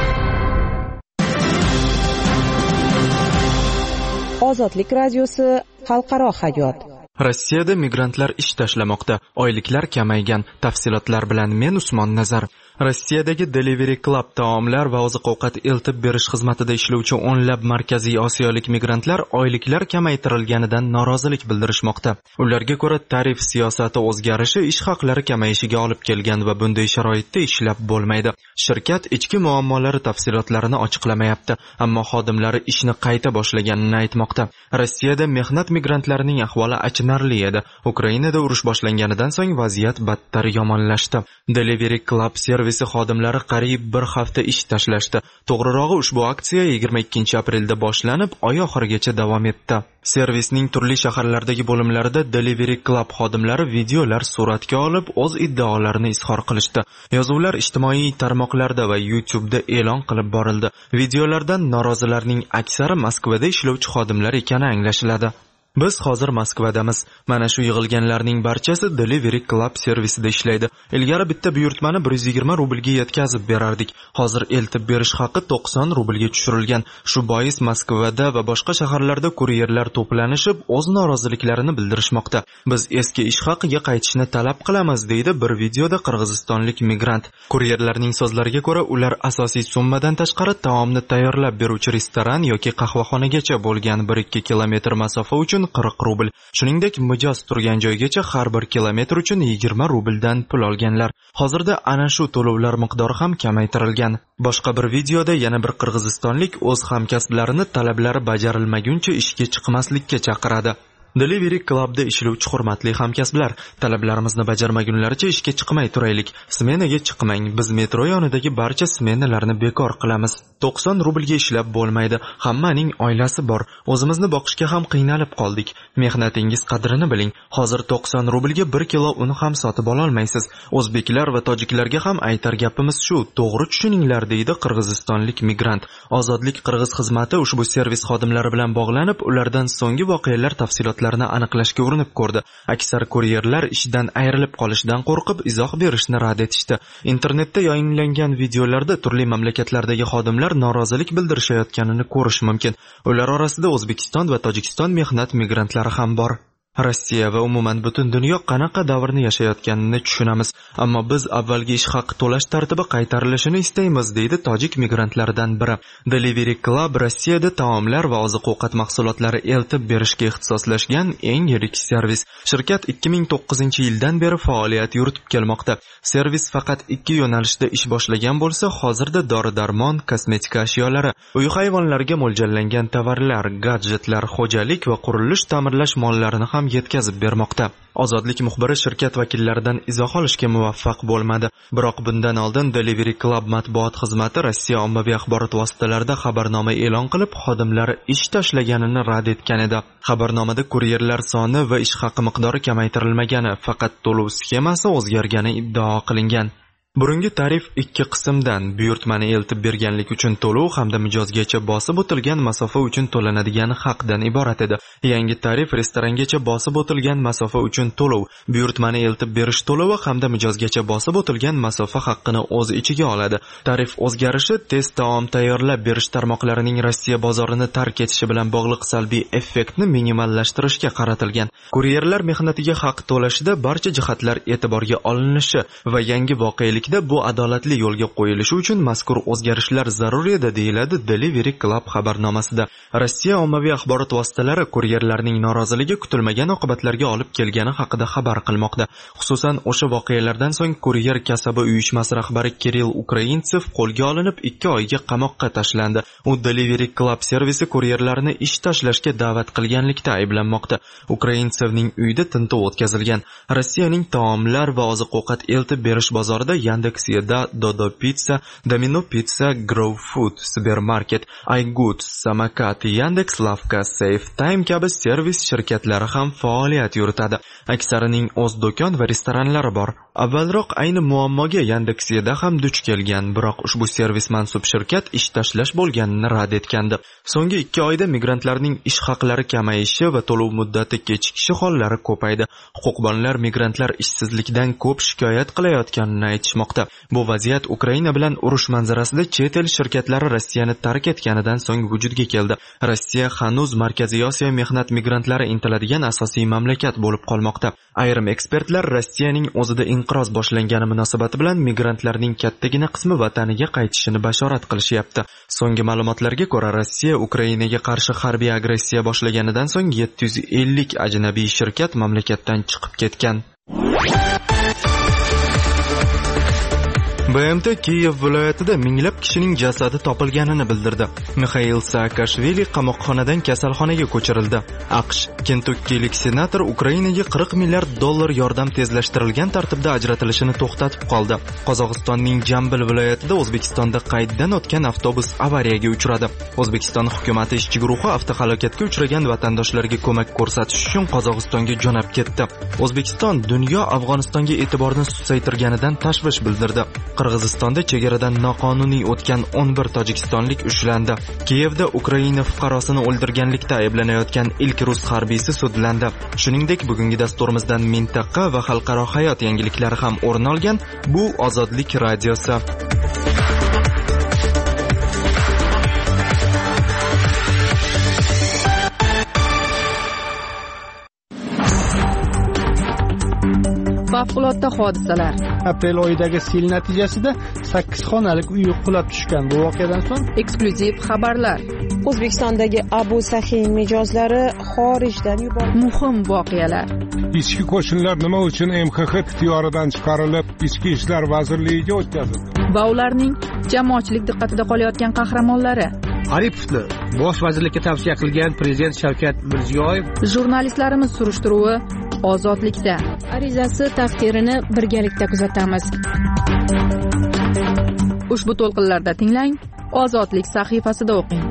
Ozodlik radiosi xalqaro hayot. Rossiyada migrantlar ish tashlamoqda, oyliklar kamaygan. Tafsilotlar bilan men Usmon Nazar. Rossiyadagi Delivery Club taomlar va oziq-ovqat eltib berish xizmatida ishlovchi o'nlab markaziy osiyolik migrantlar oyliklar kamaytirilganidan norozilik bildirishmoqda. Ularga ko'ra, tarif siyosati o'zgarishi ish haqlari kamayishiga olib kelgan va bunday sharoitda ishlab bo'lmaydi. Shirkat ichki muammolari tafsilotlarini ochiqlamayapti, ammo xodimlari ishni qayta boshlaganini aytmoqda. Rossiyada mehnat migrantlarining ahvoli achinarli edi. Ukrainada urush boshlanganidan so'ng vaziyat battar yomonlashdi. Delivery Club servis xodimlari qariyb bir hafta ish tashlashdi. To'g'rirog'i, ushbu aksiya yigirma ikkinchi aprelda boshlanib, oy oxirigacha davom etdi. Servisning turli shaharlardagi bo'limlarida Delivery Club xodimlari videolar suratga olib, o'z iddaolarini izhor qilishdi. Yozuvlar ijtimoiy tarmoqlarda va YouTube'da e'lon qilib borildi. Videolardan norozilarning aksari Moskvada ishlovchi xodimlar ekani anglashiladi. Biz hozir Moskvadamiz. Mana shu yig'ilganlarning barchasi Delivery Club servisida ishlaydi. Ilgari bitta buyurtmani bir yuz yigirma rublga yetkazib berardik. Hozir eltib berish haqi to'qson rublga tushirilgan. Shu bois Moskvada va boshqa shaharlarda kuryerlar to'planishib, o'z noroziliklarini bildirishmoqda. Biz eski ish haqiga qaytishni talab qilamiz, deydi bir videoda qirg'izistonlik migrant. Kuryerlarning so'zlariga ko'ra, ular asosiy summadan tashqari taomni tayyorlab beruvchi restoran yoki qahvaxonagacha bo'lgan bir ikki kilometr masofa uchun qirq rubl. Shuningdek, mijoz turgan joygacha har bir kilometr uchun yigirma rubldan pul olganlar. Hozirda ana shu to'lovlar miqdori ham kamaytirilgan. Boshqa bir videoda yana bir qirg'izistonlik o'z hamkasblarini talablari bajarilmaguncha ishga chiqmaslikka chaqiradi. Delivery Club'da ishlovchi hurmatli hamkasblar, talablarimizni bajarmagunlaricha ishga chiqmay turaylik. Smenaga chiqmang. Biz metro yonidagi barcha smenalarni bekor qilamiz. to'qson rublga ishlab bo'lmaydi. Hammaning oilasi bor. O'zimizni boqishga ham qiynalib qoldik. Mehnatingiz qadrini biling. Hozir to'qson rublga bir kilo un ham sotib ola olmaysiz. O'zbeklar va tojiklarga ham aytar gapimiz shu. To'g'ri tushuninglar, deydi qirg'izistonlik migrant. Ozodlik Qirg'iz xizmati ushbu servis xodimlari bilan bog'lanib, ulardan so'nggi voqealar tafsilotlarini aniqlashga urinib ko'rdi. Aksar kuryerlar ishdan ayrilib qolishdan qo'rqib izoh berishni rad etishdi. Internetda yayinlangan videolarda turli mamlakatlardagi xodimlar norozilik bildirishayotganini ko'rish mumkin. Ular orasida O'zbekiston va Tojikiston mehnat migrantlari ham bor. Rossiya va umuman butun dunyo qanaqa davrni yashayotganini tushunamiz, ammo biz avvalgi ish haqi to'lash tartibi qaytarilishini istaymiz, deydi tojik migrantlardan biri. Delivery Club Rossiyada taomlar va oziq-ovqat mahsulotlari eltib berishga ixtisoslashgan eng yirik servis. Shirkat ikki ming to'qqizinchi yildan beri faoliyat yuritib kelmoqda. Servis faqat ikki yo'nalishda ish boshlagan bo'lsa, hozirda dori-darmon, kosmetika ashyolari, uy hayvonlariga mo'ljallangan tovarlar, gadjetlar, xo'jalik va qurilish ta'mirlash mollarini ham yetkazib bermoqda. Ozodlik muxbiri shirkat vakillaridan izoh olishga muvaffaq bo'lmadi. Biroq bundan oldin Delivery Club matbuot xizmati Rossiya ommaviy axborot vositalarida xabarnoma e'lon qilib, xodimlari ish tashlaganini rad etgan edi. Xabarnomada kuryerlar soni va ish haqi miqdori kamaytirilmagani, faqat to'lov sxemasi o'zgargani iddao qilingan. Burungi tarif ikki qismdan buyurtmani eltib berganlik uchun to'lov hamda mijozgacha bosib o'tilgan masofa uchun to'lanadigan haqdan iborat edi. Yangi tarif restorangacha bosib o'tilgan masofa uchun to'lov, buyurtmani eltib berish to'lovi hamda mijozgacha bosib o'tilgan masofa haqqini o'z ichiga oladi. Tarif o'zgarishi tez taom tayyorlab berish tarmoqlarining Rossiya bozorini tark etishi bilan bog'liq salbiy effektni minimallashtirishga qaratilgan. Kuryerlar mehnatiga haq to'lashida barcha jihatlar e'tiborga olinishi va yangi voqelik bu adolatli yo'lga qo'yilishi uchun mazkur o'zgarishlar zarur edi, deyiladi Delivery Club xabarnomasida. Rossiya ommaviy axborot vositalari kuryerlarning noroziligi kutilmagan oqibatlarga olib kelgani haqida xabar qilmoqda. Xususan, o'sha voqealardan so'ng kuryer kasaba uyushmasi rahbari Kirill Ukraintsev qo'lga olinib, ikki oyga qamoqqa tashlandi. U Delivery Club servisi kuryerlarni ish tashlashga da'vat qilganlikda ayblanmoqda. Ukraintsevning uyida tintuv o'tkazilgan. Rossiyaning taomlar va oziq-ovqat eltib berish bozorida Yandex.Eda, Dodo Pizza, Domino Pizza, Grow Food, Supermarket, iGood, Samokat, Yandex Lavka, Safe Time kabi servis shirkatlari ham faoliyat yuritadi. Aksarining o'z do'kon va restoranlari bor. Avvalroq ayni muammoga Yandex.Eda ham duch kelgan, biroq ushbu servis mansub shirkat ish tashlash bo'lganini rad etgandi. So'nggi ikki oyda migrantlarning ish haqlari kamayishi va to'lov muddati kechikishi hollari ko'paydi. Huquqbonlar migrantlar ishsizlikdan ko'p shikoyat qilayotganini aytishmoqda. Bu vaziyat Ukraina bilan urush manzarasida chet el shirkatlari Rossiyani tark etganidan so'ng vujudga keldi. Rossiya hanuz Markaziy Osiyo mehnat migrantlari intiladigan asosiy mamlakat bo'lib qolmoqda. Ayrim ekspertlar Rossiyaning o'zida inqiroz boshlangani munosabati bilan migrantlarning kattagina qismi vataniga qaytishini bashorat qilishyapti. So'nggi ma'lumotlarga ko'ra, Rossiya Ukrainaga qarshi harbiy agressiya boshlaganidan so'ng yetti yuz ellik ajnabiy shirkat mamlakatdan chiqib ketgan. B M T Kiyev viloyatida minglab kishining jasadi topilganini bildirdi. Mixail Saakashvili qamoqxonadan kasalxonaga ko'chirildi. AQSh Kentukkilik senator Ukrainaga qirq milliard dollar yordam tezlashtirilgan tartibda ajratilishini to'xtatib qoldi. Qozog'istonning Jambil viloyatida O'zbekistonda qayddan o'tgan avtobus avariyaga uchradi. O'zbekiston hukuumati ishchi guruhi avtohalokatga uchragan vatandoshlarga ko'mak ko'rsatish uchun Qozog'istonga jo'nab ketdi. O'zbekiston dunyo Afg'onistonga e'tiborni susaytirganidan tashvish bildirdi. Qirg'izistonda chegaradan noqonuniy o'tgan o'n bir tojikistonlik ushlandi. Kiyevda Ukraina fuqarosini o'ldirganlikda ayblanayotgan ilk rus harbiysi sudlandi. Shuningdek, bugungi dasturimizdan mintaqa va xalqaro hayot yangiliklari ham o'rin olgan. Bu Ozodlik radiosi. Favqulodda hodisalar. Aprel oyidagi sel natijasida sakkiz xonalik uy qulab tushgan. Bu voqeadan so'ng eksklyuziv xabarlar. O'zbekistondagi Abu Sahin mijozlari xorijdan yuborildi. Muhim voqealar. Ichki qo'shinlar nima uchun M X X ixtiyoridan chiqarilib, Ichki ishlar vazirligiga o'tkazildi? Va ularning jamoatchilik diqqatida qolayotgan qahramonlari. Aripovni bosh vazirlikka tavsiya qilgan prezident Shavkat Mirziyoyev. Jurnalistlarimiz surishtiruvi ozodlikda. Arizasi taqdirini birgalikda kuzatamiz. Ushbu to'lqinlarda tinglang, Ozodlik sahifasida o'qing.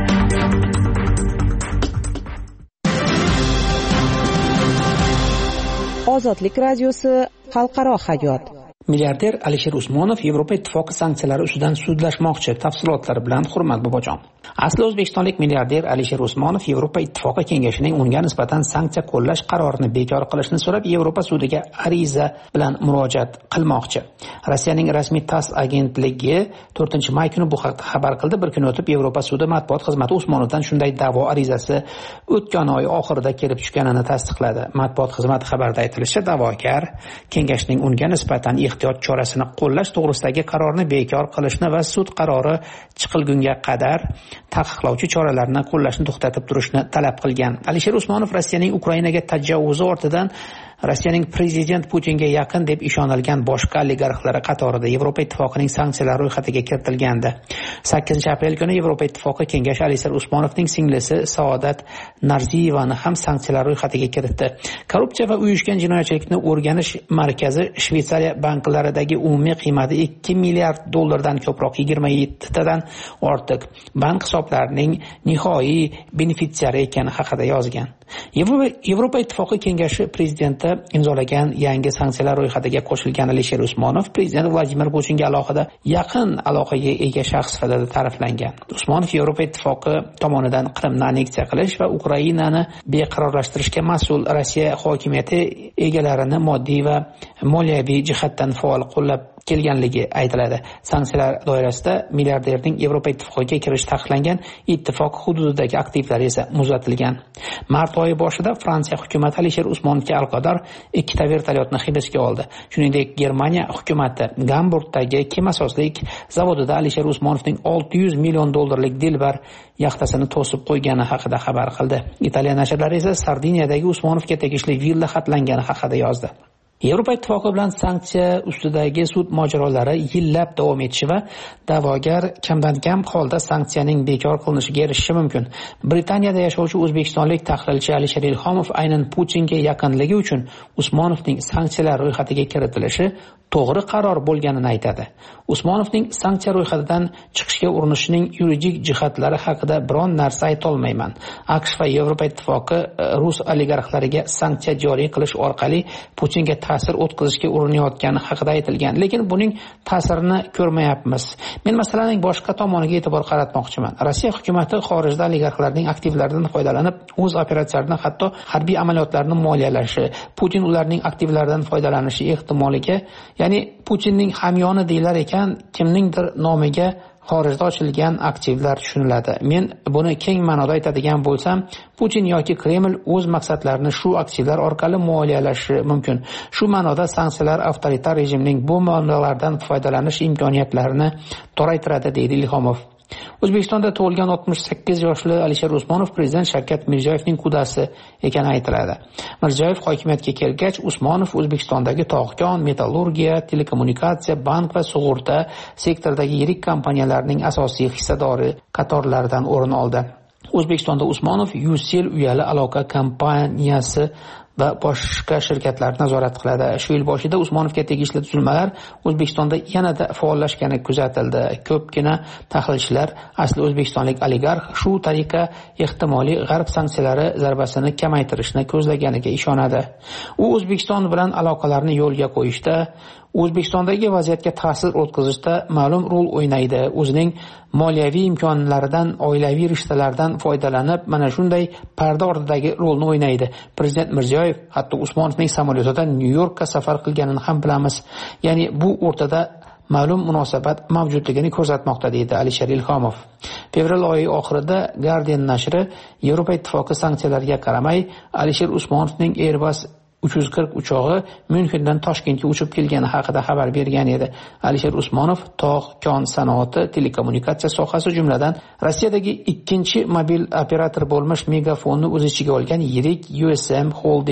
Ozodlik radiosi xalqaro hayot. Milliarder Alisher Usmonov Yevropa Ittifoqi sanksiyalari ustidan sudlashmoqchi. Tafsilotlari bilan Hurmat Bobojon. Asli o'zbekistonlik milliarder Alisher Usmonov Yevropa Ittifoqi kengashining unga nisbatan sanksiya qo'llash qarorini bekor qilishni so'rab Yevropa sudiga ariza bilan murojaat qilmoqchi. Rossiyaning rasmiy TASS agentligi to'rtinchi may kuni bu haqda xabar qildi. Bir kun o'tib Yevropa sudi matbuot xizmati Usmonovdan shunday da'vo arizasi o'tgan oy oxirida kelib tushganini tasdiqladi. Matbuot xizmati xabarida aytilishicha, da'vogar kengashning unga nisbatan ehtiyot chorasini qo'llash to'g'risidagi qarorni bekor qilishni va sud qarori chiqilgunga qadar taqiqlovchi choralarni qo'llashni to'xtatib turishni talab qilgan. Alisher Usmonov Rossiyaning Ukrainaga tajovuzi ortidan Rossiyaning prezident Putinga yaqin deb ishonilgan boshqa oligarxlar qatorida Yevropa Ittifoqining sanksiyalar ro'yxatiga kiritilgandi. sakkizinchi aprel kuni Yevropa Ittifoqi kengashi Alisher Usmonovning singlisi Saodat Narziyevani ham sanksiyalar ro'yxatiga kiritdi. Korrupsiya va uyushgan jinoyatchilikni o'rganish markazi Shveysariya banklaridagi umumiy qiymati ikki milliard dollardan ko'proq yigirma yetti tadan ortiq bank hisoblarining nihoi benefitsiari ekani haqida yozgan. Yevropa Ittifoqi kengashi prezidenti imzolagan yangi sanksiyalar ro'yxatiga qo'shilgan Alisher Usmonov prezident Vladimir Putinga alohida yaqin aloqaga ega shaxs sifatida ta'riflangan. Usmonov Yevropa Ittifoqi tomonidan Qrimni anneksiya qilish va Ukrainani beqarorlashtirishga mas'ul Rossiya hokimiyati egalarini moddiy va moliyaviy jihatdan faol qo'llab kelganligi aytiladi. Sanksiyalar doirasida milliarderning Yevropa Ittifoqiga kirishi taqiqlangan, ittifoq hududidagi aktivlari esa muzlatilgan. Mart oyi boshida Fransiya hukumati Alisher Usmonovga aloqador ikkita vertolyotni hibsga oldi. Shuningdek, Germaniya hukumati Gamburgdagi kemasozlik zavodida Alisher Usmonovning olti yuz million dollarlik Dilbar yaxtasini to'sib qo'ygani haqida xabar qildi. Italiya nashrlari esa Sardiniyadagi Usmonovga tegishli villa xatlangani haqida yozdi. Yevropa Ittifoqi bilan sanksiya ustidagi sud mojarolari yillab davom etishi va da'vogar kamdan kam holda sanksiyaning bekor qilinishiga erishishi mumkin. Britaniyada yashovchi o'zbekistonlik tahlilchi Alisher Ilhomov aynan Putinga yaqinligi uchun Usmonovning sanksiyalar ro'yxatiga kiritilishi to'g'ri qaror bo'lganini aytadi. Usmonovning sanksiya ro'yxatidan chiqishga urinishining yuridik jihatlari haqida biron narsa ayta olmayman. AQSh va Yevropa Ittifoqi rus oligarxlariga sanksiya joriy qilish orqali Putinga ta'sir o'tkazishga urinayotgani haqida aytilgan, lekin buning ta'sirini ko'rmayapmiz. Men masalaning boshqa tomoniga e'tibor qaratmoqchiman. Rossiya hukumati xorijda oligarxlarning aktivlaridan foydalanib, o'z operatsiyalarini, hatto harbiy amaliyotlarni moliyalashi, Putin ularning aktivlaridan foydalanishi ehtimoliga, ya'ni Putinning hamyoni deylar ekan, kimningdir nomiga xorijda ochilgan aktivlar tushuniladi. Men buni keng ma'noda aytadigan bo'lsam, Putin yoki Kreml o'z maqsadlarini shu aktivlar orqali moliyalashi mumkin. Shu ma'noda sanksiyalar avtoritar rejimning bu manbalardan foydalanish imkoniyatlarini toraytiradi, deydi Ilhomov. O'zbekistonda tug'ilgan oltmish sakkiz yoshli Alisher Usmonov prezident Shavkat Mirziyoyevning qudasi ekani aytiladi. Mirziyoyev hokimiyatga kelgach, Usmonov O'zbekistondagi tog'-kon, metallurgiya, telekommunikatsiya, bank va sug'urta sektoridagi yirik kompaniyalarning asosiy hissadori qatorlaridan o'rin oldi. O'zbekistonda Usmonov Ucell uyali aloqa kompaniyasi va boshqa shirkatlar nazorat qiladi. Shu yil boshida Usmonovga tegishli tuzilmalar O'zbekistonda yanada faollashgani kuzatildi. Ko'pgina tahlilchilar asli o'zbekistonlik oligarx shu tariqa ehtimoliy g'arb sanksiyalari zarbasini kamaytirishni ko'zlaganiga ishonadi. U O'zbekiston bilan aloqalarni yo'lga qo'yishda, O'zbekistondagi vaziyatga ta'sir o'tkazishda ma'lum rol o'ynaydi. O'zining moliyaviy imkonlaridan, oilaviy rishtalardan foydalanib, mana shunday parda ortidagi rolni o'ynaydi. Prezident Mirziyoyev hatto Usmonovning samolyotida Nyu-Yorkka safar qilganini ham bilamiz. Ya'ni bu o'rtada ma'lum munosabat mavjudligini ko'rsatmoqda, deydi Alisher Ilhomov. Fevral oyi oxirida Guardian nashri Yevropa Ittifoqi sanksiyalariga qaramay Alisher Usmonovning Airbus uch yuz qirq uchog'i Myunxendan Toshkentga uchib kelgani haqida xabar bergan edi. Alisher Usmonov tog', kon sanoati, telekommunikatsiya sohasi jumladan Rossiyadagi ikkinchi mobil operator bo'lmish Megafonni o'z ichiga olgan yirik U S M Holdings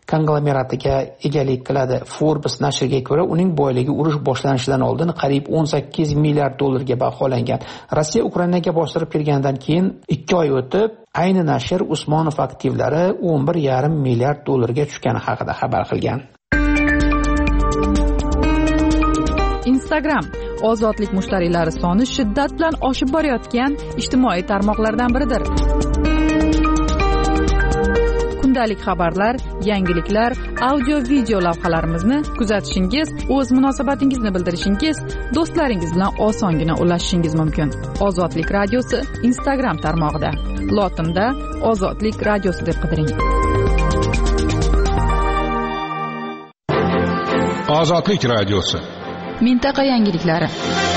konglomeratiga egalik qiladi. Forbes nashriga ko'ra, uning boyligi urush boshlanishidan oldin qariyb o'n sakkiz milliard dollarga baholangan. Rossiya Ukrainaga bostirib kirgandan keyin ikki oy o'tib, ayni nashr Usmonov aktivlari o'n bir yarim milliard dollarga tushgani haqida xabar qilgan. Instagram ozodlik mushtariylari soni shiddat bilan oshib borayotgan ijtimoiy tarmoqlardan biridir. Kundalik xabarlar, yangiliklar, audio video lavhalarimizni kuzatishingiz, o'z munosabatingizni bildirishingiz, do'stlaringiz bilan osongina ulashishingiz mumkin. Ozodlik radiosi Instagram tarmog'ida. Lotinda Ozodlik radiosi deb qidiring. Ozodlik radiosi. Mintaqa yangiliklari.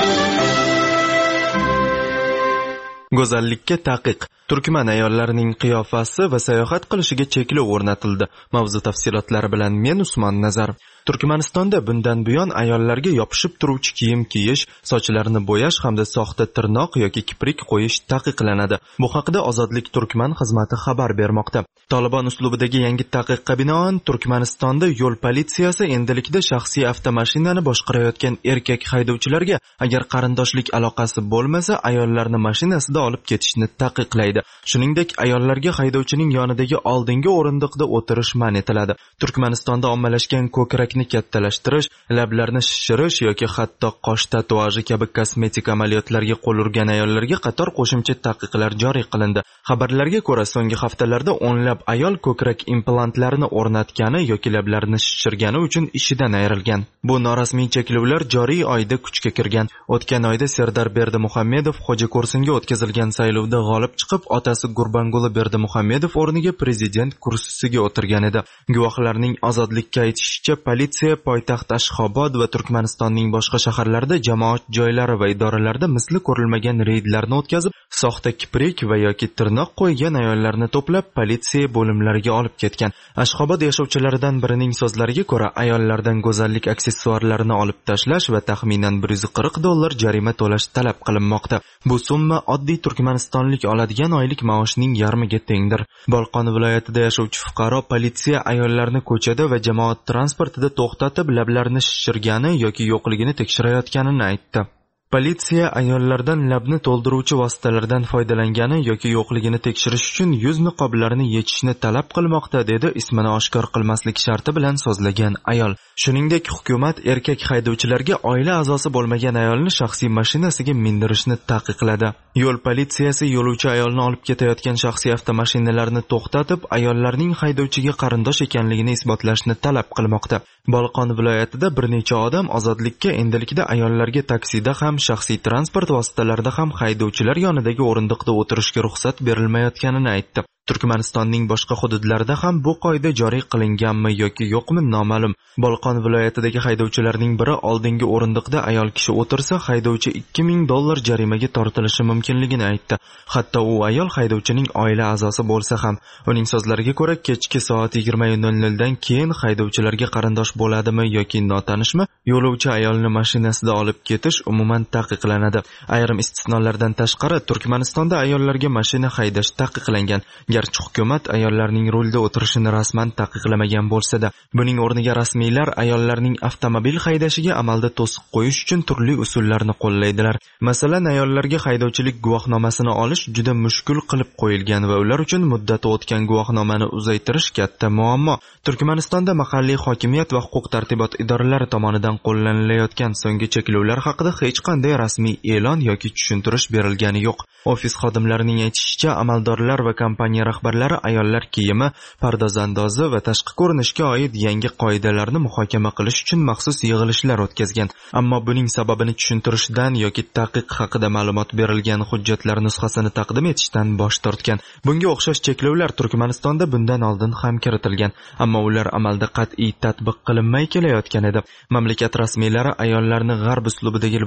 Go'zallikka taqiq. Turkman ayollarining qiyofasi va sayohat qilishiga cheklov o'rnatildi. Mavzu tafsilotlari bilan men Usmon Nazar. Turkmanistonda bundan buyon ayollarga yopishib turuvchi kiyim kiyish, sochlarini bo'yash hamda soxta tirnoq yoki kiprik qo'yish taqiqlanadi. Bu haqida Ozodlik Turkman xizmati xabar bermoqda. Taliban uslubidagi yangi taqiqqa binoan Turkmanistonda yo'l politsiyasi endilikda shaxsiy avtomashinani boshqarayotgan erkak haydovchilarga agar qarindoshlik aloqasi bo'lmasa, ayollarni mashinasida olib ketishni taqiqlaydi. Shuningdek, ayollarga haydovchining yonidagi oldingi o'rindiqda o'tirish man etiladi. Turkmanistonda ommalashgan ko'krakni kattalashtirish, lablarni shishirish yoki hatto qosh tatuaji kabi kosmetik amaliyotlarga qo'l urgan ayollarga qator qo'shimcha taqiqlar joriy qilindi. Xabarlarga ko'ra, so'nggi haftalarda o'nlab ayol ko'krak implantlarini o'rnatgani yoki lablarini shishirgani uchun ishidan ayrilgan. Bu norasmiy cheklovlar joriy oyda kuchga kirgan. O'tgan oyda Serdar Berdimuhamedov Xo'jako'rsinga o'tkazilgan saylovda g'olib chiqib, otasi Gurbanguli Berdimuhamedov o'rniga prezident kursisiga o'tirgan edi. Guvohlarning Ozodlikka aytishicha, politsiya poytaxt Ashxobod va Turkmanistonning boshqa shaharlarida jamoat joylari va idoralarda misli ko'rilmagan reydlarni o'tkazib, soxta kiprik va yoki tirnoq qo'ygan ayollarni to'plab politsiya bo'limlariga olib ketgan. Ashxobod yashovchilaridan birining so'zlariga ko'ra, ayollardan go'zallik aksessuarlarini olib tashlash va taxminan bir yuz qirq dollar jarima to'lash talab qilinmoqda. Bu summa oddiy turkmanistonlik oladigan oylik maoshning yarmiga tengdir. Bolqon viloyatida yashovchi fuqaro politsiya ayollarni ko'chada va jamoat transportida to'xtatib, lablarini shishirgani yoki yo'qligini tekshirayotganini aytdi. Politsiya ayollardan labni to'ldiruvchi vositalardan foydalangani yoki yo'qligini tekshirish uchun yuz niqoblarini yechishni talab qilmoqda, dedi ismini oshkor qilmaslik sharti bilan so'zlagan ayol. Shuningdek, hukumat erkak haydovchilarga oila a'zosi bo'lmagan ayolni shaxsiy mashinasiga mindirishni taqiqladi. Yo'l politsiyasi yo'lovchi ayolni olib ketayotgan shaxsiy avtomashinalarni to'xtatib, ayollarning haydovchiga qarindosh ekanligini isbotlashni talab qilmoqda. Bolqon viloyatida bir necha odam ozodlikka endilikda ayollarga taksida ham, shaxsiy transport vositalarida ham haydovchilar yonidagi o'rindiqda o'tirishga ruxsat berilmayotganini aytdi. Turkmanistonning boshqa hududlarida ham bu qoida joriy qilinganmi yoki yo'qmi noma'lum. Bolqon viloyatidagi haydovchilarning biri oldingi o'rindiqda ayol kishi o'tirsa, haydovchi ikki ming dollar jarimaga tortilishi mumkinligini aytdi. Hatto u ayol haydovchining oila a'zosi bo'lsa ham. Uning so'zlariga ko'ra, kechki soat yigirma nol nol dan keyin haydovchilarga qarindosh bo'ladimi yoki notanishmi, yo'lovchi ayolni mashinasida olib ketish umuman taqiqlanadi. Ayrim istisnolardan tashqari, Turkmanistonda ayollarga mashina haydash taqiqlangan. Garchi hukumat ayollarning rulda o'tirishini rasman taqiqlamagan bo'lsa-da, buning o'rniga rasmiylar ayollarning avtomobil haydashiga amalda to'siq qo'yish uchun turli usullarni qo'llaydilar. Masalan, ayollarga haydovchilik guvohnomasini olish juda mushkul qilib qo'yilgan va ular uchun muddati o'tgan guvohnomani uzaytirish katta muammo. Turkmanistonda mahalliy hokimiyat va huquq-tartibot idoralari tomonidan qo'llanilayotgan so'nggi cheklovlar haqida hech qanday rasmiy e'lon yoki tushuntirish berilgani yo'q. Ofis xodimlarining aytishicha, amaldorlar va kompaniya rahbarlari ayollar kiyimi, pardozandozi va tashqi ko'rinishga oid yangi qoidalarni muhokama qilish uchun maxsus yig'ilishlar o'tkazgan. Ammo buning sababini tushuntirishdan yoki taqiq haqida ma'lumot berilgan hujjatlar nusxasini taqdim etishdan bosh tortgan. Bunga o'xshash cheklovlar Turkmanistonda bundan oldin ham kiritilgan, ammo ular amalda qat'iy tatbiq qilinmay kelayotgan edi. Mamlakat rasmiylari ayollarni g'arb uslubidagi liboslarda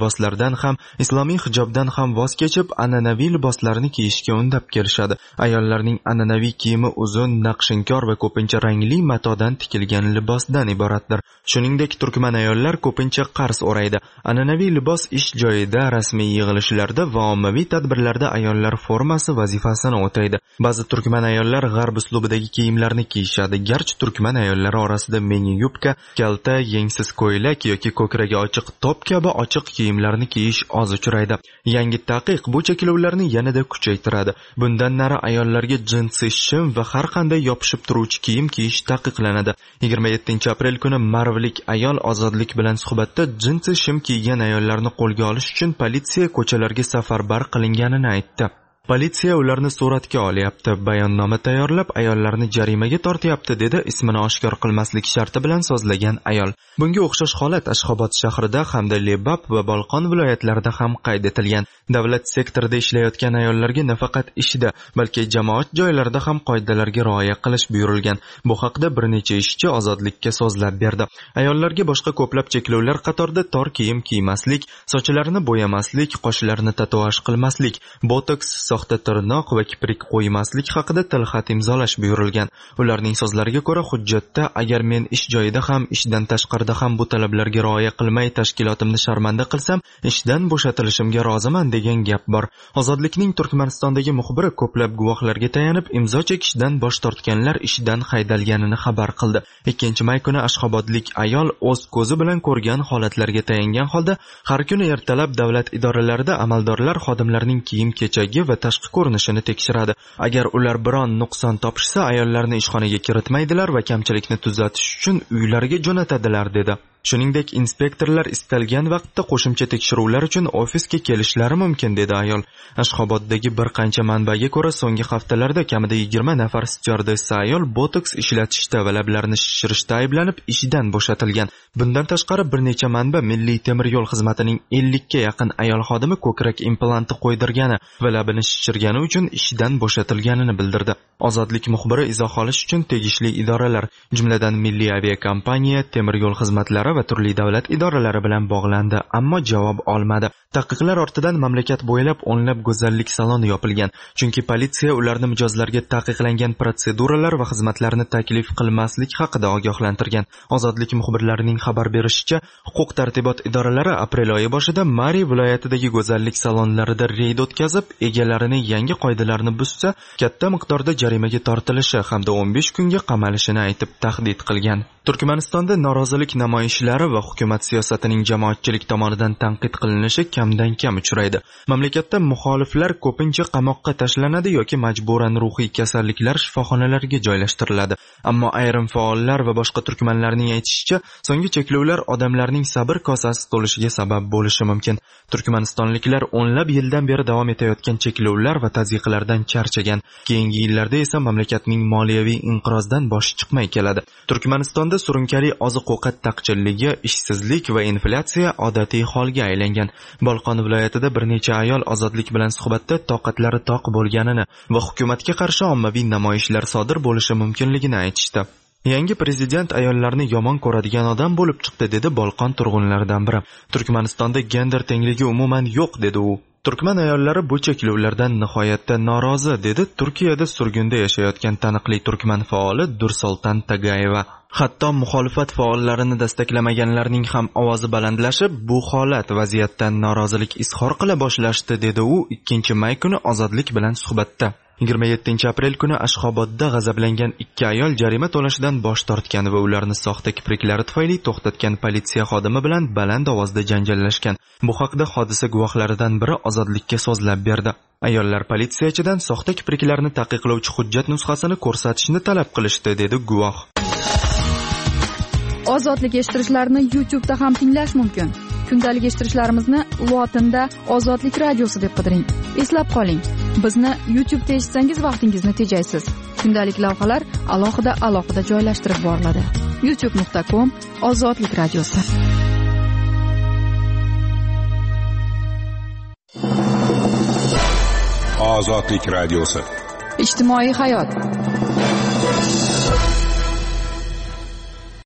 niqobdan ham, islomiy hijobdan ham voz kechib, an'anaviy liboslarni kiyishga undab kelishadi. Ayollarning an'anaviy kiyimi uzun, naqshinkor va ko'pincha rangli matodan tikilgan libosdan iboratdir. Shuningdek, turkman ayollar ko'pincha qars o'raydi. An'anaviy libos ish joyida, rasmiy yig'ilishlarda va ommaviy tadbirlarda ayollar formasi vazifasini o'taydi. Ba'zi turkman ayollar g'arb uslubidagi kiyimlarni kiyishadi. Garchi turkman ayollari orasida mini yubka, kalta, yengsiz ko'ylak yoki ko'kragi ochiq top kabi ochiq kiyimlarni kiyish oz uchraydi. Yangi taqiq bu cheklovlarni yanada kuchaytiradi. Bundan nari ayollarga jinsi shim va har qanday yopishib turuvchi kiyim kiyish taqiqlanadi. yigirma yettinchi aprel kuni marvlik ayol ozodlik bilan suhbatda jinsi shim kiygan ayollarni qo'lga olish uchun politsiya ko'chalarga safarbar qilinganini aytdi. Politsiya ularni suratga olyapti, bayonnoma tayyorlab, ayollarni jarimaga tortyapti, dedi ismini oshkor qilmaslik sharti bilan so'zlagan ayol. Bunga o'xshash holat Ashxobod shahrida hamda Lebap va Bolqon viloyatlarida ham qayd etilgan. Davlat sektorida ishlayotgan ayollarga nafaqat ishda, balki jamoat joylarida ham qoidalarga rioya qilish buyurilgan. Bu haqda bir necha ishchi ozodlikka so'zlab berdi. Ayollarga boshqa ko'plab cheklovlar qatorida tor kiyim kiymaslik, sochlarini bo'yamaslik, qoshlarini tatuaj qilmaslik, botoks, soxta tirnoq va kiprik qo'ymaslik haqida tilxat imzolash buyurilgan. Ularning so'zlariga ko'ra, hujjatda agar men ish joyida ham, ishdan tashqarida ham bu talablarga rioya qilmay tashkilotimni sharmanda qilsam, ishdan bo'shatilishimga roziman degan gap bor. Ozodlikning Turkmanistondagi muxbiri ko'plab guvohlarga tayanib, imzo chekishdan bosh tortganlar ishdan haydalganini xabar qildi. ikkinchi may kuni ashxobodlik ayol o'z ko'zi bilan ko'rgan holatlarga tayangan holda har kuni ertalab davlat idoralarida amaldorlar xodimlarning kiyim-kechagi va tashqi ko'rinishini tekshiradi. Agar ular biron nuqson topishsa, ayollarni ishxonaga kiritmaydilar va kamchilikni tuzatish uchun uylariga jo'natadilar, dedi. Shuningdek, inspektorlar istalgan vaqtda qo'shimcha tekshiruvlar uchun ofisga kelishlari mumkin, dedi ayol. Ashxoboddagi bir qancha manbaga ko'ra, so'nggi haftalarda kamida yigirma nafar styuardessa ayol botoks ishlatishda va lablarini shishirishda ayblanib ishdan bo'shatilgan. Bundan tashqari bir necha manba Milliy temir yo'l xizmatining ellik ga yaqin ayol xodimi ko'krak implanti qo'ydirgani va labini shishirgani uchun ishdan bo'shatilganini bildirdi. Ozodlik muxbiri izoh olish uchun tegishli idoralar, jumladan Milliy aviakompaniya, temir yo'l xizmatlari va turli davlat idoralari bilan bog'landi, ammo javob olmadi. Taqiqlar ortidan mamlakat bo'ylab o'nlab go'zallik saloni yopilgan, chunki politsiya ularni mijozlarga taqiqlangan protseduralar va xizmatlarni taklif qilmaslik haqida ogohlantirgan. Ozodlik muxbirlarining xabar berishicha, huquq tartibot idoralari aprel oyi boshida Mari viloyatidagi go'zallik salonlarida reyd o'tkazib, egalarini yangi qoidalarni buzsa, katta miqdorda jarimaga tortilishi hamda o'n besh kunga qamalishini aytib tahdid qilgan. Turkmanistonda norozilik namoyishlari va hukumat siyosatining jamoatchilik tomonidan tanqid qilinishi kamdan kam uchraydi. Mamlakatda muxoliflar ko'pincha qamoqqa tashlanadi yoki majburan ruhiy kasalliklar shifoxonalariga joylashtiriladi. Ammo ayrim faollar va boshqa turkmanlarning aytishicha, so'nggi cheklovlar odamlarning sabr kosasi to'lishiga sabab bo'lishi mumkin. Turkmanistonliklar o'nlab yildan beri davom etayotgan cheklovlar va tazyiqlardan charchagan. Keyingi yillarda esa mamlakatning moliyaviy inqirozdan boshi chiqmay keladi. Turkmanistonda surunkali oziq-ovqat taqchilligi, ishsizlik va inflyatsiya odatiy holga aylangan. Bolqon viloyatida bir necha ayol ozodlik bilan suhbatda toqatlari toq bo'lganini va hukumatga qarshi ommaviy namoyishlar sodir bo'lishi mumkinligini aytishdi. Yangi prezident ayollarni yomon ko'radigan odam bo'lib chiqdi, dedi Bolqon turg'unlaridan biri. Turkmanistonda gender tengligi umuman yo'q, dedi u. Turkman ayollari bu cheklovlardan nihoyatda norozi, dedi Turkiyada surgunda yashayotgan taniqli turkman faoli Dursulton Tagayeva. Hatto muxolifat faollarini dastaklamaganlarning ham ovozi balandlashib, bu holat vaziyatdan norozilik izhor qila boshlashdi, dedi u ikkinchi may kuni ozodlik bilan suhbatda. yigirma yettinchi aprel kuni Ashxobodda g'azablangan ikki ayol jarima to'lashdan bosh tortgan va ularni soxta kipriklari tufayli to'xtatgan politsiya xodimi bilan baland ovozda janjallashgan. Bu haqda hodisa guvohlaridan biri ozodlikka so'zlab berdi. Ayollar politsiyachidan soxta kipriklarni taqiqlovchi hujjat nusxasini ko'rsatishni talab qilishdi, dedi guvoh. Ozodlik eshittirishlarni YouTube da ham tinglash mumkin. Kundalik eshittirishlarimizni lotinda Ozodlik radiosi deb qidiring. Eslab qoling, bizni YouTube da eshitsangiz vaqtingizni tejaysiz. Kundalik lavhalar alohida-alohida joylashtirib boriladi. youtube nuqta com Ozodlik radiosi. Ozodlik radiosi. Ijtimoiy hayot.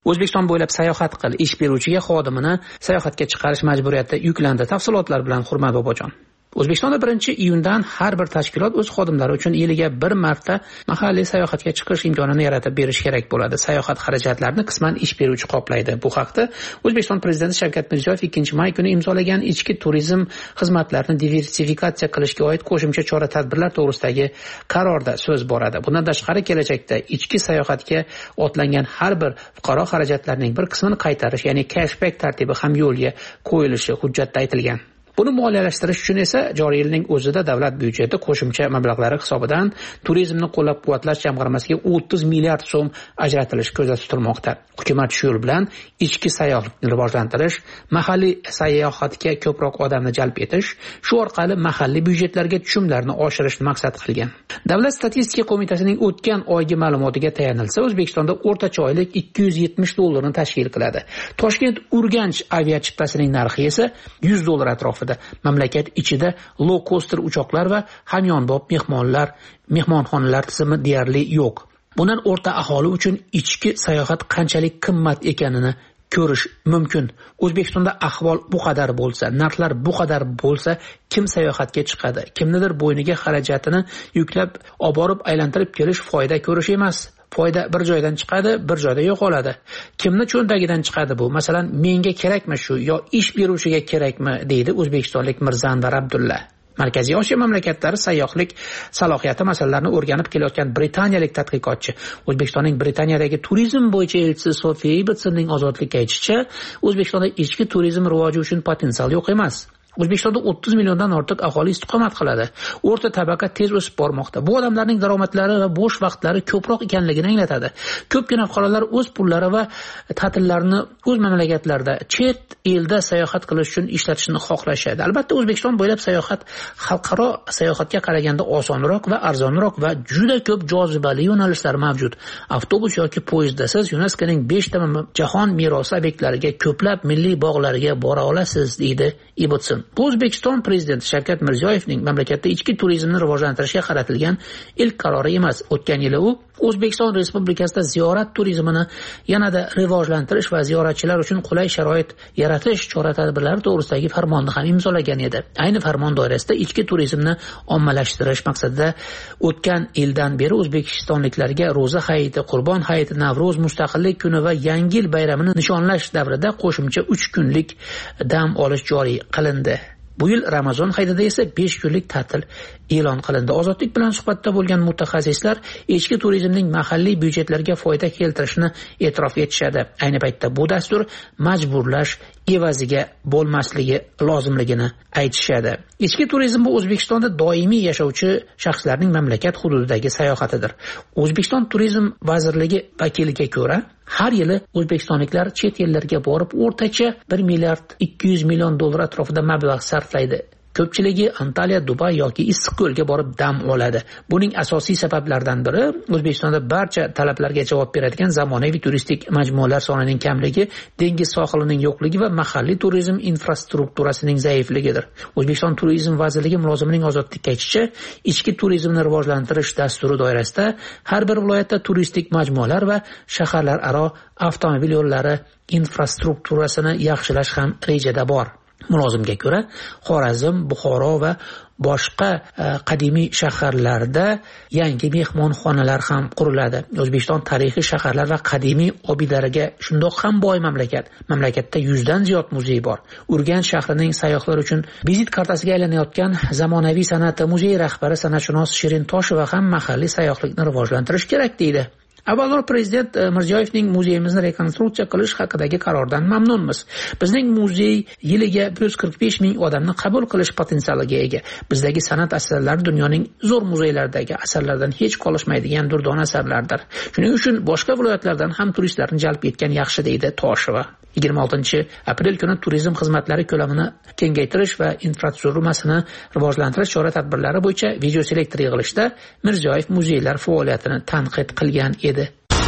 O'zbekiston bo'ylab sayohat qil, ish beruvchiga xodimini sayohatga chiqarish majburiyati yuklandi. Tafsilotlar bilan Hurmat Bobojon. O'zbekistonda birinchi iyundan har bir tashkilot o'z xodimlari uchun yiliga bir marta mahalliy sayohatga chiqish imkonini yaratib berish kerak bo'ladi. Sayohat xarajatlarini qisman ish beruvchi qoplaydi. Bu haqda O'zbekiston prezidenti Shavkat Mirziyoyev ikkinchi may kuni imzolagan ichki turizm xizmatlarini diversifikatsiya qilishga oid qo'shimcha chora-tadbirlar to'g'risidagi qarorda so'z boradi. Bundan tashqari kelajakda ichki sayohatga otlangan har bir fuqaro xarajatlarining bir qismini qaytarish, ya'ni cashback tartibi ham yo'lga qo'yilishi hujjatda aytilgan. Buni moliyalashtirish uchun esa joriy yilning o'zida davlat byudjeti qo'shimcha mablag'lari hisobidan turizmni qo'llab-quvvatlash jamg'armasiga o'ttiz milliard so'm ajratilishi ko'zda tutilmoqda. Hukumat shu yo'l bilan ichki sayyohlikni rivojlantirish, mahalliy sayohatga ko'proq odamni jalb etish, shu orqali mahalliy byudjetlarga tushumlarni oshirishni maqsad qilgan. Davlat statistika qo'mitasining o'tgan oygi ma'lumotiga tayanilsa, O'zbekistonda o'rtacha oylik ikki yuz yetmish dollarni tashkil qiladi. Toshkent Urganch aviachiptasining narxi esa yuz dollar atrofida. Mamlakat ichida low coaster uchoqlar va hamyonbop mehmonlar, mehmonxonalar tizimi deyarli yo'q. Bundan o'rta aholi uchun ichki sayohat qanchalik qimmat ekanini ko'rish mumkin. O'zbekistonda ahvol bu qadar bo'lsa, narxlar bu qadar bo'lsa, kim sayohatga chiqadi? Kimnidir bo'yniga xarajatini yuklab, olib borib aylantirib kelish foyda ko'rish emas. Foyda bir joydan chiqadi, bir joyda yo'qoladi. Kimni cho'ntagidan chiqadi bu? Masalan, menga kerakmi shu yo ish beruvchiga kerakmi, deydi o'zbekistonlik Mirzanvar Abdulla. Markaziy Osiyo mamlakatlari sayyohlik salohiyati masalalarini o'rganib kelayotgan britaniyalik tadqiqotchi O'zbekistonning Britaniyadagi turizm bo'yicha elchisi Sofiya Ibitsonning ozodlikka aytishicha, O'zbekistonda ichki turizm rivoji uchun potensial yo'q emas. O'zbekistonda o'ttiz milliondan ortiq aholi istiqomat qiladi. O'rta tabaqat tez o'sib bormoqda. Bu odamlarning daromadlari va bo'sh vaqtlari ko'proq ekanligini anglatadi. Ko'pgina fuqarolar o'z pullari va ta'tillarini o'z mamlakatlarida, chet elda sayohat qilish uchun ishlatishni xohlashadi. Albatta, O'zbekiston bo'ylab sayohat xalqaro sayohatga qaraganda osonroq va arzonroq va juda ko'p jozibali yo'nalishlar mavjud. Avtobus yoki poyezdda siz YuNESKOning besh ta jahon merosi obyektlariga, ko'plab milliy bog'larga bora olasiz, deydi Ibitson. Bu O'zbekiston prezidenti Shavkat Mirziyoyevning mamlakatda ichki turizmni rivojlantirishga qaratilgan ilk qarori emas. O'tgan yili u O'zbekiston Respublikasida ziyorat turizmini yanada rivojlantirish va ziyoratchilar uchun qulay sharoit yaratish chora-tadbirlari to'g'risidagi farmonni ham imzolagan edi. Ayni farmon doirasida ichki turizmni ommalashtirish maqsadida o'tgan yildan beri o'zbekistonliklarga Ro'za hayiti, Qurbon hayiti, Navro'z, Mustaqillik kuni va Yangi yil bayramini nishonlash davrida qo'shimcha uch kunlik dam olish joriy qilindi. Bu yil Ramazon hayitida esa besh kunlik ta'til e'lon qilindi. Ozodlik bilan suhbatda bo'lgan mutaxassislar ichki turizmning mahalliy byudjetlarga foyda keltirishini e'tirof etishadi. Ayni paytda bu dastur majburlash evaziga bo'lmasligi lozimligini aytishadi. Ichki turizm bu O'zbekistonda doimiy yashovchi shaxslarning mamlakat hududidagi sayohatidir. O'zbekiston Turizm vazirligi vakiliga ko'ra, har yili o'zbekistonliklar chet ellarga borib o'rtacha bir milliard ikki yuz million dollar atrofida mablag' sarflaydi. Ko'pchiligi Antaliya, Dubay yoki Issiqko'lga borib dam oladi. Buning asosiy sabablaridan biri O'zbekistonda barcha talablarga javob beradigan zamonaviy turistik majmualar sonining kamligi, dengiz sohilining yo'qligi va mahalliy turizm infrastrukturasining zaifligidir. O'zbekiston Turizm vazirligi mulozimining ozodlikka aytishicha, ichki turizmni rivojlantirish dasturi doirasida har bir viloyatda turistik majmualar va shaharlararo avtomobil yo'llari infrastrukturasini yaxshilash ham rejada bor. Mulozimga ko'ra, Xorazm, Buxoro va boshqa qadimiy shaharlarda yangi mehmonxonalar ham quriladi. O'zbekiston tarixiy shaharlar va qadimiy obidalariga shundoq ham boy mamlakat. Mamlakatda yuzdan ziyod muzey bor. Urganch shahrining sayyohlar uchun vizit kartasiga aylanayotgan zamonaviy san'at muzeyi rahbari san'atshunos Shirin Tosheva ham mahalliy sayyohlikni rivojlantirish kerak deydi. Avvalroq prezident Mirziyoyevning muzeyimizni rekonstruksiya qilish haqidagi qarordan mamnunmiz. Bizning muzey yiliga bir yuz qirq besh ming odamni qabul qilish potensialiga ega. Bizdagi san'at asarlari dunyoning zo'r muzeylaridagi asarlardan hech qolishmaydigan durdona asarlardir. Shuning uchun boshqa viloyatlardan ham turistlarni jalb etgan yaxshi, deydi Tosheva. yigirma oltinchi aprel kuni turizm xizmatlari ko'lamini kengaytirish va infratuzilmasini rivojlantirish chora-tadbirlari bo'yicha videoselektor yig'ilishida Mirziyoyev muzeylar faoliyatini tanqid qilgan edi.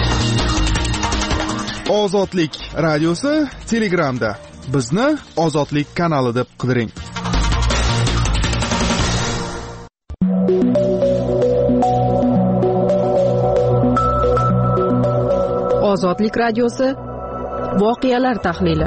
Ozodlik radiosi Telegramda. Bizni Ozodlik kanali deb qidiring. Ozodlik radiosi voqealar tahlili.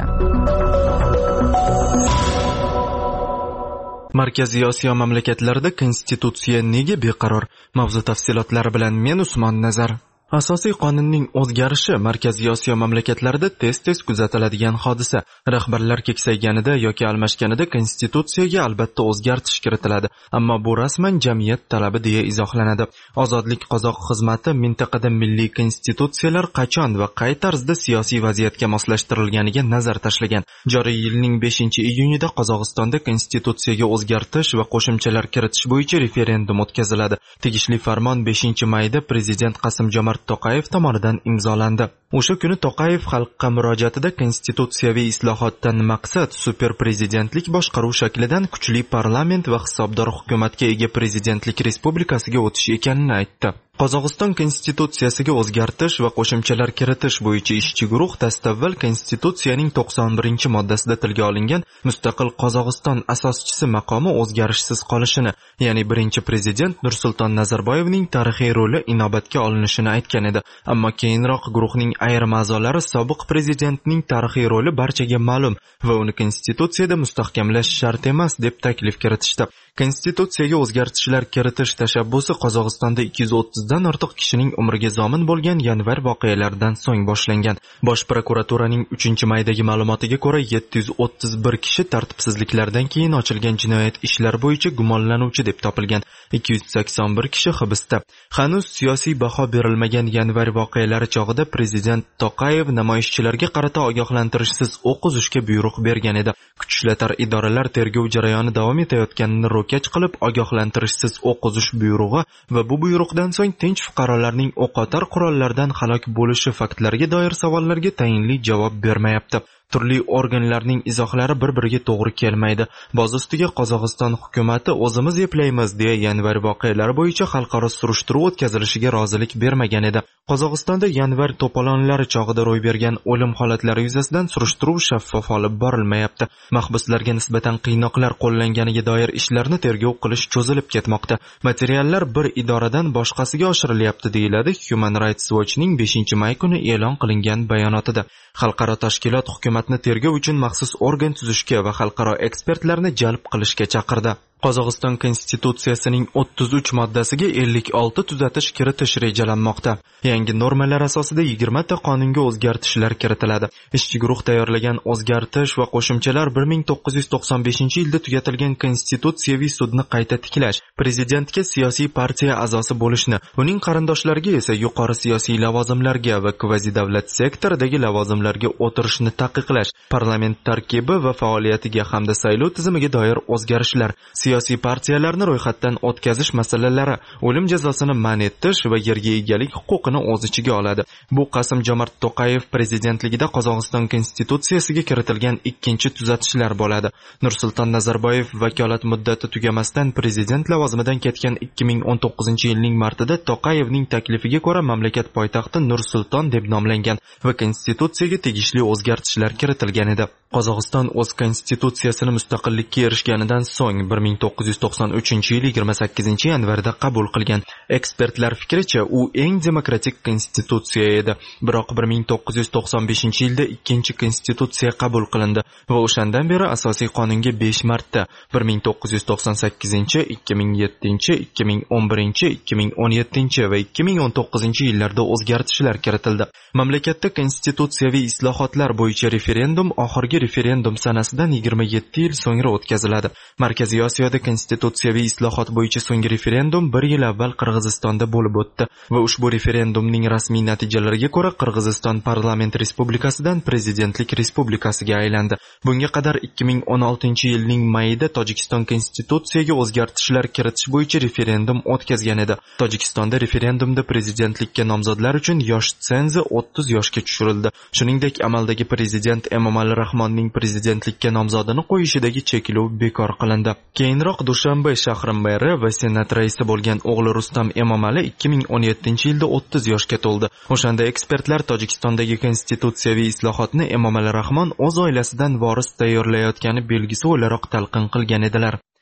Markaziy Osiyo mamlakatlarida konstitutsiya nega beqaror? Mavzu tafsilotlari bilan men Usmon Nazar. Asosiy qonunning o'zgarishi Markaziy Osiyo mamlakatlarida tez-tez kuzatiladigan hodisa. Rahbarlar keksayganida yoki almashganida konstitutsiyaga albatta o'zgartish kiritiladi, ammo bu rasman jamiyat talabi deya izohlanadi. Ozodlik qozoq xizmati mintaqada milliy konstitutsiyalar qachon va qay tarzda siyosiy vaziyatga moslashtirilganiga nazar tashlagan. Joriy yilning beshinchi iyunida Qozog'istonda konstitutsiyaga o'zgartish va qo'shimchalar kiritish bo'yicha referendum o'tkaziladi. Tegishli farmon beshinchi mayda prezident Qasim-Jomart To'qayev tomonidan imzolandi. O'sha kuni To'qayev xalqqa murojaatida konstitutsiyaviy islohotdan maqsad super prezidentlik boshqaruv shaklidan kuchli parlament va hisobdor hukumatga ega prezidentlik respublikasiga o'tish ekanini aytdi. Qozog'iston konstitutsiyasiga o'zgartish va qo'shimchalar kiritish bo'yicha ishchi guruh dastavval konstitutsiyaning to'qson birinchi moddasida tilga olingan mustaqil Qozog'iston asoschisi maqomi o'zgarishsiz qolishini, ya'ni birinchi prezident Nursulton Nazarboyevning tarixiy roli inobatga olinishini aytgan edi. Ammo keyinroq guruhning ayrim a'zolari sobiq prezidentning tarixiy roli barchaga ma'lum va uni konstitutsiyada mustahkamlash shart emas deb taklif kiritishdi. Konstitutsiyaga o'zgartishlar kiritish tashabbusi Qozog'istonda ikki yuz o'ttizdan ortiq kishining umriga zomin bo'lgan yanvar voqealaridan so'ng boshlangan. Bosh prokuraturaning uchinchi maydagi ma'lumotiga ko'ra, yetti yuz o'ttiz bir kishi tartibsizliklardan keyin ochilgan jinoyat ishlari bo'yicha gumonlanuvchi deb topilgan. ikki yuz sakson bir kishi hibsda. Hanuz siyosiy baho berilmagan yanvar voqealari chog'ida prezident To'qayev namoyishchilarga qarata ogohlantirishsiz o'q uzishga buyruq bergan edi. Kuch ishlatar idoralar tergov jarayoni davom etayotganini ro'kach qilib ogohlantirishsiz o'q uzish buyrug'i va bu buyruqdan so'ng tinch fuqarolarning o'qotar qurollardan halok bo'lishi faktlariga doir savollarga tayinli javob bermayapti. Turli organlarning izohlari bir-biriga to'g'ri kelmaydi. Boz ustiga Qozog'iston hukumatı o'zimiz eplaymiz deya yanvar voqealari bo'yicha xalqaro surishtiruv o'tkazilishiga rozilik bermagan edi. Qozog'istonda yanvar to'polonlari chog'ida ro'y bergan o'lim holatlari yuzasidan surishtiruv shaffof olib borilmayapti. Mahbuslarga nisbatan qiynoqlar qo'llanganiga doir ishlarni tergov qilish cho'zilib ketmoqda. Materiallar bir idoradan boshqasiga oshirilyapti deyiladi Human Rights Watch'ning beshinchi may kuni e'lon qilingan bayonotida. Xalqaro tashkilot hukumatni tergov uchun maxsus organ tuzishga va xalqaro ekspertlarni jalb qilishga chaqirdi. Qozog'iston konstitutsiyasining o'ttiz uch moddasiga ellik olti tuzatish kiritish rejalanmoqda. Yangi normalar asosida yigirma ta qonunga o'zgartishlar kiritiladi. Ishchi guruh tayyorlagan o'zgartish va qo'shimchalar bir ming to'qqiz yuz to'qson beshinchi yilda tugatilgan konstitutsiyaviy sudni qayta tiklash, prezidentga siyosiy partiya a'zosi bo'lishni, uning qarindoshlariga esa yuqori siyosiy lavozimlarga va kvazi-davlat sektoridagi lavozimlarga o'tirishni taqiqlash, parlament tarkibi va faoliyatiga hamda saylov tizimiga doir o'zgarishlar, siyosiy partiyalarni ro'yxatdan o'tkazish masalalari, o'lim jazosini man etish va yerga egalik huquqini o'z ichiga oladi. Bu Qasim-Jomart To'qayev prezidentligida Qozog'iston konstitutsiyasiga kiritilgan ikkinchi tuzatishlar bo'ladi. Nursulton Nazarboyev vakolat muddati tugamasdan prezident lavozimidan ketgan ikki ming o'n to'qqizinchi yilning martida To'qayevning taklifiga ko'ra mamlakat poytaxti Nur-Sulton deb nomlangan va konstitutsiyaga tegishli o'zgartishlar kiritilgan edi. Qozog'iston o'z konstitutsiyasini mustaqillikka erishganidan so'ng bir ming to'qqiz yuz to'qson uchinchi yil yigirma sakkizinchi yanvarda qabul qilgan. Ekspertlar fikricha, u eng demokratik konstitutsiya edi. Biroq bir ming to'qqiz yuz to'qson beshinchi yilda ikkinchi konstitutsiya qabul qilindi va o'shandan beri asosiy qonunga besh marta bir ming to'qqiz yuz to'qson sakkizinchi, ikki ming yettinchi, ikki ming o'n birinchi, ikki ming o'n yettinchi va ikki ming o'n to'qqizinchi yillarda o'zgartishlar kiritildi. Mamlakatda konstitutsiyaviy islohotlar bo'yicha referendum oxirgi referendum sanasidan yigirma yetti yil so'ngra o'tkaziladi. Markaziy Osiyoda konstitutsiyaviy islohot bo'yicha so'nggi referendum bir yil avval Qirg'izistonda bo'lib o'tdi va ushbu referendumning rasmiy natijalariga ko'ra Qirg'iziston parlament respublikasidan prezidentlik respublikasiga aylandi. Bunga qadar ikki ming o'n oltinchi yilning mayida Tojikiston konstitutsiyaga o'zgartishlar kiritish bo'yicha referendum o'tkazgan edi. Tojikistonda referendumda prezidentlikka nomzodlar uchun yosh tsenzi o'ttiz yoshga tushirildi. Shuningdek, amaldagi prezident Emomali Rahmonning prezidentlikka nomzodini qo'yishidagi cheklov bekor qilindi. Keyinroq Dushanbe shahri meri va senat raisi bo'lgan o'g'li Rustam Emomali ikki ming o'n yettinchi yilda o'ttiz yoshga to'ldi. O'shanda ekspertlar Tojikistondagi konstitutsiyaviy islohotni Emomali Rahmon o'z oilasidan voris tayyorlayotgani belgisi o'laroq talqin qilgan edilar.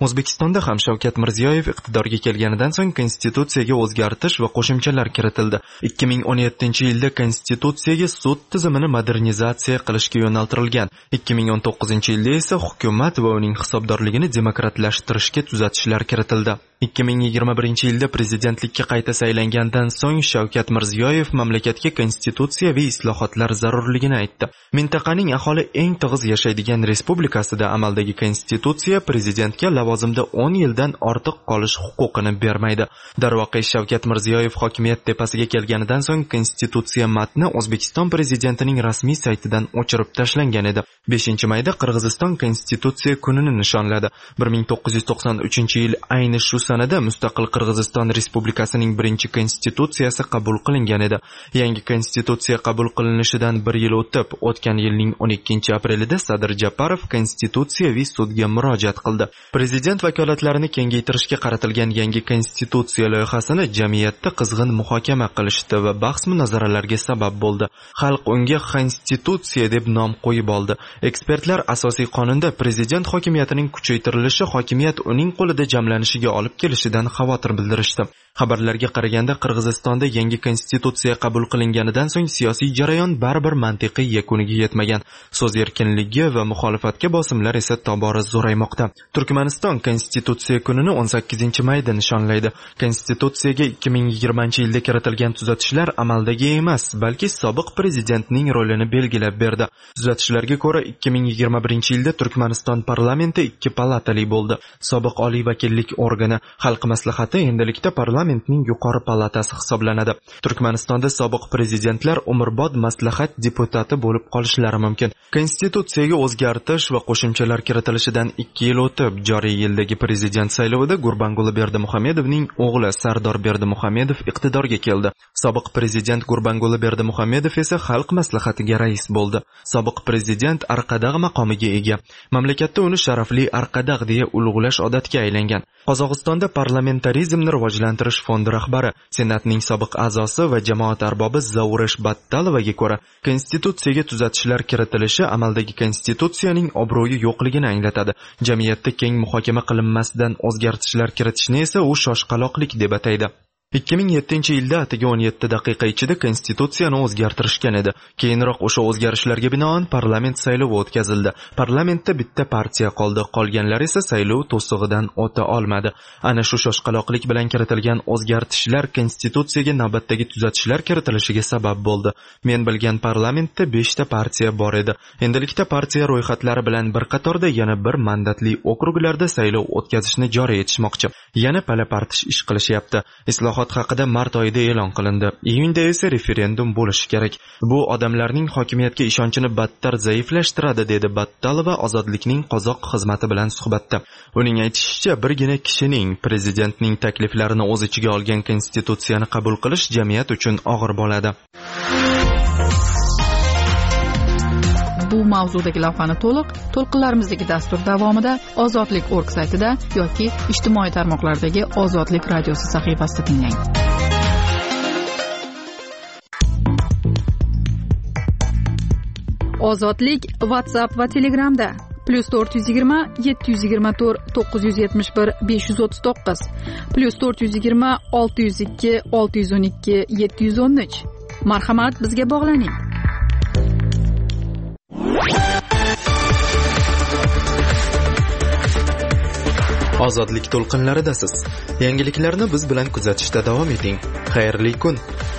O'zbekistonda ham Shavkat Mirziyoyev iqtidorga kelganidan so'ng konstitutsiyaga o'zgartish va qo'shimchalar kiritildi. ikki ming o'n yettinchi yilda konstitutsiyaga sud tizimini modernizatsiya qilishga yo'naltirilgan. ikki ming o'n to'qqizinchi yilda esa hukumat va uning hisobdorligini demokratlashtirishga tuzatishlar kiritildi. ikki ming yigirma birinchi yilda prezidentlikka qayta saylangandan so'ng Shavkat Mirziyoyev mamlakatga konstitutsiyaviy islohotlar zarurligini aytdi. Mintaqaning aholi eng tig'iz yashaydigan respublikasida amaldagi konstitutsiya prezidentga lavozimda o'n yildan ortiq qolish huquqini bermaydi. Darvoqe Shavkat Mirziyoyev hokimiyat tepasiga kelganidan so'ng konstitutsiya matni O'zbekiston prezidentining rasmiy saytidan o'chirib tashlangan edi. beshinchi mayda Qirg'iziston konstitutsiya kunini nishonladi. bir ming to'qqiz yuz to'qson uchinchi yil ayni shu sanada mustaqil Qirg'iziston Respublikasining birinchi konstitutsiyasi qabul qilingan edi. Yangi konstitutsiya qabul qilinishidan bir yil o'tib, o'tgan yilning o'n ikkinchi aprelida Sadir Japarov konstitutsiyaviy sudga murojaat qildi. Prezident vakolatlarini kengaytirishga qaratilgan yangi konstitutsiya loyihasini jamiyatda qizg'in muhokama qilishdi va bahs-munozaralarga sabab bo'ldi. Xalq unga konstitutsiya deb nom qo'yib oldi. Ekspertlar asosiy qonunda prezident hokimiyatining kuchaytirilishi hokimiyat uning qo'lida jamlanishiga olib kelishidan xavotir bildirishdi. Xabarlarga qaraganda Qirg'izistonda yangi konstitutsiya qabul qilinganidan so'ng siyosiy jarayon baribir mantiqiy yakuniga yetmagan. So'z erkinligi va muxolifatga bosimlar esa tobora zo'raymoqda. Turkmaniston konstitutsiya kunini o'n sakkizinchi mayda nishonlaydi. Konstitutsiyaga ikki ming yigirmanchi yilda kiritilgan tuzatishlar amaldagi emas, balki sobiq prezidentning rolini belgilab berdi. Tuzatishlarga ko'ra ikki ming yigirma birinchi yilda Turkmaniston parlamenti ikki palatali bo'ldi. Sobiq oliy vakillik organi Xalq maslahati endilikda parlamentning yuqori palatasi hisoblanadi. Turkmanistonda sobiq prezidentlar umrbod maslahat deputati bo'lib qolishlari mumkin. Konstitutsiyaga o'zgartish va qo'shimchalar kiritilishidan ikki yil o'tib, joriy yildagi prezident saylovida Gurbanguli Berdimuhamedovning o'g'li Sardor Berdimuhamedov iqtidorga keldi. Sobiq prezident Gurbanguli Berdimuhamedov esa xalq maslahatiga rais bo'ldi. Sobiq prezident Arqadag' maqomiga ega. Mamlakatda uni sharafli Arqadag' deya ulug'lash odatga aylangan. Qozog'istonda parlamentarizmni rivojlantirish fondi rahbari, senatning sobiq a'zosi va jamoat arbobi Zauresh Battalovaga ko'ra, konstitutsiyaga tuzatishlar kiritilishi amaldagi konstitutsiyaning obro'yi yo'qligini anglatadi. Jamiyatda keng muhokama qilinmasdan o'zgartishlar kiritishni esa u shoshqaloqlik deb ataydi. ikki ming yettinchi yilda atigi o'n yetti daqiqa ichida konstitutsiyani o'zgartirishgan edi. Keyinroq o'sha o'zgarishlarga binoan parlament saylovi o'tkazildi. Parlamentda bitta partiya qoldi, qolganlar esa saylov to'sig'idan o'ta olmadi. Ana shu shoshqaloqlik bilan kiritilgan o'zgartishlar konstitutsiyaga navbatdagi tuzatishlar kiritilishiga sabab bo'ldi. Men bilgan parlamentda beshta partiya bor edi. Endilikda partiya ro'yxatlari bilan bir qatorda yana bir mandatli okruglarda saylov o'tkazishni joriy etishmoqchi. Yana pala-partish ish qilishyapti. Islohot haqida mart oyida e'lon qilindi. Iyunda esa referendum bo'lishi kerak. Bu odamlarning hokimiyatga ishonchini battar zaiflashtiradi, dedi Battalova Ozodlikning qozoq xizmati bilan suhbatda. Uning aytishicha, birgina kishining prezidentning takliflarini o'z ichiga olgan konstitutsiyani qabul qilish jamiyat uchun og'ir bo'ladi. Bu mavzudagi lavhani to'liq to'lqinlarimizdagi dastur davomida ozodlik точка org saytida yoki ijtimoiy tarmoqlardagi Ozodlik radiosi sahifasida tinglang. Ozodlik WhatsApp va Telegramda plus to'rt yuz yigirma yetti yuz yigirma to'rt to'qqiz yuz yetmish bir besh yuz o'ttiz to'qqiz plus to'rt yuz yigirma olti yuz ikki olti yuz o'n ikki yetti yuz o'n uch. Marhamat, bizga bog'laning. Ozodlik to'lqinlaridasiz. Yangiliklarni biz bilan kuzatishda davom eting. Xayrli kun.